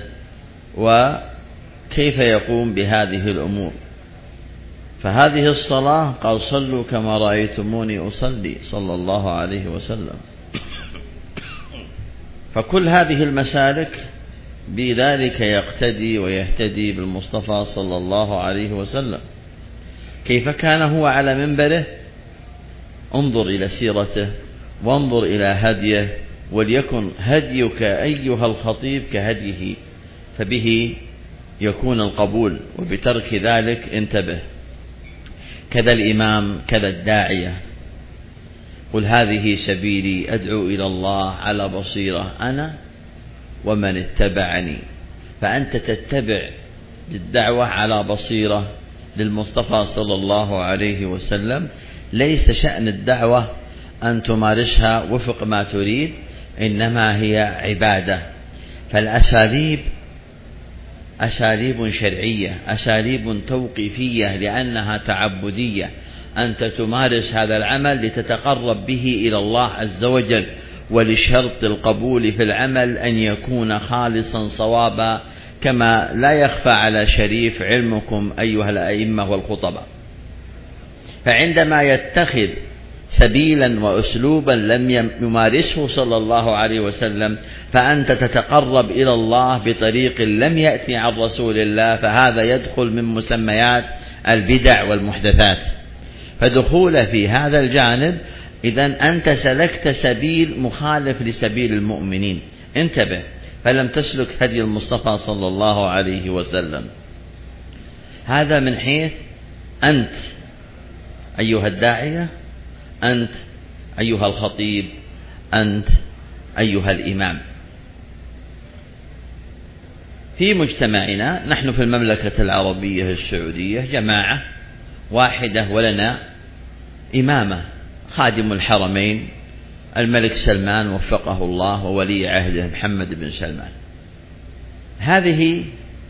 وكيف يقوم بهذه الأمور. فهذه الصلاة قال صلوا كما رأيتموني أصلي صلى الله عليه وسلم. فكل هذه المسالك بذلك يقتدي ويهتدي بالمصطفى صلى الله عليه وسلم. كيف كان هو على منبره؟ انظر إلى سيرته وانظر إلى هديه، وليكن هديك أيها الخطيب كهديه، فبه يكون القبول، وبترك ذلك انتبه. كذا الإمام، كذا الداعية. قل هذه سبيلي أدعو إلى الله على بصيرة أنا ومن اتبعني. فأنت تتبع الدعوة على بصيرة للمصطفى صلى الله عليه وسلم. ليس شأن الدعوة أن تمارسها وفق ما تريد، إنما هي عبادة. فالأساليب أساليب شرعية، أساليب توقيفية لأنها تعبدية. أنت تمارس هذا العمل لتتقرب به إلى الله عز وجل، ولشرط القبول في العمل أن يكون خالصا صوابا، كما لا يخفى على شريف علمكم أيها الأئمة والخطباء. فعندما يتخذ سبيلا وأسلوبا لم يمارسه صلى الله عليه وسلم، فأنت تتقرب إلى الله بطريق لم يأتي عن رسول الله، فهذا يدخل من مسميات البدع والمحدثات. فدخول في هذا الجانب إذن أنت سلكت سبيل مخالف لسبيل المؤمنين، انتبه، فلم تسلك هدي المصطفى صلى الله عليه وسلم. هذا من حيث أنت أيها الداعية، أنت أيها الخطيب، أنت أيها الإمام. في مجتمعنا نحن في المملكة العربية السعودية جماعة واحدة، ولنا إمامة، خادم الحرمين الملك سلمان وفقه الله وولي عهده محمد بن سلمان. هذه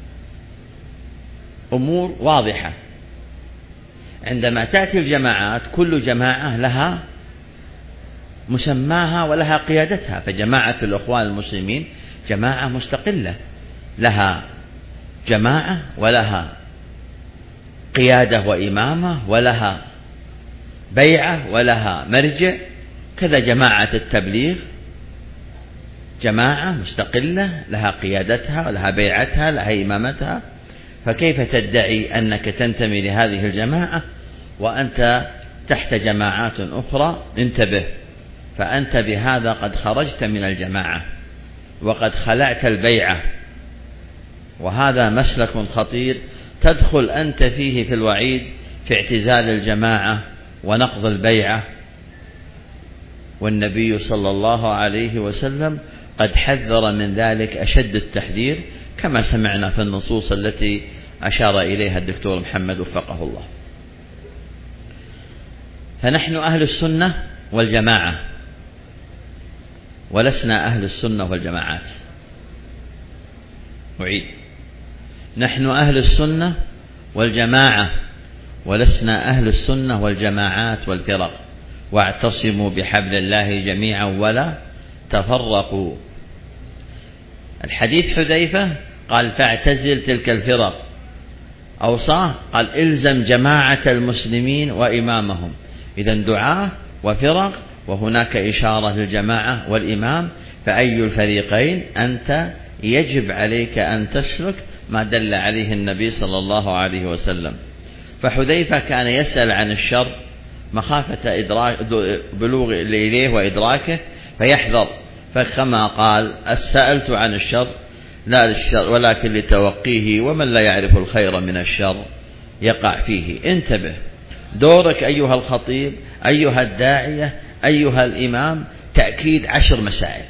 أمور واضحة. عندما تأتي الجماعات كل جماعة لها مسماها ولها قيادتها. فجماعة الإخوان المسلمين جماعة مستقلة، لها جماعة ولها قيادة وإمامة ولها بيعة ولها مرجع. كذا جماعة التبليغ جماعة مستقلة لها قيادتها ولها بيعتها لها إمامتها. فكيف تدعي أنك تنتمي لهذه الجماعة وأنت تحت جماعات أخرى؟ انتبه، فأنت بهذا قد خرجت من الجماعة وقد خلعت البيعة، وهذا مسلك خطير تدخل أنت فيه في الوعيد في اعتزال الجماعة ونقض البيعة. والنبي صلى الله عليه وسلم قد حذر من ذلك أشد التحذير، كما سمعنا في النصوص التي أشار إليها الدكتور محمد وفقه الله. فنحن أهل السنة والجماعة، ولسنا أهل السنة والجماعات. أعيد، نحن أهل السنة والجماعة، ولسنا أهل السنة والجماعات والفرق. واعتصموا بحبل الله جميعا ولا تفرقوا. الحديث حذيفة قال فاعتزل تلك الفرق، أوصاه قال إلزم جماعة المسلمين وإمامهم. إذن دعاة وفرق، وهناك إشارة للجماعة والإمام. فأي الفريقين أنت يجب عليك أن تسلك ما دل عليه النبي صلى الله عليه وسلم. فحذيفة كان يسأل عن الشر مخافة بلوغ إليه وإدراكه فيحذر، فكما قال السألت عن الشر لا للشر ولكن لتوقيه، ومن لا يعرف الخير من الشر يقع فيه. انتبه، دورك أيها الخطيب، أيها الداعية، أيها الإمام، تأكيد 10 مسائل.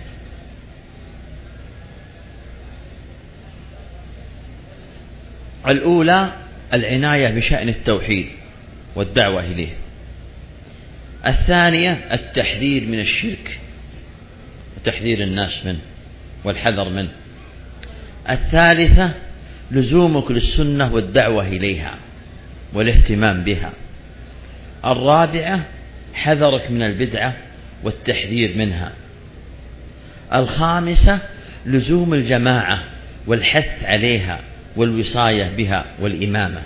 الأولى العناية بشأن التوحيد والدعوة إليه. الثانية التحذير من الشرك وتحذير الناس منه والحذر منه. الثالثة لزومك للسنة والدعوة إليها والاهتمام بها. الرابعة حذرك من البدعة والتحذير منها. الخامسة لزوم الجماعة والحث عليها والوصاية بها والإمامة.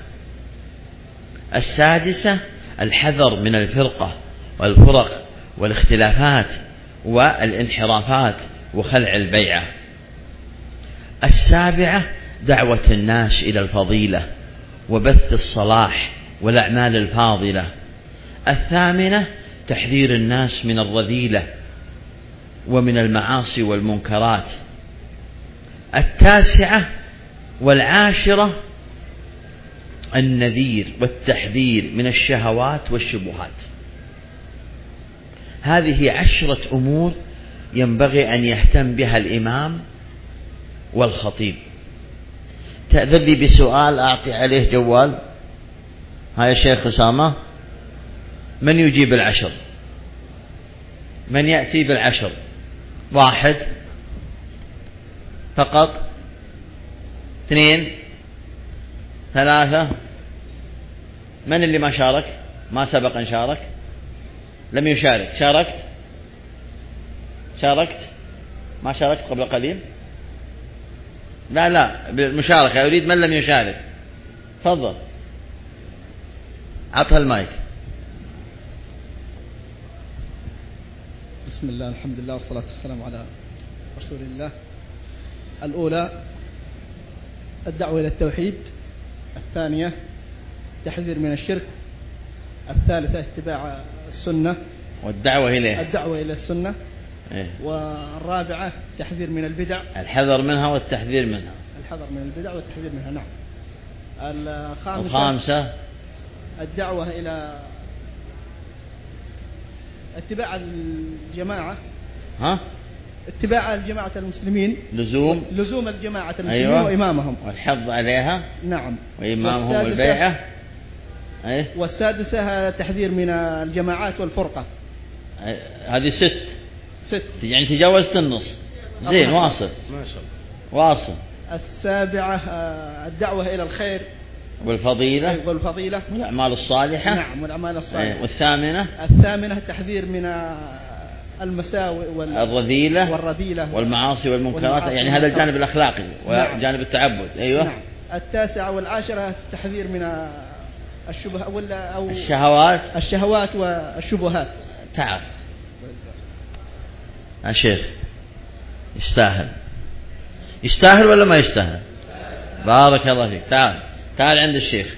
السادسة الحذر من الفرقة والفرق والاختلافات والانحرافات وخلع البيعة. 7 دعوة الناس إلى الفضيلة وبث الصلاح والأعمال الفاضلة. 8 تحذير الناس من الرذيلة ومن المعاصي والمنكرات. 9 والعاشرة النذير والتحذير من الشهوات والشبهات. هذه 10 أمور ينبغي أن يهتم بها الإمام والخطيب. تأذن لي بسؤال أعطي عليه جوال. هاي يا شيخ أسامة، من يجيب 10؟ من يأتي 10؟ 1 فقط؟ 2 3؟ من اللي ما شارك؟ ما سبق أن شارك؟ لم يشارك؟ شاركت؟ ما شاركت قبل قليل؟ لا بالمشاركة أريد من لم يشارك. تفضل عطها المايك. بسم الله الحمد لله والصلاة والسلام على رسول الله. الأولى الدعوة إلى التوحيد. 2 تحذير من الشرك. 3 اتباع السنة والدعوة إلى السنة. والرابعة تحذير من البدع، الحذر منها والتحذير منها. الحذر من البدع والتحذير منها. نعم. الخامسة الدعوة إلى اتباع الجماعة. اتباع الجماعة المسلمين، لزوم الجماعة المسلمين. أيوة. وإمامهم والحض عليها. نعم. وإمامهم والبيعة. والسادسة تحذير من الجماعات والفرقة. هذه 6 يعني تجاوزت النص. زين، واصل ما شاء الله، واصل. 7 الدعوة إلى الخير والفضيلة والأعمال الصالحة. نعم، والأعمال الصالحة. والثامنة التحذير من المساوئ والرذيلة والمعاصي والمنكرات. يعني هذا الجانب الأخلاقي وجانب التعبد. أيوة. نعم. 9 والعاشرة التحذير من الشبهات أو الشهوات والشبهات. تعال يا شيخ، يستاهل ولا ما يستاهل؟ بارك الله فيك. تعال عند الشيخ.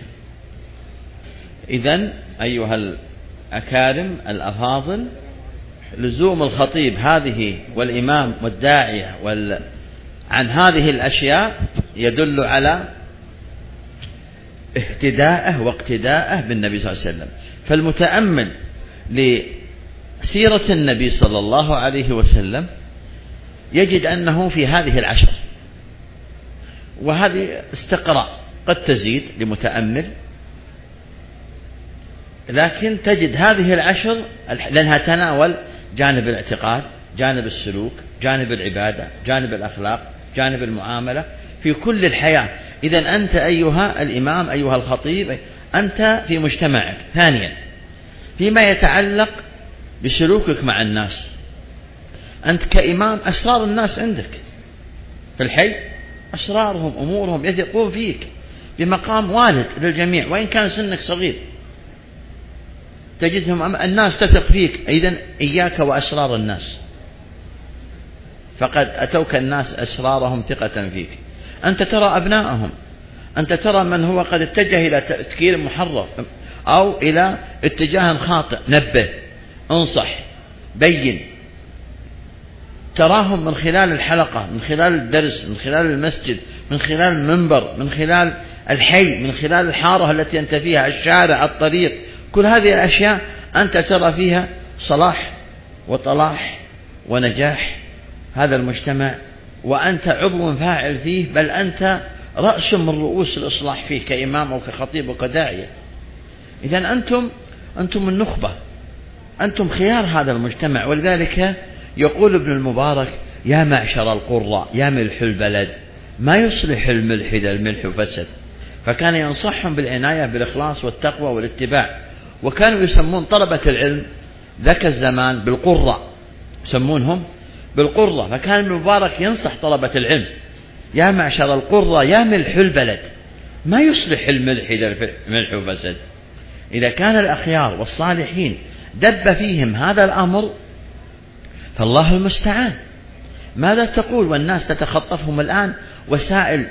إذن أيها الأكارم الأفاضل، لزوم الخطيب هذه والإمام والداعية عن هذه الأشياء يدل على اهتداءه واقتداءه بالنبي صلى الله عليه وسلم. فالمتأمل لسيرة النبي صلى الله عليه وسلم يجد أنه في هذه 10، وهذه استقراء قد تزيد لمتأمل، لكن تجد هذه 10 لأنها تناول جانب الاعتقاد، جانب السلوك، جانب العبادة، جانب الأخلاق، جانب المعاملة في كل الحياة. إذن أنت أيها الإمام أيها الخطيب أنت في مجتمعك. ثانيا، فيما يتعلق بسلوكك مع الناس، أنت كإمام أسرار الناس عندك في الحي، أسرارهم أمورهم يثقون فيك بمقام والد للجميع وإن كان سنك صغير، تجدهم الناس تثق فيك. إذن إياك وأسرار الناس، فقد أتوك الناس أسرارهم ثقة فيك. أنت ترى أبنائهم، أنت ترى من هو قد اتجه إلى تفكير محرف أو إلى اتجاه خاطئ، نبه، انصح، بين. تراهم من خلال الحلقة، من خلال الدرس، من خلال المسجد، من خلال المنبر، من خلال الحي، من خلال الحارة التي أنت فيها، الشارع، الطريق. كل هذه الأشياء أنت ترى فيها صلاح وطلاح ونجاح هذا المجتمع، وأنت عضو فاعل فيه، بل أنت رأس من رؤوس الإصلاح فيه كإمام أو كخطيب وكداعية. إذن أنتم النخبة، أنتم خيار هذا المجتمع. ولذلك يقول ابن المبارك: يا معشر القراء يا ملح البلد، ما يصلح الملح إذا الملح فسد. فكان ينصحهم بالعناية بالإخلاص والتقوى والاتباع. وكانوا يسمون طلبة العلم ذاك الزمان بالقراء، يسمونهم بالقرة. فكان ابن المبارك ينصح طلبة العلم: يا معشر القرة يا ملح البلد، ما يصلح الملح إذا الملح فسد. إذا كان الأخيار والصالحين دب فيهم هذا الأمر فالله المستعان. ماذا تقول والناس تتخطفهم الآن وسائل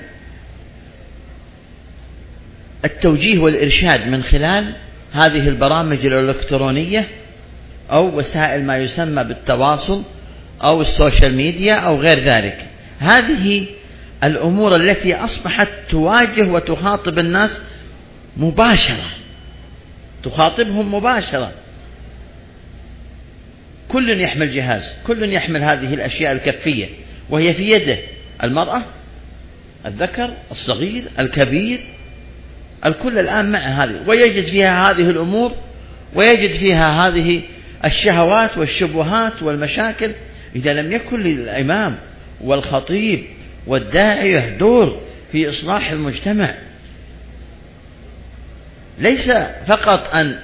التوجيه والإرشاد من خلال هذه البرامج الإلكترونية أو وسائل ما يسمى بالتواصل أو السوشيال ميديا أو غير ذلك. هذه الأمور التي أصبحت تواجه وتخاطب الناس مباشرة، تخاطبهم مباشرة. كل يحمل جهاز، كل يحمل هذه الأشياء الكفية وهي في يده، المرأة، الذكر، الصغير، الكبير، الكل الآن مع هذه، ويجد فيها هذه الأمور، ويجد فيها هذه الشهوات والشبهات والمشاكل. إذا لم يكن للإمام والخطيب والداعية دور في إصلاح المجتمع، ليس فقط أن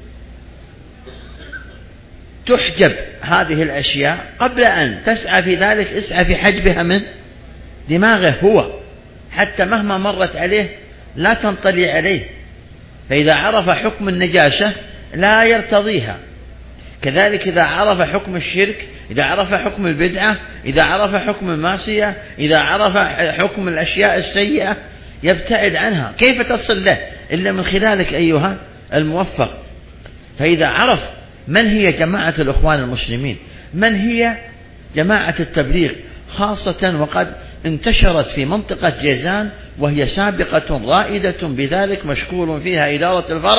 تحجب هذه الأشياء، قبل أن تسعى في ذلك اسعى في حجبها من دماغه هو، حتى مهما مرت عليه لا تنطلي عليه. فإذا عرف حكم النجاسة لا يرتضيها، كذلك إذا عرف حكم الشرك، إذا عرف حكم البدعة، إذا عرف حكم المعصية، إذا عرف حكم الأشياء السيئة يبتعد عنها. كيف تصل له إلا من خلالك أيها الموفق؟ فإذا عرف من هي جماعة الإخوان المسلمين، من هي جماعة التبليغ، خاصة وقد انتشرت في منطقة جيزان وهي سابقة رائدة بذلك، مشكور فيها إدارة الفرع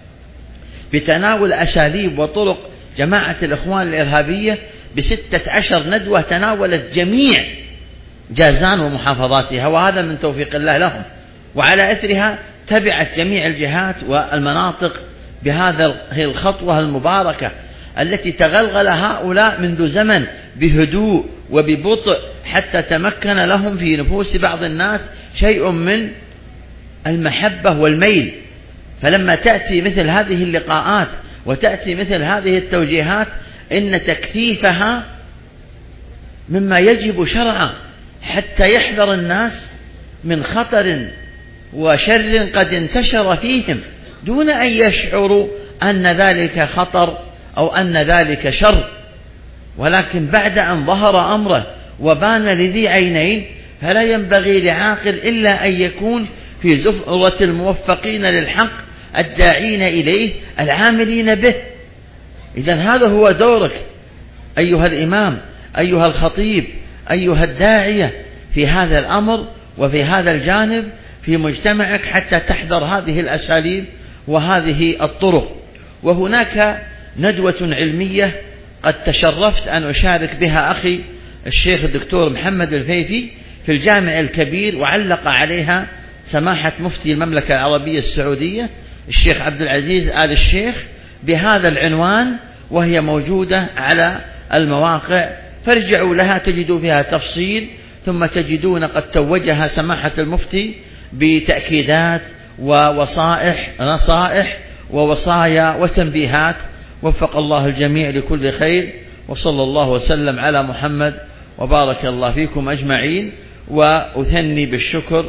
بتناول أساليب وطرق جماعة الإخوان الإرهابية ب16 ندوة تناولت جميع جازان ومحافظاتها، وهذا من توفيق الله لهم. وعلى إثرها تبعت جميع الجهات والمناطق بهذه الخطوة المباركة التي تغلغل هؤلاء منذ زمن بهدوء وببطء، حتى تمكن لهم في نفوس بعض الناس شيء من المحبة والميل. فلما تأتي مثل هذه اللقاءات وتأتي مثل هذه التوجيهات، إن تكثيفها مما يجب شرعا حتى يحذر الناس من خطر وشر قد انتشر فيهم دون أن يشعروا أن ذلك خطر أو أن ذلك شر. ولكن بعد أن ظهر أمره وبان لذي عينين، فلا ينبغي لعاقل إلا أن يكون في زفرة الموفقين للحق الداعين إليه العاملين به. إذن هذا هو دورك أيها الإمام، أيها الخطيب، أيها الداعية في هذا الأمر وفي هذا الجانب في مجتمعك، حتى تحذر هذه الأساليب وهذه الطرق. وهناك ندوة علمية قد تشرفت أن أشارك بها أخي الشيخ الدكتور محمد الفيفي في الجامع الكبير، وعلق عليها سماحة مفتي المملكة العربية السعودية الشيخ عبد العزيز آل الشيخ بهذا العنوان، وهي موجودة على المواقع، فارجعوا لها تجدوا فيها تفصيل. ثم تجدون قد توجها سماحة المفتي بتأكيدات نصائح ووصايا وتنبيهات. وفق الله الجميع لكل خير، وصلى الله وسلم على محمد، وبارك الله فيكم أجمعين. وأثني بالشكر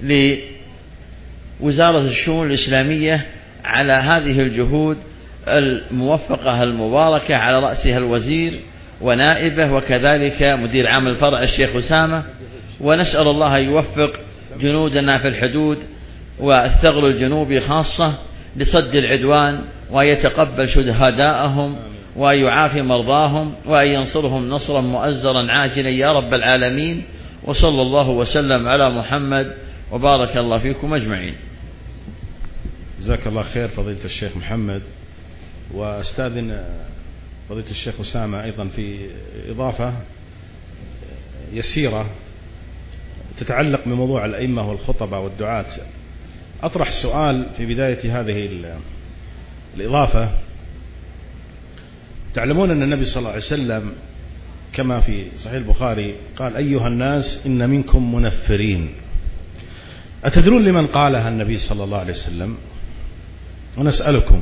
لوزارة الشؤون الإسلامية على هذه الجهود الموفقة المباركة، على رأسها الوزير ونائبه، وكذلك مدير عام الفرع الشيخ أسامة. ونسأل الله يوفق جنودنا في الحدود والثغر الجنوبي خاصة لصد العدوان، ويتقبل شهداءهم ويعافي مرضاهم، وأن ينصرهم نصرا مؤزرا عاجلا يا رب العالمين. وصلى الله وسلم على محمد، وبارك الله فيكم أجمعين. جزاك الله خير فضيلة الشيخ محمد. وأستاذن فضيلة الشيخ أسامة أيضا في إضافة يسيرة تتعلق بموضوع الأئمة والخطبة والدعاة. أطرح سؤال في بداية هذه الإضافة. تعلمون أن النبي صلى الله عليه وسلم كما في صحيح البخاري قال: أيها الناس إن منكم منفرين. أتدرون لمن قالها النبي صلى الله عليه وسلم؟ ونسألكم: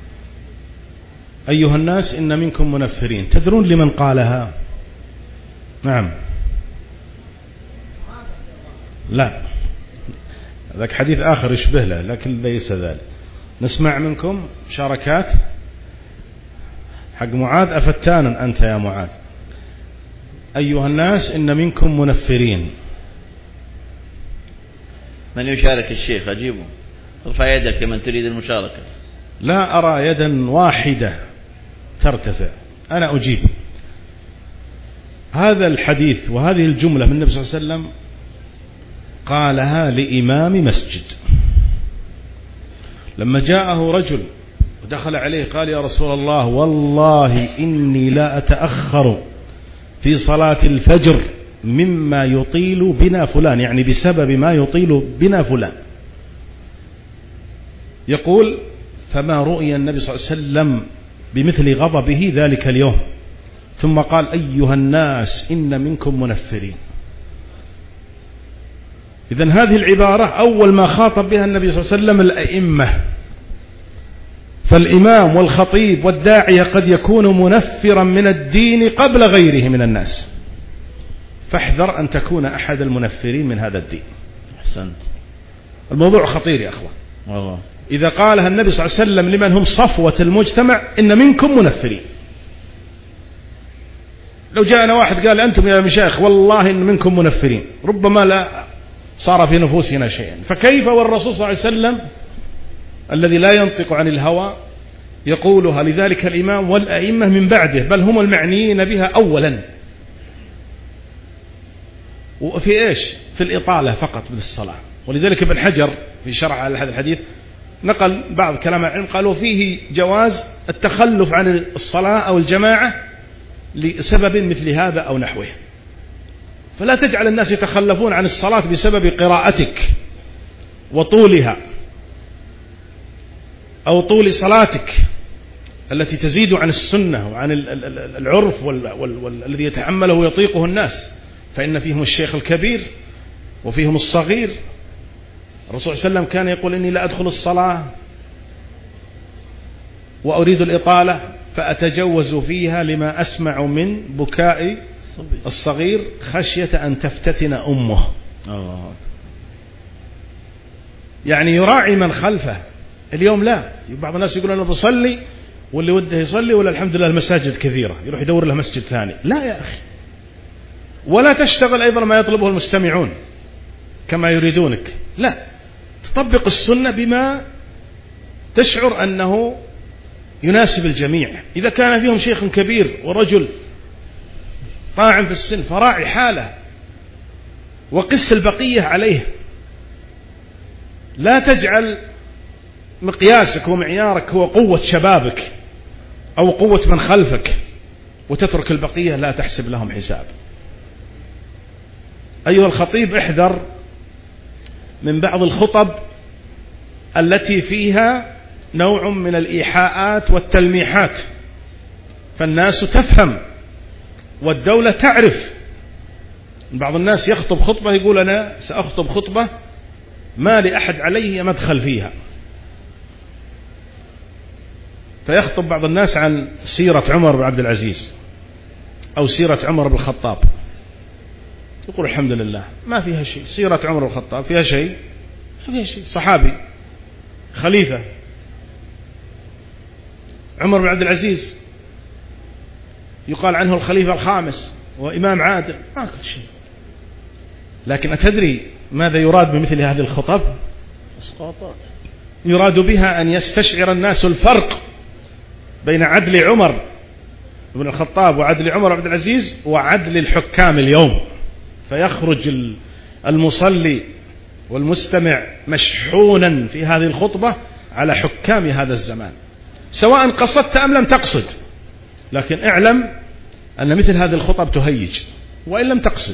أيها الناس إن منكم منفرين، تدرون لمن قالها؟ نعم. لا، ذاك حديث آخر يشبه له لكن ليس ذلك. نسمع منكم مشاركات. حق معاذ: أفتان أنت يا معاذ. أيها الناس إن منكم منفرين. من يشارك الشيخ؟ أجيبه. ارفع يدك من تريد المشاركة. لا أرى يدا واحدة ترتفع. أنا أجيب. هذا الحديث وهذه الجملة من النبي صلى الله عليه وسلم قالها لإمام مسجد. لما جاءه رجل ودخل عليه قال يا رسول الله والله إني لا أتأخر في صلاة الفجر مما يطيل بنا فلان، يعني بسبب ما يطيل بنا فلان. يقول فما رؤي النبي صلى الله عليه وسلم بمثل غضبه ذلك اليوم، ثم قال أيها الناس إن منكم منفرين. إذن هذه العبارة أول ما خاطب بها النبي صلى الله عليه وسلم الأئمة، فالإمام والخطيب والداعية قد يكون منفرا من الدين قبل غيره من الناس، فاحذر أن تكون أحد المنفرين من هذا الدين. أحسنت. الموضوع خطير يا أخوة والله. إذا قالها النبي صلى الله عليه وسلم لمن هم صفوة المجتمع إن منكم منفرين، لو جاءنا واحد قال أنتم يا مشايخ والله إن منكم منفرين، ربما لا صار في نفوسنا شيئا، فكيف والرسول صلى الله عليه وسلم الذي لا ينطق عن الهوى يقولها لذلك الإمام والأئمة من بعده، بل هم المعنيين بها أولا. وفي إيش؟ في الإطالة فقط بالصلاة. ولذلك ابن حجر في شرح على هذا الحديث نقل بعض كلام العلم قالوا فيه جواز التخلف عن الصلاة أو الجماعة لسبب مثل هذا أو نحوه. فلا تجعل الناس يتخلفون عن الصلاة بسبب قراءتك وطولها أو طول صلاتك التي تزيد عن السنة وعن العرف والذي يتحمله ويطيقه الناس، فإن فيهم الشيخ الكبير وفيهم الصغير. الرسول صلى الله عليه وسلم كان يقول إني لا أدخل الصلاة وأريد الإطالة فأتجوز فيها لما أسمع من بكاء الصغير خشية أن تفتتن أمه. يعني يراعي من خلفه. اليوم لا، بعض الناس يقول أنا بصلي واللي وده يصلي ولا الحمد لله المساجد كثيرة يروح يدور له مسجد ثاني. لا يا أخي، ولا تشتغل أيضا ما يطلبه المستمعون كما يريدونك، لا، تطبق السنة بما تشعر أنه يناسب الجميع. إذا كان فيهم شيخ كبير ورجل طاعن في السن فراعي حاله وقس البقية عليه. لا تجعل مقياسك ومعيارك هو قوة شبابك أو قوة من خلفك وتترك البقية لا تحسب لهم حساب. أيها الخطيب احذر من بعض الخطب التي فيها نوع من الإيحاءات والتلميحات، فالناس تفهم والدولة تعرف. بعض الناس يخطب خطبة يقول أنا سأخطب خطبة ما لأحد عليه مدخل فيها، فيخطب بعض الناس عن سيرة عمر بن عبد العزيز أو سيرة عمر بن الخطاب، يقول الحمد لله ما فيها شيء. سيرة عمر بن الخطاب فيها شيء؟ ما فيها شيء، صحابي خليفة. عمر بن عبد العزيز يقال عنه الخليفة الخامس وإمام عادل، ما كل شيء. لكن أتدري ماذا يراد بمثل هذه الخطب؟ إسقاطات. يراد بها أن يستشعر الناس الفرق بين عدل عمر بن الخطاب وعدل عمر بن عبد العزيز وعدل الحكام اليوم، فيخرج المصلي والمستمع مشحونا في هذه الخطبة على حكام هذا الزمان، سواء قصدت أم لم تقصد. لكن اعلم أن مثل هذه الخطب تهيج وإن لم تقصد.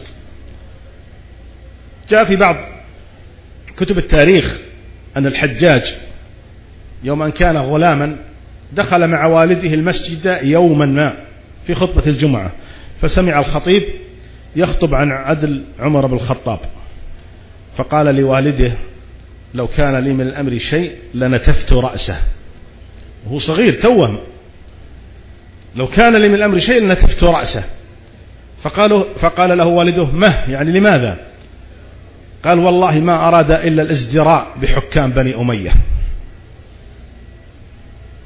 جاء في بعض كتب التاريخ أن الحجاج يوم أن كان غلاما دخل مع والده المسجد يوما ما في خطبة الجمعة، فسمع الخطيب يخطب عن عدل عمر بن الخطاب، فقال لوالده لو كان لي من الأمر شيء لنتفت رأسه، وهو صغير توهم، لو كان لي من الأمر شيء لنتفت رأسه. فقال له والده مه، يعني لماذا؟ قال والله ما أراد إلا الازدراء بحكام بني أمية.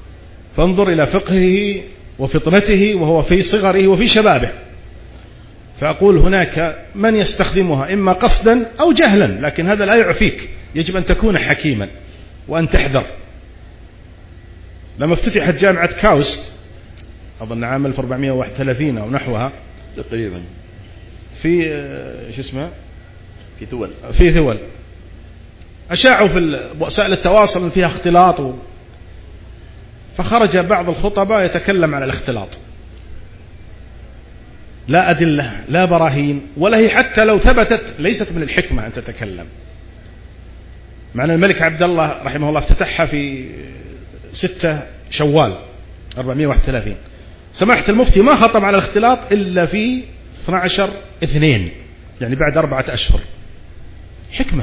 فانظر إلى فقهه وفطنته وهو في صغره وفي شبابه. فأقول هناك من يستخدمها إما قصدا أو جهلا، لكن هذا لا يعفيك، يجب أن تكون حكيما وأن تحذر. لما افتتحت جامعة كاوست أظن عام 1431 أو نحوها تقريبا في في ثول أشاعوا في وسائل التواصل أن فيها اختلاط، فخرج بعض الخطباء يتكلم عن الاختلاط، لا أدلة لا براهين، ولا هي حتى لو ثبتت ليست من الحكمة أن تتكلم. مع أن الملك عبد الله رحمه الله افتتحها في 6 شوال 431. سماحة المفتي ما خطب على الاختلاط إلا في 12/2، يعني بعد 4 أشهر. حكمة.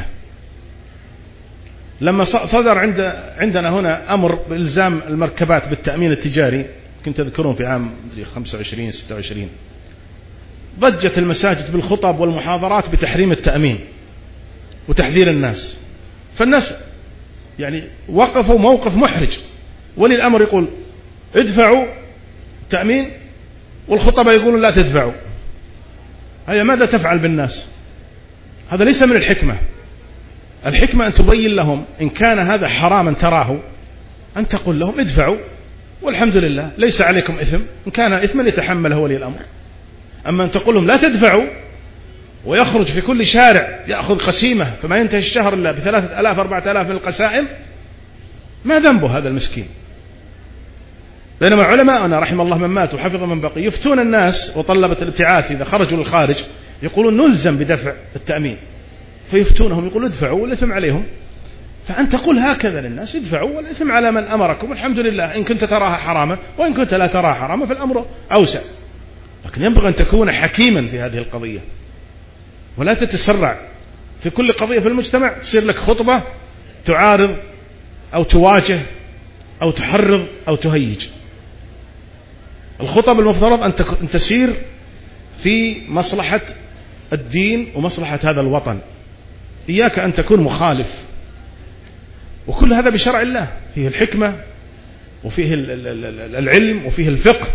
لما صدر عندنا هنا أمر بإلزام المركبات بالتأمين التجاري، كنت تذكرون في عام 25-26، ضجت المساجد بالخطب والمحاضرات بتحريم التأمين وتحذير الناس، فالناس يعني وقفوا موقف محرج. ولي الأمر يقول ادفعوا تأمين، والخطباء يقولون لا تدفعوا. هذا ماذا تفعل بالناس؟ هذا ليس من الحكمة. الحكمة أن تبين لهم إن كان هذا حراما تراه، أن تقول لهم ادفعوا والحمد لله ليس عليكم إثم، إن كان إثما يتحمله ولي الأمر. أما أن تقول لهم لا تدفعوا ويخرج في كل شارع يأخذ قسيمة فما ينتهي الشهر إلا ب3000-4000 من القسائم، ما ذنبه هذا المسكين؟ بينما علماءنا رحم الله من مات وحفظ من بقي يفتون الناس وطلبة الابتعاث إذا خرجوا للخارج يقولون نلزم بدفع التأمين، فيفتونهم يقولوا ادفعوا والإثم عليهم. فأنت تقول هكذا للناس ادفعوا والإثم على من أمركم، الحمد لله إن كنت تراها حراما، وإن كنت لا تراها حراما فالأمر أوسع. لكن ينبغي أن تكون حكيما في هذه القضية، ولا تتسرع في كل قضية في المجتمع تصير لك خطبة تعارض أو تواجه أو تحرض أو تهيج. الخطب المفترض أن تسير في مصلحة الدين ومصلحة هذا الوطن، إياك أن تكون مخالف. وكل هذا بشرع الله، فيه الحكمة وفيه العلم وفيه الفقه.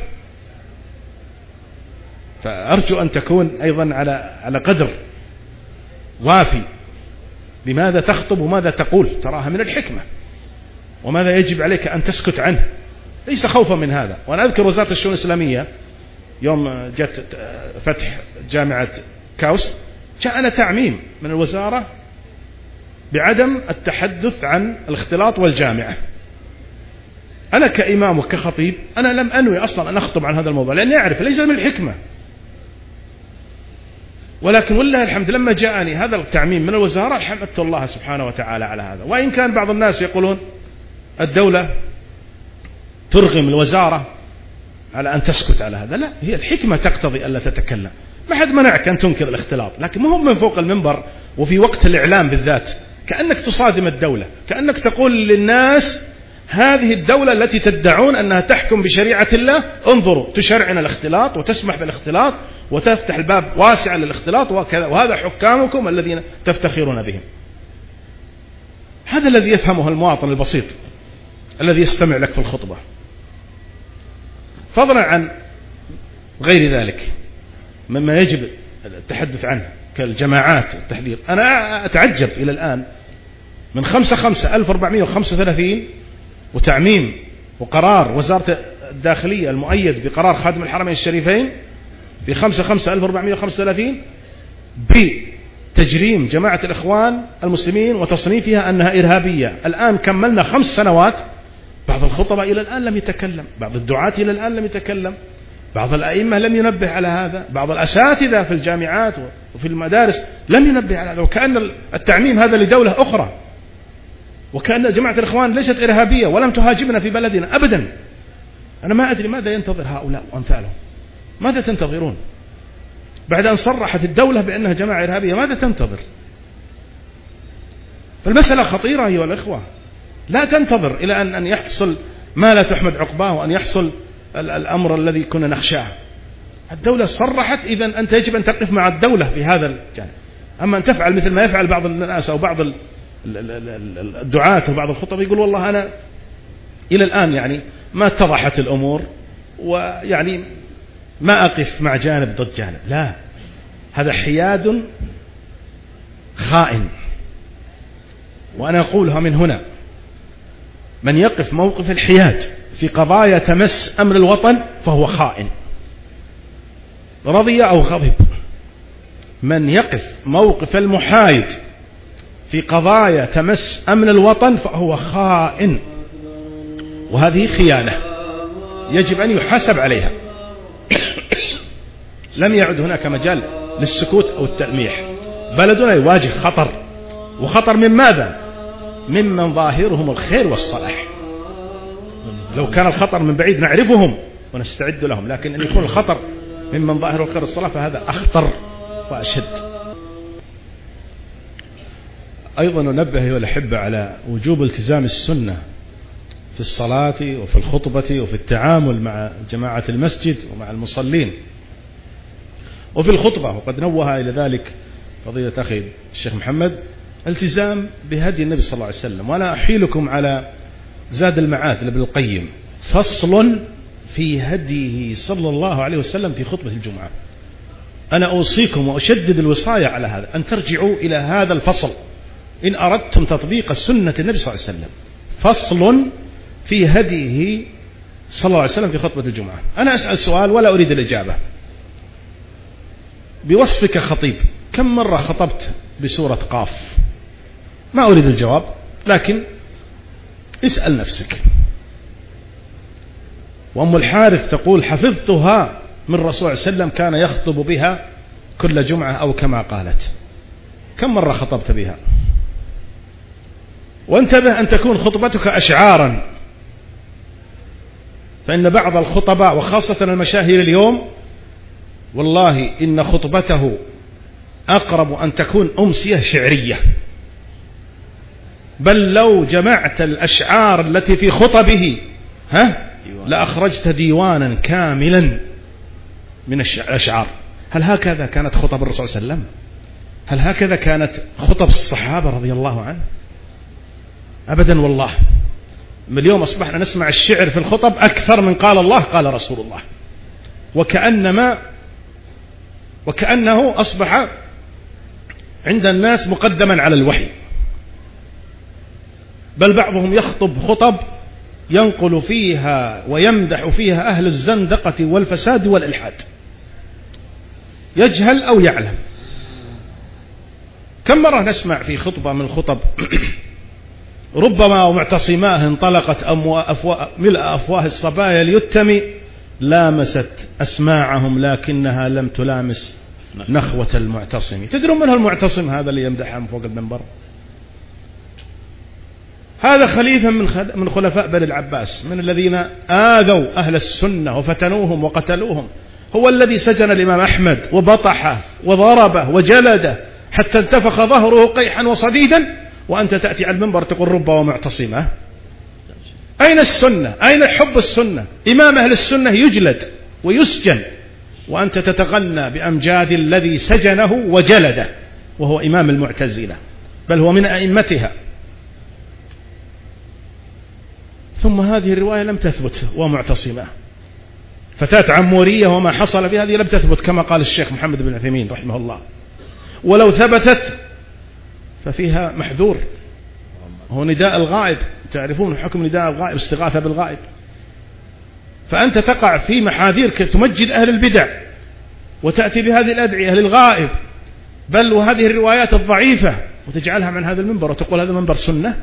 فأرجو أن تكون أيضا على قدر وافي بماذا تخطب وماذا تقول، تراها من الحكمة، وماذا يجب عليك أن تسكت عنه، ليس خوفا من هذا. وأنا أذكر وزارة الشؤون الإسلامية يوم جت فتح جامعة كاوست جاءنا تعميم من الوزارة بعدم التحدث عن الاختلاط والجامعة. أنا كإمام وكخطيب أنا لم أنوي أصلا أن أخطب عن هذا الموضوع، لأني أعرف ليس من الحكمة. ولكن والله الحمد لما جاءني هذا التعميم من الوزارة حمدت الله سبحانه وتعالى على هذا. وإن كان بعض الناس يقولون الدولة ترغم الوزارة على أن تسكت على هذا، لا، هي الحكمة تقتضي ألا تتكلم. ما حد منعك أن تنكر الاختلاط، لكن ما هو من فوق المنبر وفي وقت الإعلام بالذات كأنك تصادم الدولة، كأنك تقول للناس هذه الدولة التي تدعون أنها تحكم بشريعة الله انظروا تشرعن الاختلاط وتسمح بالاختلاط وتفتح الباب واسعا للاختلاط وكذا، وهذا حكامكم الذين تفتخرون بهم. هذا الذي يفهمه المواطن البسيط الذي يستمع لك في الخطبة، فضلا عن غير ذلك مما يجب التحدث عنه كالجماعات والتحذير. أنا أتعجب إلى الآن من 5/5/1435 وتعميم وقرار وزارة الداخلية المؤيد بقرار خادم الحرمين الشريفين في 5/5/1435 بتجريم جماعة الإخوان المسلمين وتصنيفها أنها إرهابية. الآن كملنا 5 سنوات، بعض الخطباء إلى الآن لم يتكلم، بعض الدعاة إلى الآن لم يتكلم، بعض الأئمة لم ينبه على هذا، بعض الأساتذة في الجامعات وفي المدارس لم ينبه على هذا، وكأن التعميم هذا لدولة أخرى، وكأن جماعة الإخوان ليست إرهابية ولم تهاجمنا في بلدنا أبدا. أنا ما أدري ماذا ينتظر هؤلاء وأمثالهم، ماذا تنتظرون بعد أن صرحت الدولة بأنها جماعة إرهابية؟ ماذا تنتظر؟ فالمسألة خطيرة أيها الإخوة، لا تنتظر إلى أن يحصل ما لا تحمد عقباه وأن يحصل الأمر الذي كنا نخشاه. الدولة صرحت، إذن أنت يجب أن تقف مع الدولة في هذا الجانب. أما أن تفعل مثل ما يفعل بعض الناس أو بعض الدعاة وبعض الخطب يقول والله أنا إلى الآن يعني ما اتضحت الأمور ويعني ما أقف مع جانب ضد جانب. لا، هذا حياد خائن. وأنا أقولها من هنا: من يقف موقف الحياد في قضايا تمس أمر الوطن فهو خائن، رضي أو غضب. من يقف موقف المحايد في قضايا تمس أمن الوطن فهو خائن، وهذه خيانة يجب أن يحاسب عليها. لم يعد هناك مجال للسكوت أو التلميح. بلدنا يواجه خطر، وخطر من ماذا؟ ممن ظاهرهم الخير والصلاح. لو كان الخطر من بعيد نعرفهم ونستعد لهم، لكن أن يكون الخطر ممن ظاهره الخير والصلاح فهذا أخطر وأشد. أيضا ننبه أيها الأحبة على وجوب التزام السنة في الصلاة وفي الخطبة وفي التعامل مع جماعة المسجد ومع المصلين وفي الخطبة. وقد نوه إلى ذلك فضيلة أخي الشيخ محمد، التزام بهدي النبي صلى الله عليه وسلم. وأنا أحيلكم على زاد المعاد لابن القيم، فصل في هديه صلى الله عليه وسلم في خطبة الجمعة. أنا أوصيكم وأشدد الوصاية على هذا، أن ترجعوا إلى هذا الفصل إن أردتم تطبيق سنة النبي صلى الله عليه وسلم. فصل في هديه صلى الله عليه وسلم في خطبة الجمعة. أنا أسأل سؤال ولا أريد الإجابة. بوصفك خطيب، كم مرة خطبت بسورة قاف؟ ما أريد الجواب، لكن اسأل نفسك. وأم الحارث تقول: حفظتها من رسول الله صلى الله عليه وسلم كان يخطب بها كل جمعة أو كما قالت. كم مرة خطبت بها؟ وانتبه أن تكون خطبتك أشعارا، فإن بعض الخطباء وخاصة المشاهير اليوم والله إن خطبته أقرب أن تكون أمسية شعرية. بل لو جمعت الأشعار التي في خطبه لأخرجت ديوانا كاملا من الأشعار. هل هكذا كانت خطب الرسول صلى الله عليه وسلم؟ هل هكذا كانت خطب الصحابة رضي الله عنه؟ أبدا والله. اليوم أصبحنا نسمع الشعر في الخطب أكثر من قال الله قال رسول الله، وكأنه أصبح عند الناس مقدما على الوحي. بل بعضهم يخطب خطب ينقل فيها ويمدح فيها أهل الزندقة والفساد والإلحاد، يجهل أو يعلم. كم مرة نسمع في خطبة من الخطب ربما ومعتصماه انطلقت ملء أفواه الصبايا ليتم لامست أسماعهم لكنها لم تلامس نخوة المعتصم. تدرون من هو المعتصم هذا اللي يمدحهم فوق المنبر؟ هذا خليفة من خلفاء بني العباس، من الذين آذوا أهل السنة وفتنوهم وقتلوهم. هو الذي سجن الإمام أحمد وبطحه وضربه وجلده حتى انتفخ ظهره قيحا وصديدا، وأنت تأتي على المنبر تقول رب ومعتصمة. أين السنة؟ أين حب السنة؟ إمام أهل السنة يجلد ويسجن، وأنت تتغنى بأمجاد الذي سجنه وجلده وهو إمام المعتزلة، بل هو من أئمتها. ثم هذه الرواية لم تثبت ومعتصمة. فتاة عمورية وما حصل بهذه لم تثبت كما قال الشيخ محمد بن عثيمين رحمه الله. ولو ثبتت ففيها محذور، هو نداء الغائب. تعرفون حكم نداء الغائب، استغاثة بالغائب. فأنت تقع في محاذير تمجد أهل البدع وتأتي بهذه الأدعية للغائب، بل وهذه الروايات الضعيفة وتجعلها من هذا المنبر وتقول هذا منبر سنة.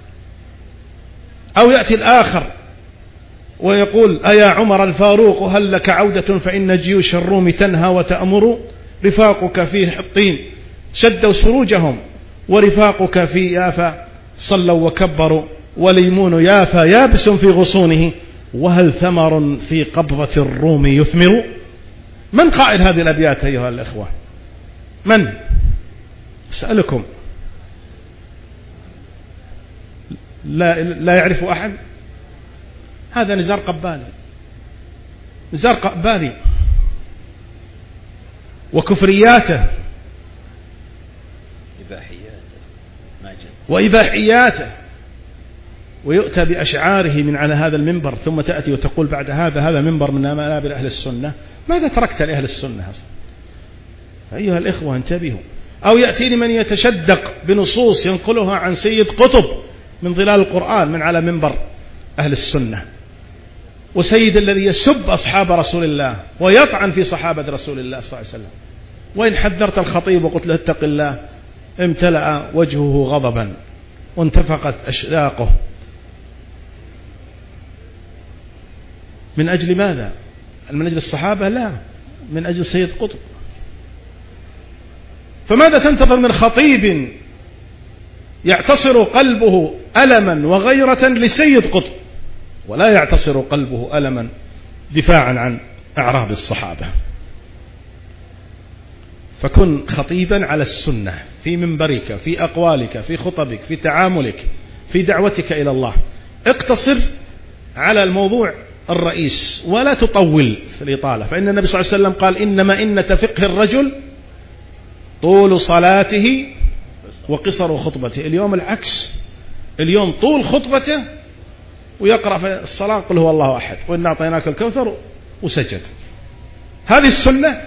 أو يأتي الآخر ويقول أيا عمر الفاروق هل لك عودة فإن جيوش الروم تنهى وتأمر، رفاقك في حطين شدوا سروجهم ورفاقك في يافا صلوا وكبروا، وليمون يافا يابس في غصونه وهل ثمر في قبضة الروم يثمر. من قائل هذه الأبيات أيها الأخوة؟ من؟ أسألكم، لا يعرف أحد؟ هذا نزار قباني، نزار قباني وكفرياته وإباحياته، ويؤتى بأشعاره من على هذا المنبر، ثم تأتي وتقول بعد هذا منبر من منابر أهل السنة. ماذا تركت لأهل السنة أصلا؟ أيها الإخوة انتبهوا. أو يأتيني من يتشدق بنصوص ينقلها عن سيد قطب من ظلال القرآن من على منبر أهل السنة، وسيد الذي يسب أصحاب رسول الله ويطعن في صحابة رسول الله صلى الله عليه وسلم. وإن حذرت الخطيب وقلت له اتق الله امتلأ وجهه غضبا وانتفقت أشلاقه. من أجل ماذا؟ من أجل الصحابة؟ لا، من أجل سيد قطب. فماذا تنتظر من خطيب يعتصر قلبه ألما وغيرة لسيد قطب ولا يعتصر قلبه ألما دفاعا عن أعراض الصحابة؟ فكن خطيبا على السنة في منبرك، في أقوالك، في خطبك، في تعاملك، في دعوتك إلى الله. اقتصر على الموضوع الرئيس ولا تطول في الإطالة، فإن النبي صلى الله عليه وسلم قال إنما إن فقه الرجل طول صلاته وقصر خطبته. اليوم العكس، اليوم طول خطبته ويقرأ في الصلاة قل هو الله أحد وإنا أعطيناك الكوثر وسجد. هذه السنة.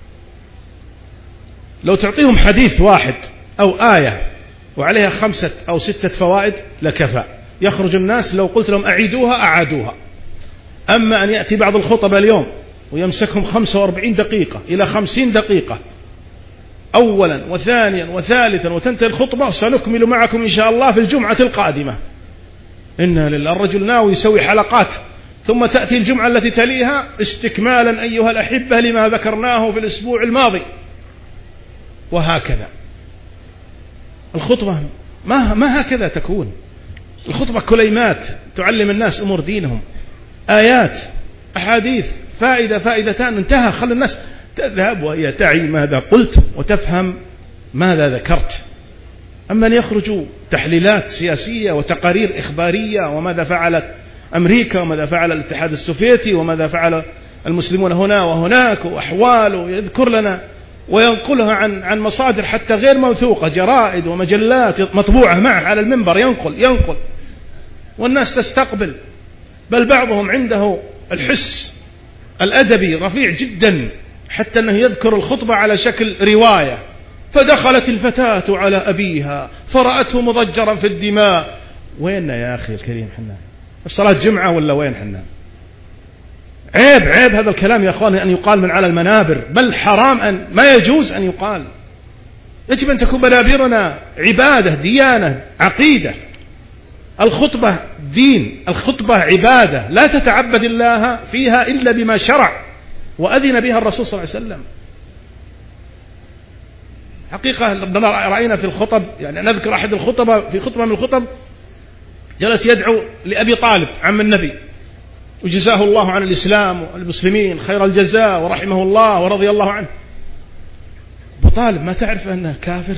لو تعطيهم حديث واحد أو آية وعليها 5 أو 6 فوائد لكفى، يخرج الناس لو قلت لهم أعيدوها أعادوها. أما أن يأتي بعض الخطبة اليوم ويمسكهم 45 دقيقة إلى 50 دقيقة أولا وثانيا وثالثا وتنتهي الخطبة سنكمل معكم إن شاء الله في الجمعة القادمة. إنا لله. الرجل ناوي يسوي حلقات ثم تأتي الجمعة التي تليها استكمالا أيها الأحبة لما ذكرناه في الأسبوع الماضي، وهكذا. الخطبة ما هكذا تكون. الخطبة كليمات تعلم الناس أمور دينهم، آيات، أحاديث، فائدة فائدتان، انتهى. خلي الناس تذهب وهي تعي ماذا قلت وتفهم ماذا ذكرت. أما أن يخرجوا تحليلات سياسية وتقارير إخبارية وماذا فعلت أمريكا وماذا فعل الاتحاد السوفيتي وماذا فعل المسلمون هنا وهناك وأحوال، ويذكر لنا وينقلها عن مصادر حتى غير موثوقة، جرائد ومجلات مطبوعة معه على المنبر، ينقل والناس تستقبل. بل بعضهم عنده الحس الأدبي رفيع جدا حتى أنه يذكر الخطبة على شكل رواية. فدخلت الفتاة على أبيها فرأته مضجرا في الدماء. وين يا أخي الكريم حنا؟ الصلاة جمعة ولا وين حنا؟ عيب هذا الكلام يا أخواني أن يقال من على المنابر، بل حرام، أن ما يجوز أن يقال. يجب أن تكون منابرنا عبادة، ديانة، عقيدة. الخطبة دين، الخطبة عبادة، لا تتعبد الله فيها إلا بما شرع وأذن بها الرسول صلى الله عليه وسلم. حقيقة رأينا في الخطب، يعني نذكر أحد الخطبة في خطبة من الخطب جلس يدعو لأبي طالب عم النبي وجزاه الله عن الإسلام والمسلمين خير الجزاء ورحمه الله ورضي الله عنه. أبو طالب ما تعرف أنه كافر؟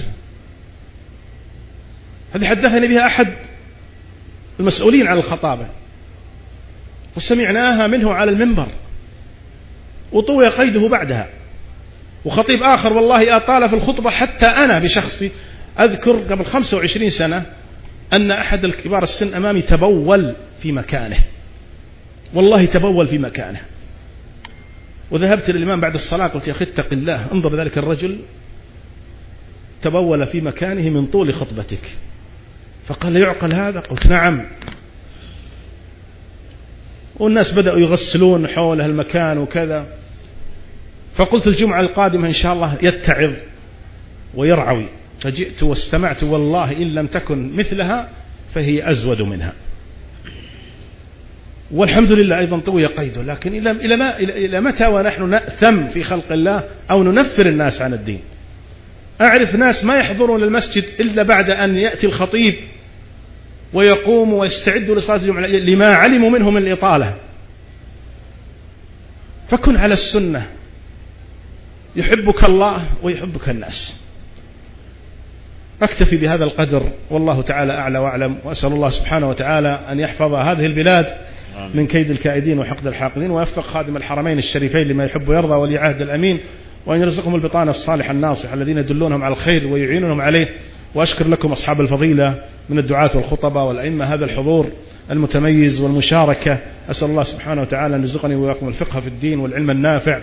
هذه حدثني بها أحد المسؤولين عن الخطابة وسمعناها منه على المنبر وطوي قيده بعدها. وخطيب آخر والله أطال في الخطبة حتى أنا بشخصي أذكر قبل 25 سنة أن أحد الكبار السن أمامي تبول في مكانه، والله تبول في مكانه. وذهبت للإمام بعد الصلاة قلت يا أخي اتق الله، انظر ذلك الرجل تبول في مكانه من طول خطبتك. فقال يعقل هذا؟ قلت نعم. والناس بدأوا يغسلون حول المكان وكذا. فقلت الجمعة القادمة إن شاء الله يتعظ ويرعوي. فجئت واستمعت، والله إن لم تكن مثلها فهي أزود منها. والحمد لله أيضا طوي قيده. لكن إلى متى ونحن نأثم في خلق الله أو ننفر الناس عن الدين؟ أعرف ناس ما يحضرون المسجد إلا بعد أن يأتي الخطيب ويقوم ويستعدوا لصلاة الجمعة لما علموا منه من الإطالة. فكن على السنة، يحبك الله ويحبك الناس. أكتفي بهذا القدر، والله تعالى أعلى وأعلم، وأسأل الله سبحانه وتعالى أن يحفظ هذه البلاد من كيد الكائدين وحقد الحاقدين، ويوفق خادم الحرمين الشريفين لما يحب ويرضى، ولي عهد الأمين، وأن يرزقهم البطانة الصالحة الناصحة الذين يدلونهم على الخير ويعينونهم عليه. وأشكر لكم أصحاب الفضيلة من الدعاة والخطبة والأئمة هذا الحضور المتميز والمشاركة. أسأل الله سبحانه وتعالى أن يرزقني وإياكم الفقه في الدين والعلم النافع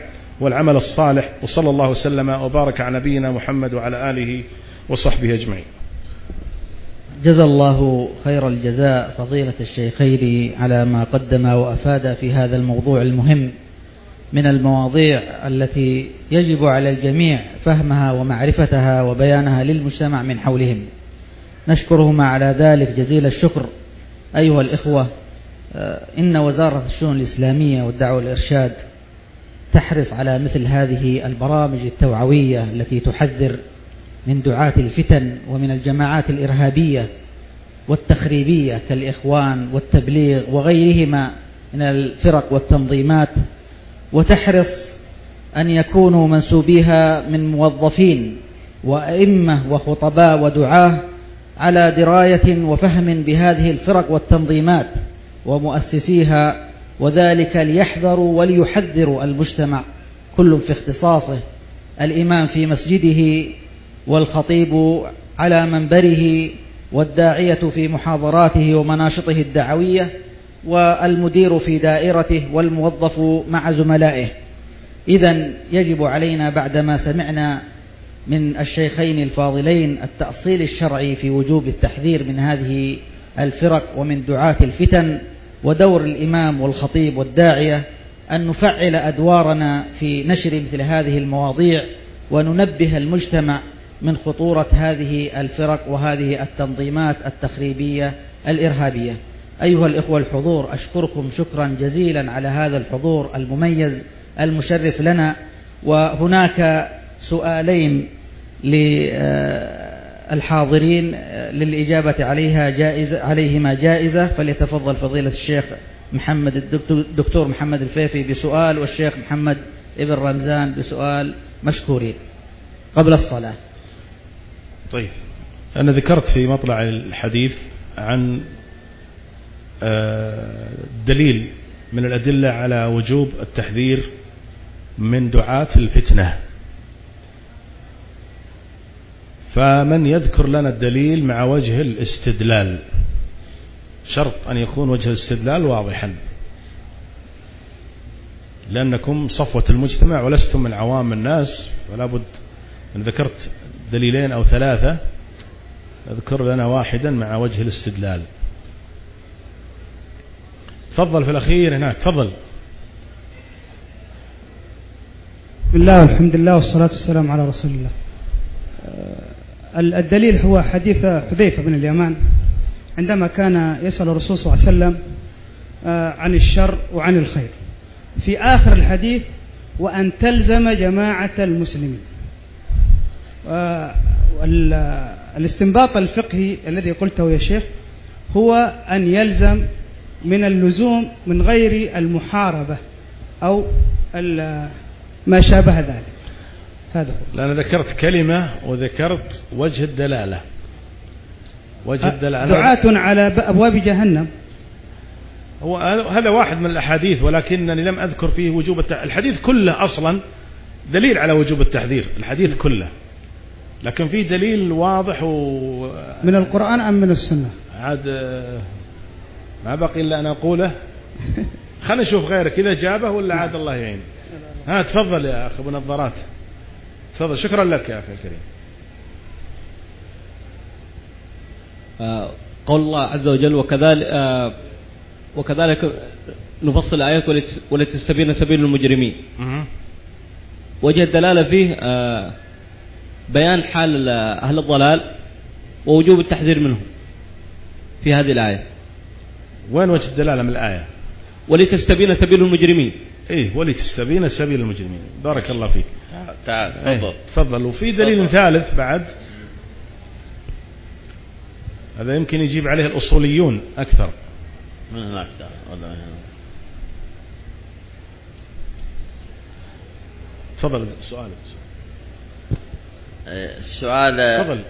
والعمل الصالح. وصلى الله وسلم وبارك على نبينا محمد وعلى آله وصحبه أجمعين. جزا الله خير الجزاء فضيلة الشيخين على ما قدم وأفاد في هذا الموضوع المهم من المواضيع التي يجب على الجميع فهمها ومعرفتها وبيانها للمجتمع من حولهم. نشكرهما على ذلك جزيل الشكر. أيها الإخوة، إن وزارة الشؤون الإسلامية والدعوة والإرشاد تحرص على مثل هذه البرامج التوعوية التي تحذر من دعاة الفتن ومن الجماعات الإرهابية والتخريبية كالإخوان والتبليغ وغيرهما من الفرق والتنظيمات، وتحرص أن يكونوا منسوبيها من موظفين وأئمة وخطباء ودعاة على دراية وفهم بهذه الفرق والتنظيمات ومؤسسيها، وذلك ليحذروا وليحذروا المجتمع كل في اختصاصه، الإمام في مسجده والخطيب على منبره والداعية في محاضراته ومناشطه الدعوية والمدير في دائرته والموظف مع زملائه. إذن يجب علينا بعدما سمعنا من الشيخين الفاضلين التأصيل الشرعي في وجوب التحذير من هذه الفرق ومن دعاة الفتن ودور الإمام والخطيب والداعية، أن نفعل أدوارنا في نشر مثل هذه المواضيع وننبه المجتمع من خطورة هذه الفرق وهذه التنظيمات التخريبية الإرهابية. أيها الإخوة الحضور، أشكركم شكرا جزيلا على هذا الحضور المميز المشرف لنا. وهناك سؤالين للحاضرين للإجابة عليهما جائزة، فليتفضل فضيلة الشيخ الدكتور محمد الفيفي بسؤال، والشيخ محمد ابن رمزان بسؤال، مشكورين قبل الصلاة. طيب، أنا ذكرت في مطلع الحديث عن دليل من الأدلة على وجوب التحذير من دعاة الفتنة، فمن يذكر لنا الدليل مع وجه الاستدلال، شرط أن يكون وجه الاستدلال واضحا، لأنكم صفوة المجتمع ولستم من عوام الناس، ولا بد أن ذكرت دليلين أو ثلاثة اذكر لنا واحدا مع وجه الاستدلال. تفضل في الأخير هناك، تفضل. بسم الله والحمد لله والصلاة والسلام على رسول الله. الدليل هو حديث حذيفة بن اليمان عندما كان يسأل الرسول صلى الله عليه وسلم عن الشر وعن الخير، في آخر الحديث وأن تلزم جماعة المسلمين. الاستنباط الفقهي الذي قلته يا شيخ هو أن يلزم من اللزوم من غير المحاربة أو ما شابه ذلك. هذا هو. لأن ذكرت كلمة وذكرت وجه الدلالة. وجه الدلالة دعاة على أبواب جهنم، هذا واحد من الأحاديث، ولكنني لم أذكر فيه وجوب الحديث كله أصلا دليل على وجوب التحذير، الحديث كله، لكن فيه دليل واضح من القرآن أم من السنة؟ عاد ما بقي إلا أن أقوله. خلنا نشوف غيرك إذا جابه ولا عاد الله يعين. تفضل يا أخي أبو نظارات، تفضل. شكرا لك يا أخي الكريم. قول الله عز وجل وكذلك نفصل الآيات ولتستبين سبيل المجرمين. وجه الدلالة فيه بيان حال أهل الضلال ووجوب التحذير منهم في هذه الآية. وين وجه الدلالة من الآية؟ ولتستبين سبيل المجرمين. إيه، ولتستبين سبيل المجرمين. بارك الله فيك. تعال تفضل. تفضل. وفي دليل ثالث بعد، هذا يمكن يجيب عليه الأصوليون أكثر. من هناك تفضل سؤالك. السؤال تفضل.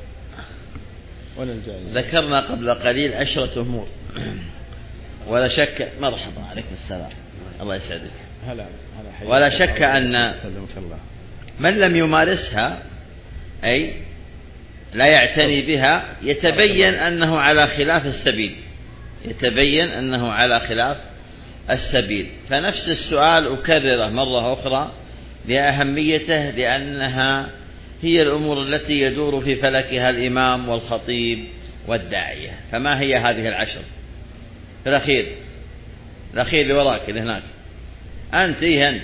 ذكرنا قبل قليل 10 أمور، ولا شك. مرحبا، عليكم السلام، الله يسعدك. ولا شك أن من لم يمارسها أي لا يعتني بها يتبين أنه على خلاف السبيل، يتبين أنه على خلاف السبيل. فنفس السؤال أكرره مرة أخرى، لأهميته، لأنها هي الأمور التي يدور في فلكها الإمام والخطيب والداعية. فما هي هذه العشر؟ في الأخير اللي وراك اللي هناك، أنت أنت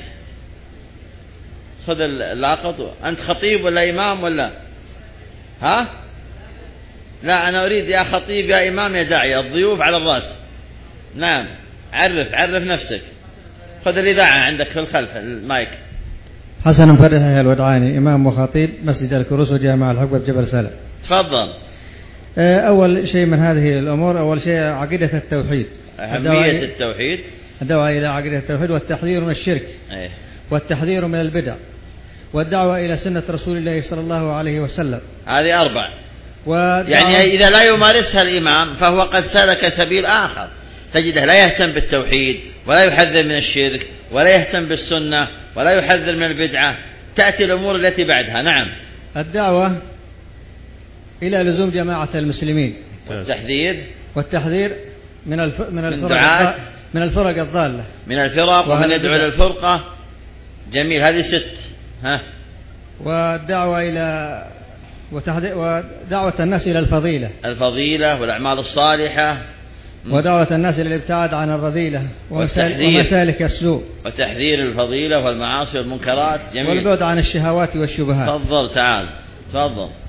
خذ اللاقط. أنت خطيب ولا إمام ولا ها؟ لا، أنا أريد يا خطيب يا إمام يا داعية، الضيوف على الرأس. نعم، عرف نفسك. خذ الإذاعة عندك في الخلف المايك. حسن مفرح الودعاني، إمام وخطيب مسجد الكروس وجامع الحقبة بجبل سلام. تفضل. أول شيء من هذه الأمور، أول شيء عقيدة التوحيد، أهمية التوحيد، الدعوة إلى عقيدة التوحيد والتحذير من الشرك والتحذير من البدع والدعوة إلى سنة رسول الله صلى الله عليه وسلم. هذه 4. يعني إذا لا يمارسها الإمام فهو قد سلك سبيل آخر، تجده لا يهتم بالتوحيد ولا يحذر من الشرك ولا يهتم بالسنة ولا يحذر من البدعة. تأتي الأمور التي بعدها. نعم. الدعوة إلى لزوم جماعة المسلمين والتحذير من الفرق الضالة، من الفرق، ومن يدعو إلى الفرقة. جميل، هذه 6. ها. والدعوة إلى ودعوة الناس إلى الفضيلة والأعمال الصالحة، ودعوة الناس إلى الابتعاد عن الرذيلة ومسالك السوء، وتحذير الفضيلة والمعاصي والمنكرات. جميل. والبعد عن الشهوات والشبهات. تفضل، تعال تفضل.